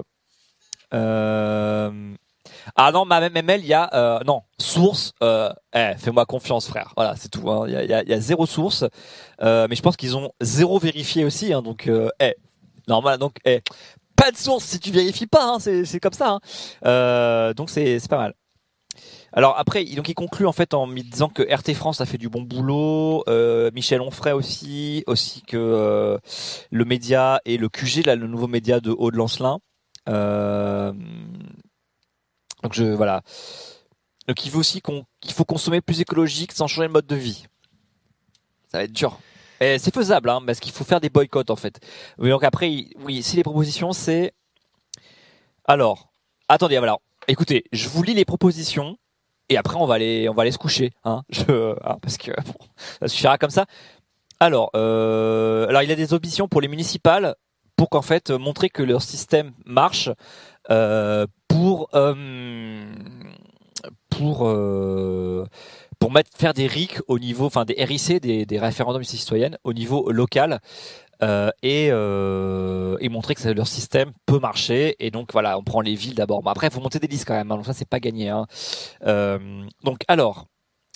Ah non, ma MML, il y a non source. Fais-moi confiance, frère. Voilà, c'est tout. Hein. Il y a 0 source. Mais je pense qu'ils ont 0 vérifié aussi. Hein, donc normal. Donc pas de source si tu vérifies pas. Hein, c'est comme ça. Hein. Donc c'est pas mal. Alors après, il conclut en fait en me disant que RT France a fait du bon boulot, Michel Onfray aussi que le média et le QG, là, le nouveau média de Aude-Lancelin. Donc voilà. Donc il veut aussi qu'il faut consommer plus écologique sans changer le mode de vie. Ça va être dur. Et c'est faisable, hein, parce qu'il faut faire des boycotts en fait. Oui, donc après, si les propositions c'est, alors, attendez, voilà. Écoutez, je vous lis les propositions. Et après, on va aller se coucher, hein. Parce que ça suffira comme ça. Alors, il a des ambitions pour les municipales, pour qu'en fait montrer que leur système marche, pour faire des RIC au niveau, enfin des RIC, des référendums citoyennes au niveau local. Et montrer que leur système peut marcher, et donc voilà, on prend les villes d'abord. Bon, après il faut monter des listes quand même, hein, donc ça c'est pas gagné, hein. Donc alors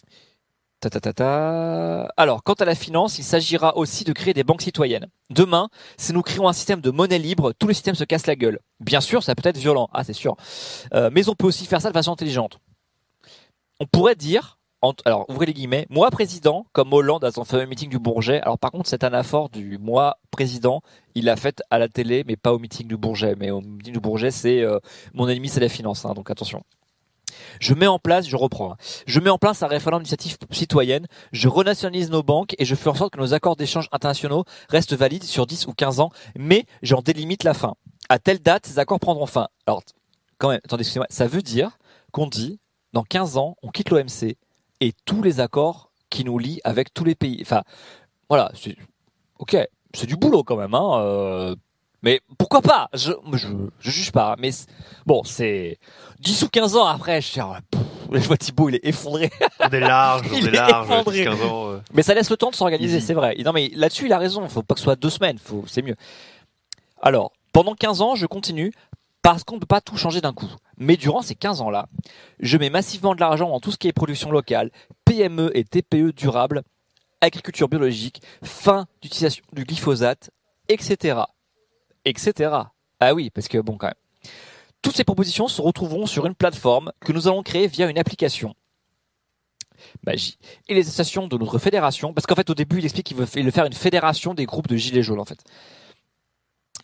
alors quant à la finance, il s'agira aussi de créer des banques citoyennes. Demain, si nous créons un système de monnaie libre, tous les systèmes se cassent la gueule. Bien sûr, ça peut être violent, c'est sûr, mais on peut aussi faire ça de façon intelligente. On pourrait dire, alors ouvrez les guillemets, moi président, comme Hollande à son fameux meeting du Bourget. Alors par contre, cette anaphore du moi président, il l'a faite à la télé, mais pas au meeting du Bourget. Mais au meeting du Bourget, c'est mon ennemi, c'est la finance, hein, donc attention. Je mets en place un référendum d'initiative citoyenne, je renationalise nos banques et je fais en sorte que nos accords d'échange internationaux restent valides sur 10 ou 15 ans, mais j'en délimite la fin. À telle date, ces accords prendront fin. Alors, quand même, attendez, excusez-moi, ça veut dire qu'on dit, dans 15 ans, on quitte l'OMC et tous les accords qui nous lient avec tous les pays. Enfin, voilà, c'est du boulot quand même, hein. Mais pourquoi pas? Je juge pas. Mais bon, c'est 10 ou 15 ans après. Je vois Thibaut, il est effondré. On est large, effondré. 15 ans. Mais ça laisse le temps de s'organiser, Easy. c'est vrai. Non, mais là-dessus, il a raison. Faut pas que ce soit 2 semaines. C'est mieux. Alors, pendant 15 ans, je continue parce qu'on ne peut pas tout changer d'un coup. Mais durant ces 15 ans-là, je mets massivement de l'argent dans tout ce qui est production locale, PME et TPE durables, agriculture biologique, fin d'utilisation du glyphosate, etc. Ah oui, parce que bon, quand même. Toutes ces propositions se retrouveront sur une plateforme que nous allons créer via une application. Magie. Et les associations de notre fédération, parce qu'en fait, au début, il explique qu'il veut faire une fédération des groupes de gilets jaunes, en fait.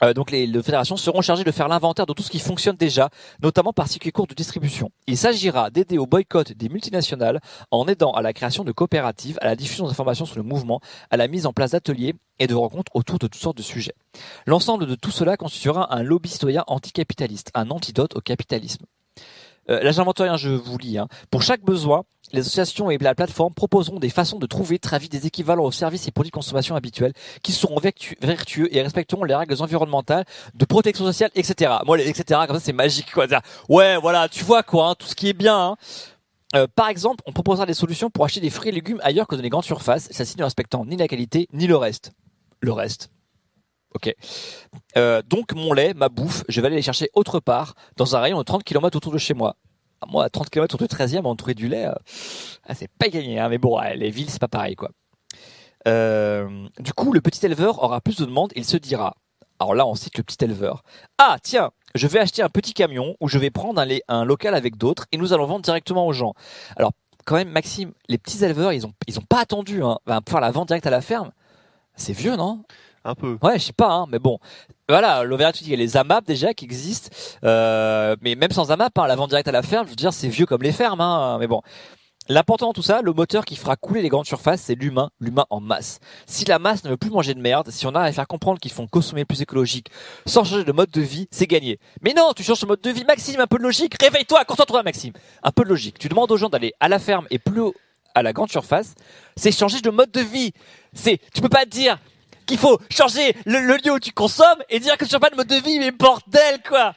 Donc les fédérations seront chargées de faire l'inventaire de tout ce qui fonctionne déjà, notamment par circuit court de distribution. Il s'agira d'aider au boycott des multinationales en aidant à la création de coopératives, à la diffusion d'informations sur le mouvement, à la mise en place d'ateliers et de rencontres autour de toutes sortes de sujets. L'ensemble de tout cela constituera un lobby citoyen anticapitaliste, un antidote au capitalisme. Là j'invente rien, je vous lis. Pour chaque besoin, les associations et la plateforme proposeront des façons de trouver très vite des équivalents aux services et produits de consommation habituels qui seront vertueux et respecteront les règles environnementales, de protection sociale, etc. Moi, les etc. comme ça, c'est magique, quoi. Ouais, voilà, tu vois, quoi, tout ce qui est bien. Par exemple, on proposera des solutions pour acheter des fruits et légumes ailleurs que dans les grandes surfaces, celles-ci ne respectant ni la qualité, ni le reste. Le reste. Ok. Donc, mon lait, ma bouffe, je vais aller les chercher autre part, dans un rayon de 30 km autour de chez moi. Moi, à 30 km autour du 13e, entouré du lait, c'est pas gagné, mais bon, les villes, c'est pas pareil, quoi. Du coup, le petit éleveur aura plus de demandes, il se dira, alors là, on cite le petit éleveur, ah, tiens, je vais acheter un petit camion où je vais prendre un local avec d'autres et nous allons vendre directement aux gens. Alors, quand même, Maxime, les petits éleveurs, ils ont pas attendu, pour faire la vente directe à la ferme. C'est vieux, non? Un peu. Ouais, je sais pas, mais bon. Voilà, l'Auvergne, il y a les AMAP déjà qui existent, mais même sans AMAP, la vente directe à la ferme, je veux dire, c'est vieux comme les fermes, mais bon. L'important dans tout ça, le moteur qui fera couler les grandes surfaces, c'est l'humain en masse. Si la masse ne veut plus manger de merde, si on arrive à faire comprendre qu'ils font consommer plus écologique, sans changer de mode de vie, c'est gagné. Mais non, tu changes de mode de vie, Maxime, un peu de logique, réveille-toi, concentre-toi, Maxime. Un peu de logique. Tu demandes aux gens d'aller à la ferme et plus à la grande surface, c'est changer de mode de vie. Tu peux pas te dire qu'il faut changer le lieu où tu consommes et dire que tu changes pas de mode de vie, mais bordel, quoi.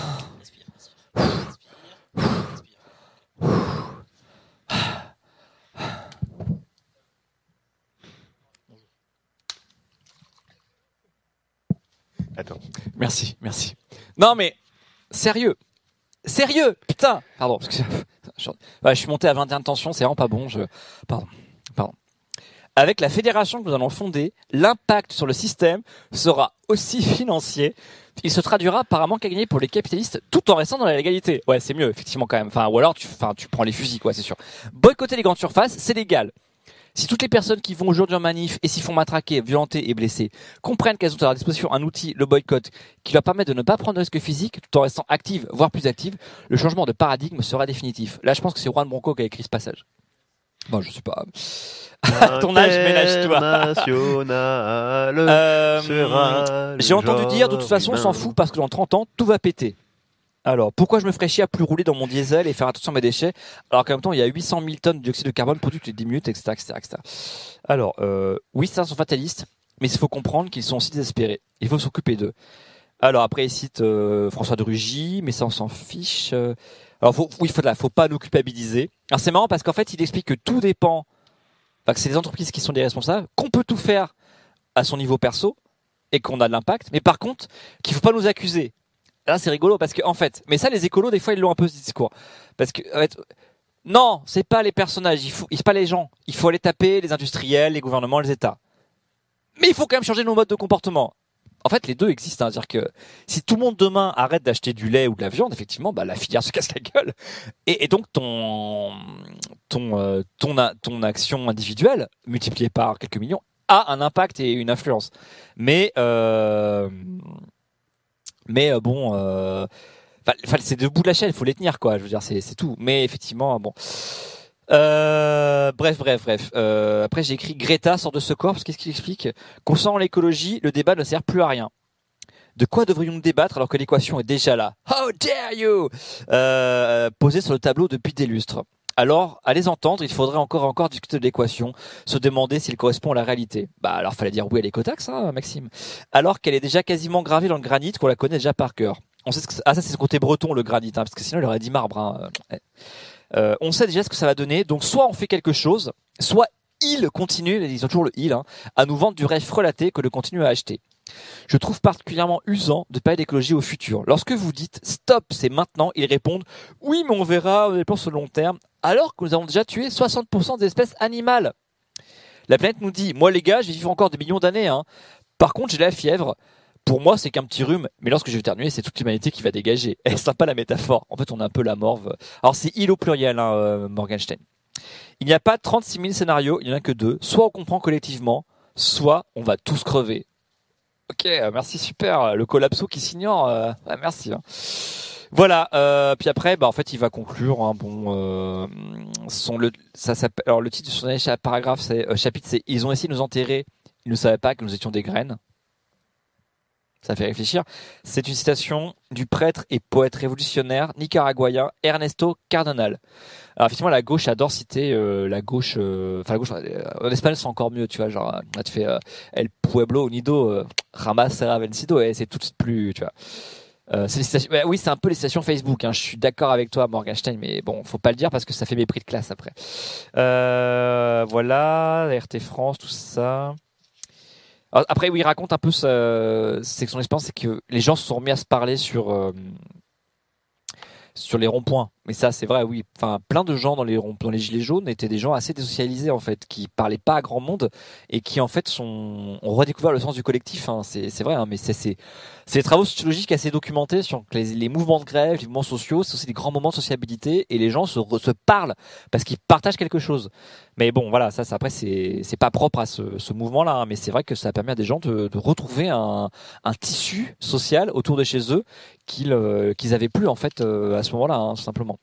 Attends. Merci. Non, mais, sérieux, putain. Pardon, je suis monté à 21 de tension, c'est vraiment pas bon, pardon. Avec la fédération que nous allons fonder, l'impact sur le système sera aussi financier. Il se traduira par un manque à gagner pour les capitalistes tout en restant dans la légalité. Ouais, c'est mieux, effectivement, quand même. Ou alors tu prends les fusils, quoi, c'est sûr. Boycotter les grandes surfaces, c'est légal. Si toutes les personnes qui vont aujourd'hui en manif et s'y font matraquer, violenter et blesser comprennent qu'elles ont à leur disposition un outil, le boycott, qui leur permet de ne pas prendre de risques physiques tout en restant actives, voire plus actives, le changement de paradigme sera définitif. Là, je pense que c'est Juan Branco qui a écrit ce passage. Bon, je sais pas. À ton âge, ménage-toi. J'ai entendu dire, de toute façon, on s'en fout parce que dans 30 ans, tout va péter. Alors, pourquoi je me ferais chier à plus rouler dans mon diesel et faire attention à mes déchets, alors qu'en même temps, il y a 800 000 tonnes de dioxyde de carbone produit toutes les 10 minutes, etc., etc., etc. Alors, oui, certains sont fatalistes, mais il faut comprendre qu'ils sont aussi désespérés. Il faut s'occuper d'eux. Alors, après, il cite François de Rugy, mais ça, on s'en fiche. Alors, faut pas nous culpabiliser. Alors, c'est marrant parce qu'en fait, il explique que tout dépend, que c'est les entreprises qui sont des responsables, qu'on peut tout faire à son niveau perso et qu'on a de l'impact, mais par contre, qu'il faut pas nous accuser. Là, c'est rigolo parce que, en fait, mais ça, les écolos, des fois, ils l'ont un peu ce discours. Parce que, en fait, non, c'est pas les personnages, c'est pas les gens. Il faut aller taper les industriels, les gouvernements, les États. Mais il faut quand même changer nos modes de comportement. En fait, les deux existent. C'est-à-dire que si tout le monde demain arrête d'acheter du lait ou de la viande, effectivement, la filière se casse la gueule. Et donc, ton action individuelle, multipliée par quelques millions, a un impact et une influence. Mais bon, c'est debout de la chaîne, il faut les tenir, quoi. Je veux dire, c'est tout. Mais effectivement, bon. Bref. Après, j'ai écrit Greta sort de ce corps, parce qu'est-ce qu'il explique? Concernant l'écologie, le débat ne sert plus à rien. De quoi devrions-nous débattre alors que l'équation est déjà là? How dare you! Posée sur le tableau depuis des lustres. Alors, à les entendre, il faudrait encore discuter de l'équation, se demander s'il correspond à la réalité. Alors, fallait dire oui à l'écotaxe, Maxime. Alors qu'elle est déjà quasiment gravée dans le granit, qu'on la connaît déjà par cœur. On sait ça, c'est ce côté breton, le granit, parce que sinon, il aurait dit marbre, on sait déjà ce que ça va donner, donc soit on fait quelque chose, soit ils continuent, ils ont toujours le il, à nous vendre du rêve frelaté que de continuer à acheter. Je trouve particulièrement usant de parler d'écologie au futur. Lorsque vous dites stop, c'est maintenant, ils répondent oui, mais on verra, on dépense sur le long terme, alors que nous avons déjà tué 60% des espèces animales. La planète nous dit, moi les gars, je vais vivre encore des millions d'années. Par contre, j'ai la fièvre. Pour moi, c'est qu'un petit rhume, mais lorsque je vais éternuer, c'est toute l'humanité qui va dégager. Elle est sympa la métaphore. En fait, on a un peu la morve. Alors, c'est il au pluriel, Morgenstern. Il n'y a pas 36 000 scénarios, il n'y en a que 2. Soit on comprend collectivement, soit on va tous crever. Ok, merci, super. Le collapso qui s'ignore. Ouais, merci. Hein. Voilà. Puis après, en fait, il va conclure. Hein, ça s'appelle. Alors, le titre de son paragraphe, chapitre, c'est ils ont essayé de nous enterrer. Ils ne savaient pas que nous étions des graines. Ça fait réfléchir. C'est une citation du prêtre et poète révolutionnaire nicaraguayen Ernesto Cardenal. Alors effectivement, la gauche adore citer la gauche. La gauche en espagnol c'est encore mieux, tu vois. Genre, là, tu fais El pueblo unido jamás será vencido et c'est tout de suite plus, tu vois. C'est les citations, oui, c'est un peu les citations Facebook. Hein. Je suis d'accord avec toi, Morgenstern, mais bon, faut pas le dire parce que ça fait mépris de classe après. Voilà, RT France, tout ça. Alors, après, oui, il raconte un peu c'est que son expérience, c'est que les gens se sont remis à se parler sur les ronds-points. Mais ça, c'est vrai, oui. Enfin, plein de gens dans les gilets jaunes étaient des gens assez désocialisés, en fait, qui parlaient pas à grand monde et qui, en fait, ont redécouvert le sens du collectif. Hein. C'est vrai, hein, mais c'est des travaux sociologiques assez documentés sur que les mouvements de grève, les mouvements sociaux, c'est aussi des grands moments de sociabilité et les gens se parlent parce qu'ils partagent quelque chose. Mais bon, voilà, ça après, c'est pas propre à ce mouvement-là, hein, mais c'est vrai que ça permet à des gens de retrouver un tissu social autour de chez eux qu'ils avaient plus, en fait, à ce moment-là, hein, tout simplement.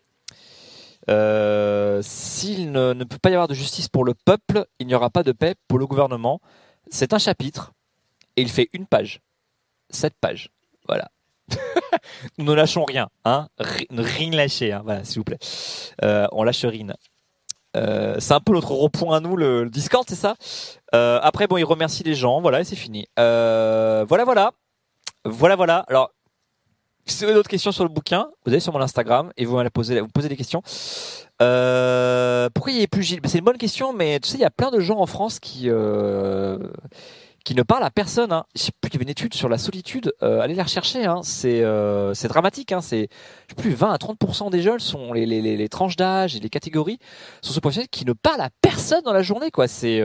S'il ne peut pas y avoir de justice pour le peuple, il n'y aura pas de paix pour le gouvernement. C'est un chapitre et il fait une page. 7 pages. Voilà. Nous ne lâchons rien. Hein, rien lâcher. Hein, voilà, s'il vous plaît. On lâche rien. C'est un peu notre rond-point à nous, le Discord, c'est ça. Après, il remercie les gens. Voilà, et c'est fini. Voilà. Alors, si vous avez d'autres questions sur le bouquin, vous allez sur mon Instagram et vous posez des questions. Pourquoi il n'y a plus Gilles ? C'est une bonne question, mais tu sais, il y a plein de gens en France qui ne parlent à personne. Hein. Je sais plus qu'il y avait une étude sur la solitude. Allez la rechercher. Hein. C'est dramatique. Hein. C'est plus 20 à 30% des jeunes sont les tranches d'âge et les catégories sont ceux professionnels qui ne parlent à personne dans la journée. Quoi. C'est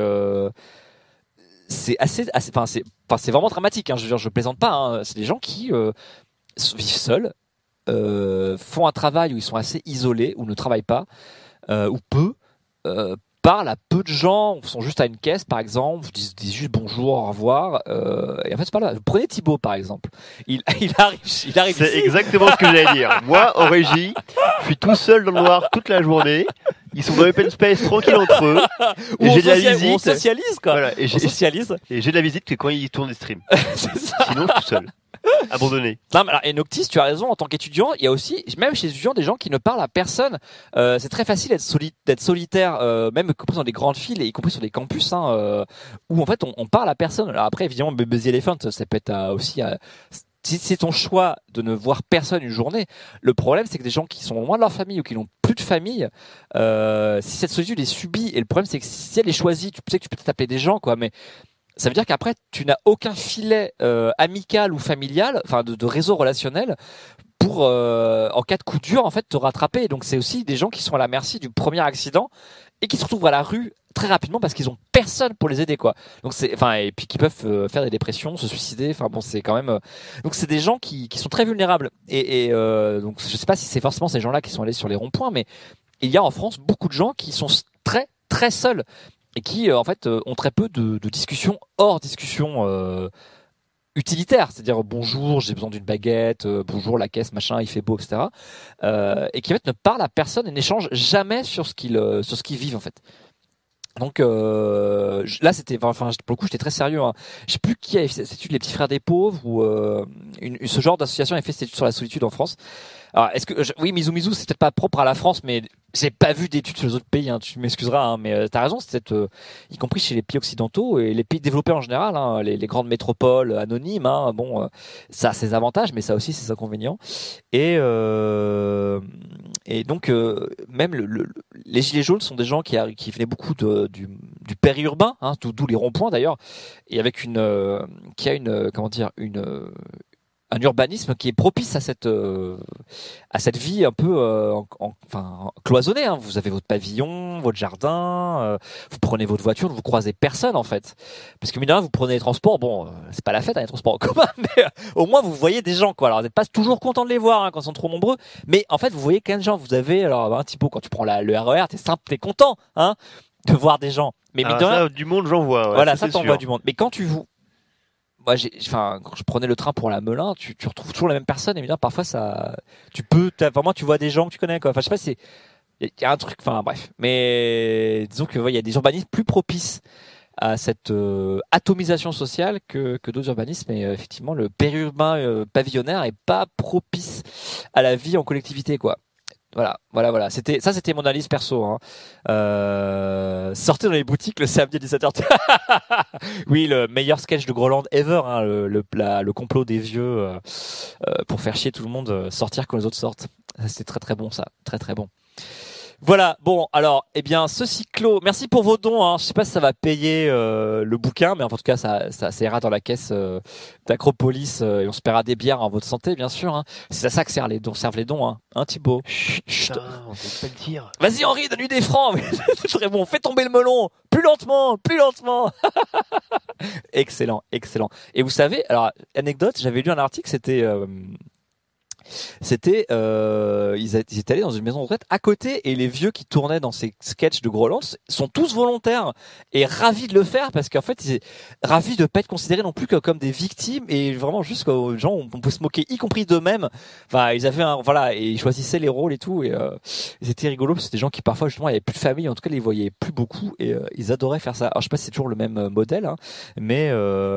assez. C'est vraiment dramatique. Hein. Je veux dire, je plaisante pas. Hein. C'est des gens qui vivent seuls, font un travail où ils sont assez isolés, ou ne travaillent pas, ou peu, parlent à peu de gens, sont juste à une caisse par exemple, disent juste bonjour, au revoir, et en fait c'est pas là. Prenez Thibaut par exemple, il arrive. C'est exactement ce que j'allais dire. Moi, en régie, je suis tout seul dans le noir toute la journée. Ils sont dans l'open space tranquilles entre eux. Et j'ai de la visite. On socialise quoi. Voilà, on socialise. Et j'ai de la visite que quand ils tournent les streams. C'est ça. Sinon, je suis tout seul. Abandonné. Non, mais alors, et Noctis, tu as raison, en tant qu'étudiant, il y a aussi, même chez les étudiants, des gens qui ne parlent à personne. C'est très facile d'être solitaire, même y compris dans des grandes files, et y compris sur des campus, hein, où en fait on parle à personne. Alors après, évidemment, Buzzy Elephant, ça peut être aussi... si c'est ton choix de ne voir personne une journée, le problème c'est que des gens qui sont loin de leur famille ou qui n'ont plus de famille, si cette solitude est subie, et le problème c'est que si elle est choisie, tu sais que tu peux t'appeler des gens, quoi, mais ça veut dire qu'après tu n'as aucun filet amical ou familial, enfin de réseau relationnel pour en cas de coup dur en fait te rattraper. Donc c'est aussi des gens qui sont à la merci du premier accident et qui se retrouvent à la rue très rapidement parce qu'ils ont personne pour les aider, quoi. Donc et puis qui peuvent faire des dépressions, se suicider. Enfin bon, c'est quand même. Donc c'est des gens qui sont très vulnérables. Et donc je sais pas si c'est forcément ces gens-là qui sont allés sur les ronds-points, mais il y a en France beaucoup de gens qui sont très très seuls et qui en fait ont très peu de discussions hors discussion utilitaire, c'est-à-dire bonjour, j'ai besoin d'une baguette, bonjour la caisse, machin, il fait beau, etc. Et qui en fait ne parlent à personne et n'échangent jamais sur ce qu'ils vivent en fait. Donc là c'était, enfin pour le coup j'étais très sérieux. Hein. Je sais plus qui avait fait cette étude, les petits frères des pauvres ou ce genre d'association a fait cette étude sur la solitude en France. Alors est-ce que oui, Mizu c'est peut-être pas propre à la France, mais j'ai pas vu d'études sur les autres pays. Hein, tu m'excuseras, hein, mais t'as raison, c'est peut-être y compris chez les pays occidentaux et les pays développés en général, hein, les grandes métropoles anonymes. Hein, bon, ça a ses avantages, mais ça a aussi ses inconvénients. Et donc même les gilets jaunes sont des gens qui venaient beaucoup du périurbain, hein, d'où les ronds-points d'ailleurs, et avec un urbanisme qui est propice à cette vie un peu cloisonnée. Hein. Vous avez votre pavillon, votre jardin, vous prenez votre voiture, vous croisez personne en fait. Parce que mine de rien, vous prenez les transports, bon, c'est pas la fête, hein, les transports en commun, mais au moins vous voyez des gens, quoi. Alors vous n'êtes pas toujours content de les voir hein, quand ils sont trop nombreux, mais en fait vous voyez plein de gens. Vous avez alors un petit peu quand tu prends le RER, t'es content, hein, de voir des gens. Mais mine de rien, du monde j'en vois. Ouais, voilà, ça t'envoie du monde. Mais quand quand je prenais le train pour la Melun, tu retrouves toujours la même personne. Évidemment, parfois vraiment, tu vois des gens que tu connais, quoi. Enfin, je sais pas, il y a un truc, enfin, bref. Mais disons que, il y a des urbanismes plus propices à cette atomisation sociale que d'autres urbanismes. Et effectivement, le périurbain pavillonnaire est pas propice à la vie en collectivité, quoi. Voilà. C'était mon analyse perso. Hein. Sortez dans les boutiques le samedi à 17h. Oui, le meilleur sketch de Groland ever. Hein, le complot des vieux pour faire chier tout le monde, sortir quand les autres sortent. C'était très très bon, ça. Très très bon. Voilà, bon, alors, ceci clos. Merci pour vos dons. Hein. Je sais pas si ça va payer le bouquin, mais en tout cas, ça ira dans la caisse d'Acropolis et on se paiera des bières en votre santé, bien sûr. Hein. C'est à ça que servent les dons, hein, Thibaut. Chut, on peut pas le dire. Vas-y, Henri, donne-lui des francs. C'est très bon. Fais tomber le melon. Plus lentement. Excellent. Et vous savez, alors, anecdote, j'avais lu un article, ils étaient allés dans une maison de retraite à côté et les vieux qui tournaient dans ces sketchs de Groland sont tous volontaires et ravis de le faire parce qu'en fait ils étaient ravis de pas être considérés non plus que comme des victimes et vraiment juste que gens on pouvait se moquer y compris d'eux-mêmes. Enfin ils avaient et ils choisissaient les rôles et tout et c'était rigolo parce que c'était des gens qui parfois justement il y avait plus de famille, en tout cas ils les voyaient plus beaucoup et ils adoraient faire ça. Alors je sais pas si c'est toujours le même modèle hein, mais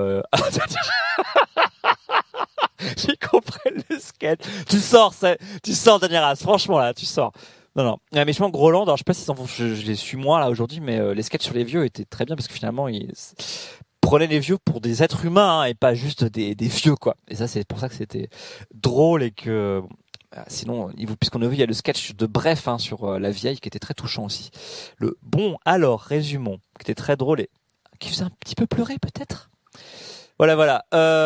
j'ai compris le sketch. Tu sors, Daniel Ras. Franchement, là, tu sors. Non. Mais je pense que Groland, alors je sais pas si je les suis moi, là, aujourd'hui, mais les sketchs sur les vieux étaient très bien parce que finalement, ils prenaient les vieux pour des êtres humains, hein, et pas juste des vieux, quoi. Et ça, c'est pour ça que c'était drôle et que, sinon, puisqu'on a vu, il y a le sketch de Bref, hein, sur la vieille qui était très touchant aussi. Alors, résumons, qui était très drôle et qui faisait un petit peu pleurer, peut-être. Voilà.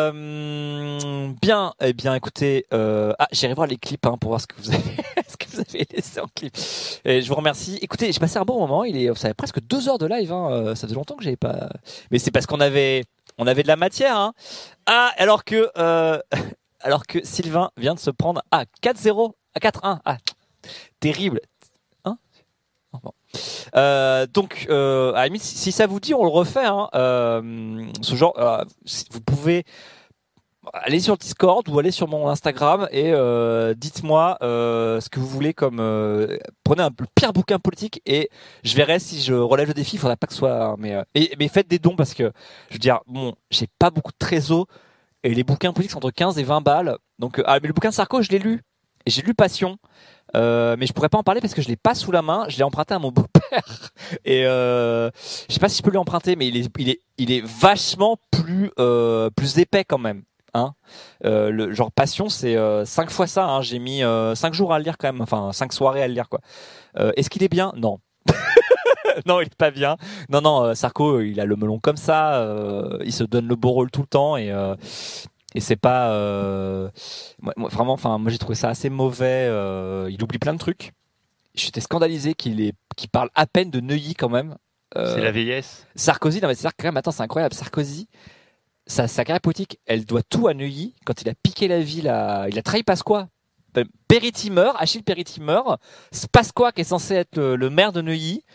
Bien, écoutez, j'irai voir les clips hein, pour voir ce que vous avez laissé en clip. Et je vous remercie. Écoutez, j'ai passé un bon moment. Ça fait presque 2 heures de live. Hein. Ça faisait longtemps que j'avais pas. Mais c'est parce qu'on avait de la matière. Hein. Alors que Sylvain vient de se prendre 4-0, 4-1. Terrible. Bon. Donc, à la limite, si ça vous dit, on le refait. Hein. Ce genre, vous pouvez aller sur le Discord ou aller sur mon Instagram et dites-moi ce que vous voulez comme. Prenez le pire bouquin politique et je verrai si je relève le défi. Il faudra pas que ce soit. Mais faites des dons parce que je veux dire, bon, j'ai pas beaucoup de trésor et les bouquins politiques sont entre 15 et 20 balles. Donc, mais le bouquin de Sarko, je l'ai lu et j'ai lu Passion. Mais je pourrais pas en parler parce que je l'ai pas sous la main. Je l'ai emprunté à mon beau-père et je sais pas si je peux lui emprunter, mais il est vachement plus épais quand même. Hein, le genre Passion, c'est 5 fois ça. Hein. J'ai mis 5 jours à le lire quand même. Enfin 5 soirées à le lire quoi. Est-ce qu'il est bien ? Non. Non, il est pas bien. Non, Sarko, il a le melon comme ça. Il se donne le beau rôle tout le temps et c'est pas vraiment. Enfin, moi j'ai trouvé ça assez mauvais. Il oublie plein de trucs. J'étais scandalisé qu'il parle à peine de Neuilly quand même. C'est la vieillesse. Sarkozy, non mais c'est quand même. Attends, c'est incroyable. Sarkozy, sa carrière politique, elle doit tout à Neuilly. Quand il a piqué la ville, il a trahi Pasqua. Peretti meurt, Achille Peretti meurt. Pasqua qui est censé être le maire de Neuilly.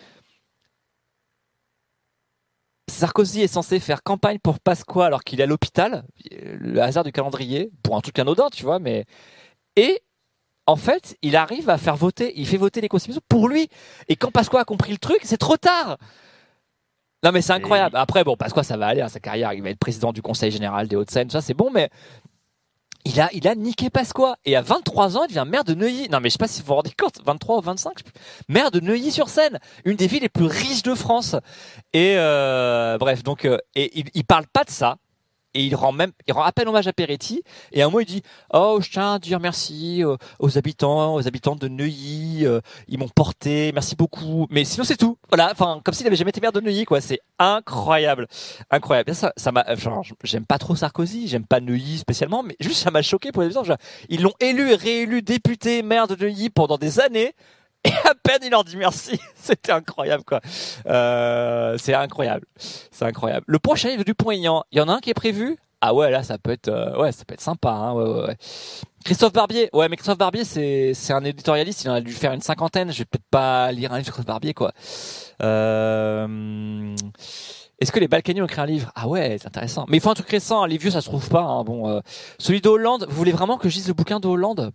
Sarkozy est censé faire campagne pour Pasqua alors qu'il est à l'hôpital, le hasard du calendrier, pour un truc anodin, tu vois, mais... Et, en fait, il arrive à il fait voter les constitutions pour lui. Et quand Pasqua a compris le truc, c'est trop tard. Non mais c'est incroyable. Après, bon, Pasqua, ça va aller à sa carrière, il va être président du Conseil Général des Hauts-de-Seine, ça c'est bon, mais... Il a niqué Pasqua. Et à 23 ans, il devient maire de Neuilly. Non, mais je sais pas si vous vous rendez compte. 23 ou 25. Maire de Neuilly-sur-Seine. Une des villes les plus riches de France. Et, bref, donc, et il parle pas de ça. Et il rend à peine hommage à Peretti. Et à un moment, il dit, oh, je tiens à dire merci aux habitants de Neuilly. Ils m'ont porté. Merci beaucoup. Mais sinon, c'est tout. Voilà. Enfin, comme s'il avait jamais été maire de Neuilly, quoi. C'est incroyable. Incroyable. Ça m'a, genre, j'aime pas trop Sarkozy. J'aime pas Neuilly spécialement. Mais juste, ça m'a choqué pour les habitants. Ils l'ont élu et réélu député maire de Neuilly pendant des années. Et à peine il leur dit merci. C'était incroyable, quoi. C'est incroyable. Le prochain livre du Dupont-Aignan, il y en a un qui est prévu. Ah ouais, là, ça peut être sympa, hein. Ouais. Christophe Barbier. Ouais, mais Christophe Barbier, c'est un éditorialiste. Il en a dû faire une 50aine. Je vais peut-être pas lire un livre de Christophe Barbier, quoi. Est-ce que les Balkany ont écrit un livre? Ah ouais, c'est intéressant. Mais il faut un truc récent, les vieux ça se trouve pas. Hein. Bon, celui de Hollande, vous voulez vraiment que je dise le bouquin de Hollande?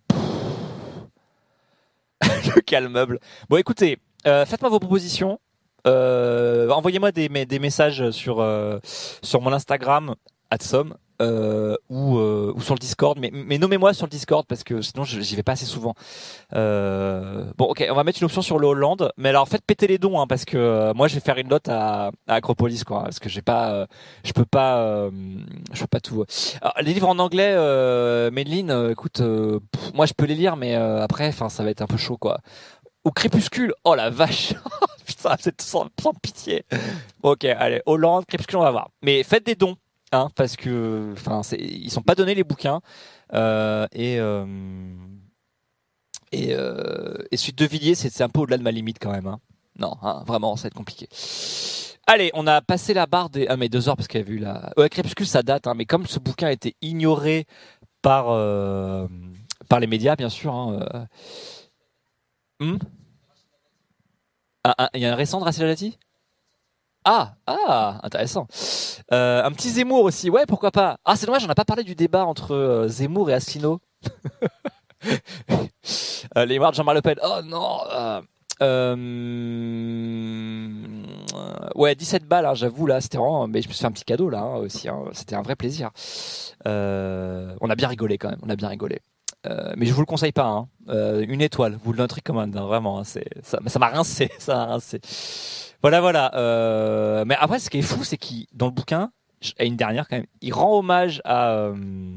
Le calmeuble. Bon écoutez, faites-moi vos propositions. Envoyez-moi des messages sur mon Instagram @som ou sur le Discord, mais nommez-moi sur le Discord parce que sinon j'y vais pas assez souvent. Bon ok, on va mettre une option sur le Hollande, mais alors faites péter les dons hein, parce que moi je vais faire une note à Acropolis quoi, parce que je peux pas tout. Alors, les livres en anglais, Medline, écoute, moi je peux les lire, mais après, enfin ça va être un peu chaud quoi. Au Crépuscule, oh la vache, putain, c'est sans pitié. Ok, allez, Hollande, Crépuscule, on va voir. Mais faites des dons, hein, parce que, enfin, ils sont pas donnés les bouquins, et Suite de Villiers, c'est un peu au-delà de ma limite quand même. Hein. Non, hein, vraiment, ça va être compliqué. Allez, on a passé la barre des 2 heures parce qu'il y avait eu Crépuscule, ça date, hein, mais comme ce bouquin a été ignoré par les médias, bien sûr. Hein, il y a un récent de Rachida Dati? Ah, intéressant. Un petit Zemmour aussi, ouais, pourquoi pas. Ah, c'est dommage, on n'a pas parlé du débat entre Zemmour et Asselineau. Les mémoires de Jean-Marie Le Pen. Oh non. Ouais, 17 balles, hein, j'avoue, là, c'était vraiment. Mais je me suis fait un petit cadeau, là, hein, aussi. Hein, c'était un vrai plaisir. On a bien rigolé quand même, on a bien rigolé. Mais je vous le conseille pas, hein. 1 étoile, vous le noterez comme un, vraiment, hein, ça m'a rincé, ça m'a rincé. Voilà. Mais après, ce qui est fou, c'est qu'il, dans le bouquin, et une dernière quand même, il rend hommage à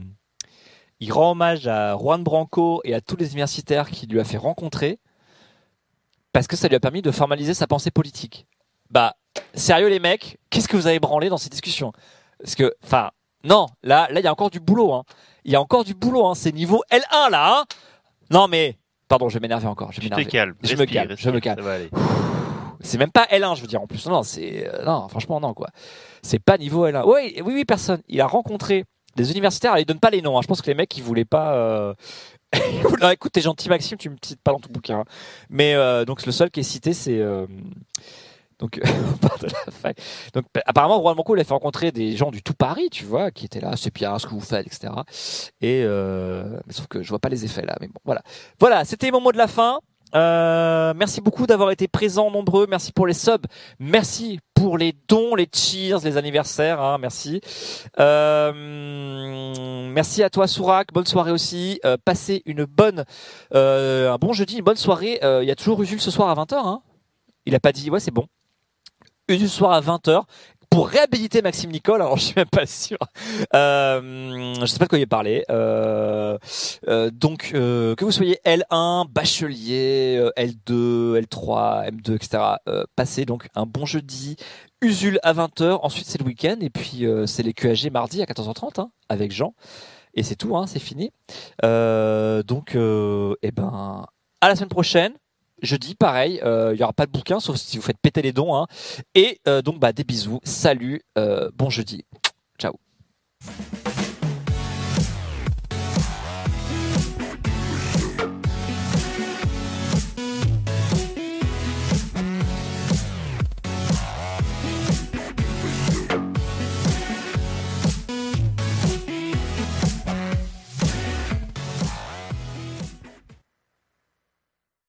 Juan Branco et à tous les universitaires qu'il lui a fait rencontrer, parce que ça lui a permis de formaliser sa pensée politique. Bah, sérieux les mecs, qu'est-ce que vous avez branlé dans ces discussions? Parce que, enfin, non, là, il y a encore du boulot, hein. Il y a encore du boulot, hein. C'est niveau L1 là, hein. Non mais, pardon, je vais m'énerver encore. Je me calme. Je me calme. Ça va aller. C'est même pas L1, je veux dire. En plus, non, non, franchement, non quoi. C'est pas niveau L1. Oui, personne. Il a rencontré des universitaires. Il donne pas les noms. Hein. Je pense que les mecs, ils voulaient pas. Non, écoute, t'es gentil, Maxime. Tu me cites pas dans ton bouquin. Hein. Mais donc le seul qui est cité, c'est. Donc, apparemment, Juan Branco, il a fait rencontrer des gens du tout Paris, tu vois, qui étaient là, c'est bien ce que vous faites, etc. Et mais sauf que je vois pas les effets là. Mais bon, voilà, c'était mon mot de la fin. Merci beaucoup d'avoir été présents nombreux. Merci pour les subs. Merci pour les dons, les cheers, les anniversaires. Hein, merci. Merci à toi, Sourak. Bonne soirée aussi. Passez un bon jeudi, une bonne soirée. Il y a toujours Usul ce soir à 20h. Hein. Il a pas dit, ouais, c'est bon. Usul ce soir à 20h. Pour réhabiliter Maxime Nicole, alors je suis même pas sûr. Je sais pas de quoi il est parlé. Donc que vous soyez L1, bachelier, L2, L3, M2, etc. Passez donc un bon jeudi. Usul à 20h. Ensuite c'est le week-end et puis c'est les QAG mardi à 14h30 hein, avec Jean. Et c'est tout, hein, c'est fini. Donc à la semaine prochaine. Jeudi, pareil, il y aura pas de bouquin, sauf si vous faites péter les dons. Hein. Et donc, des bisous, salut, bon jeudi. Ciao.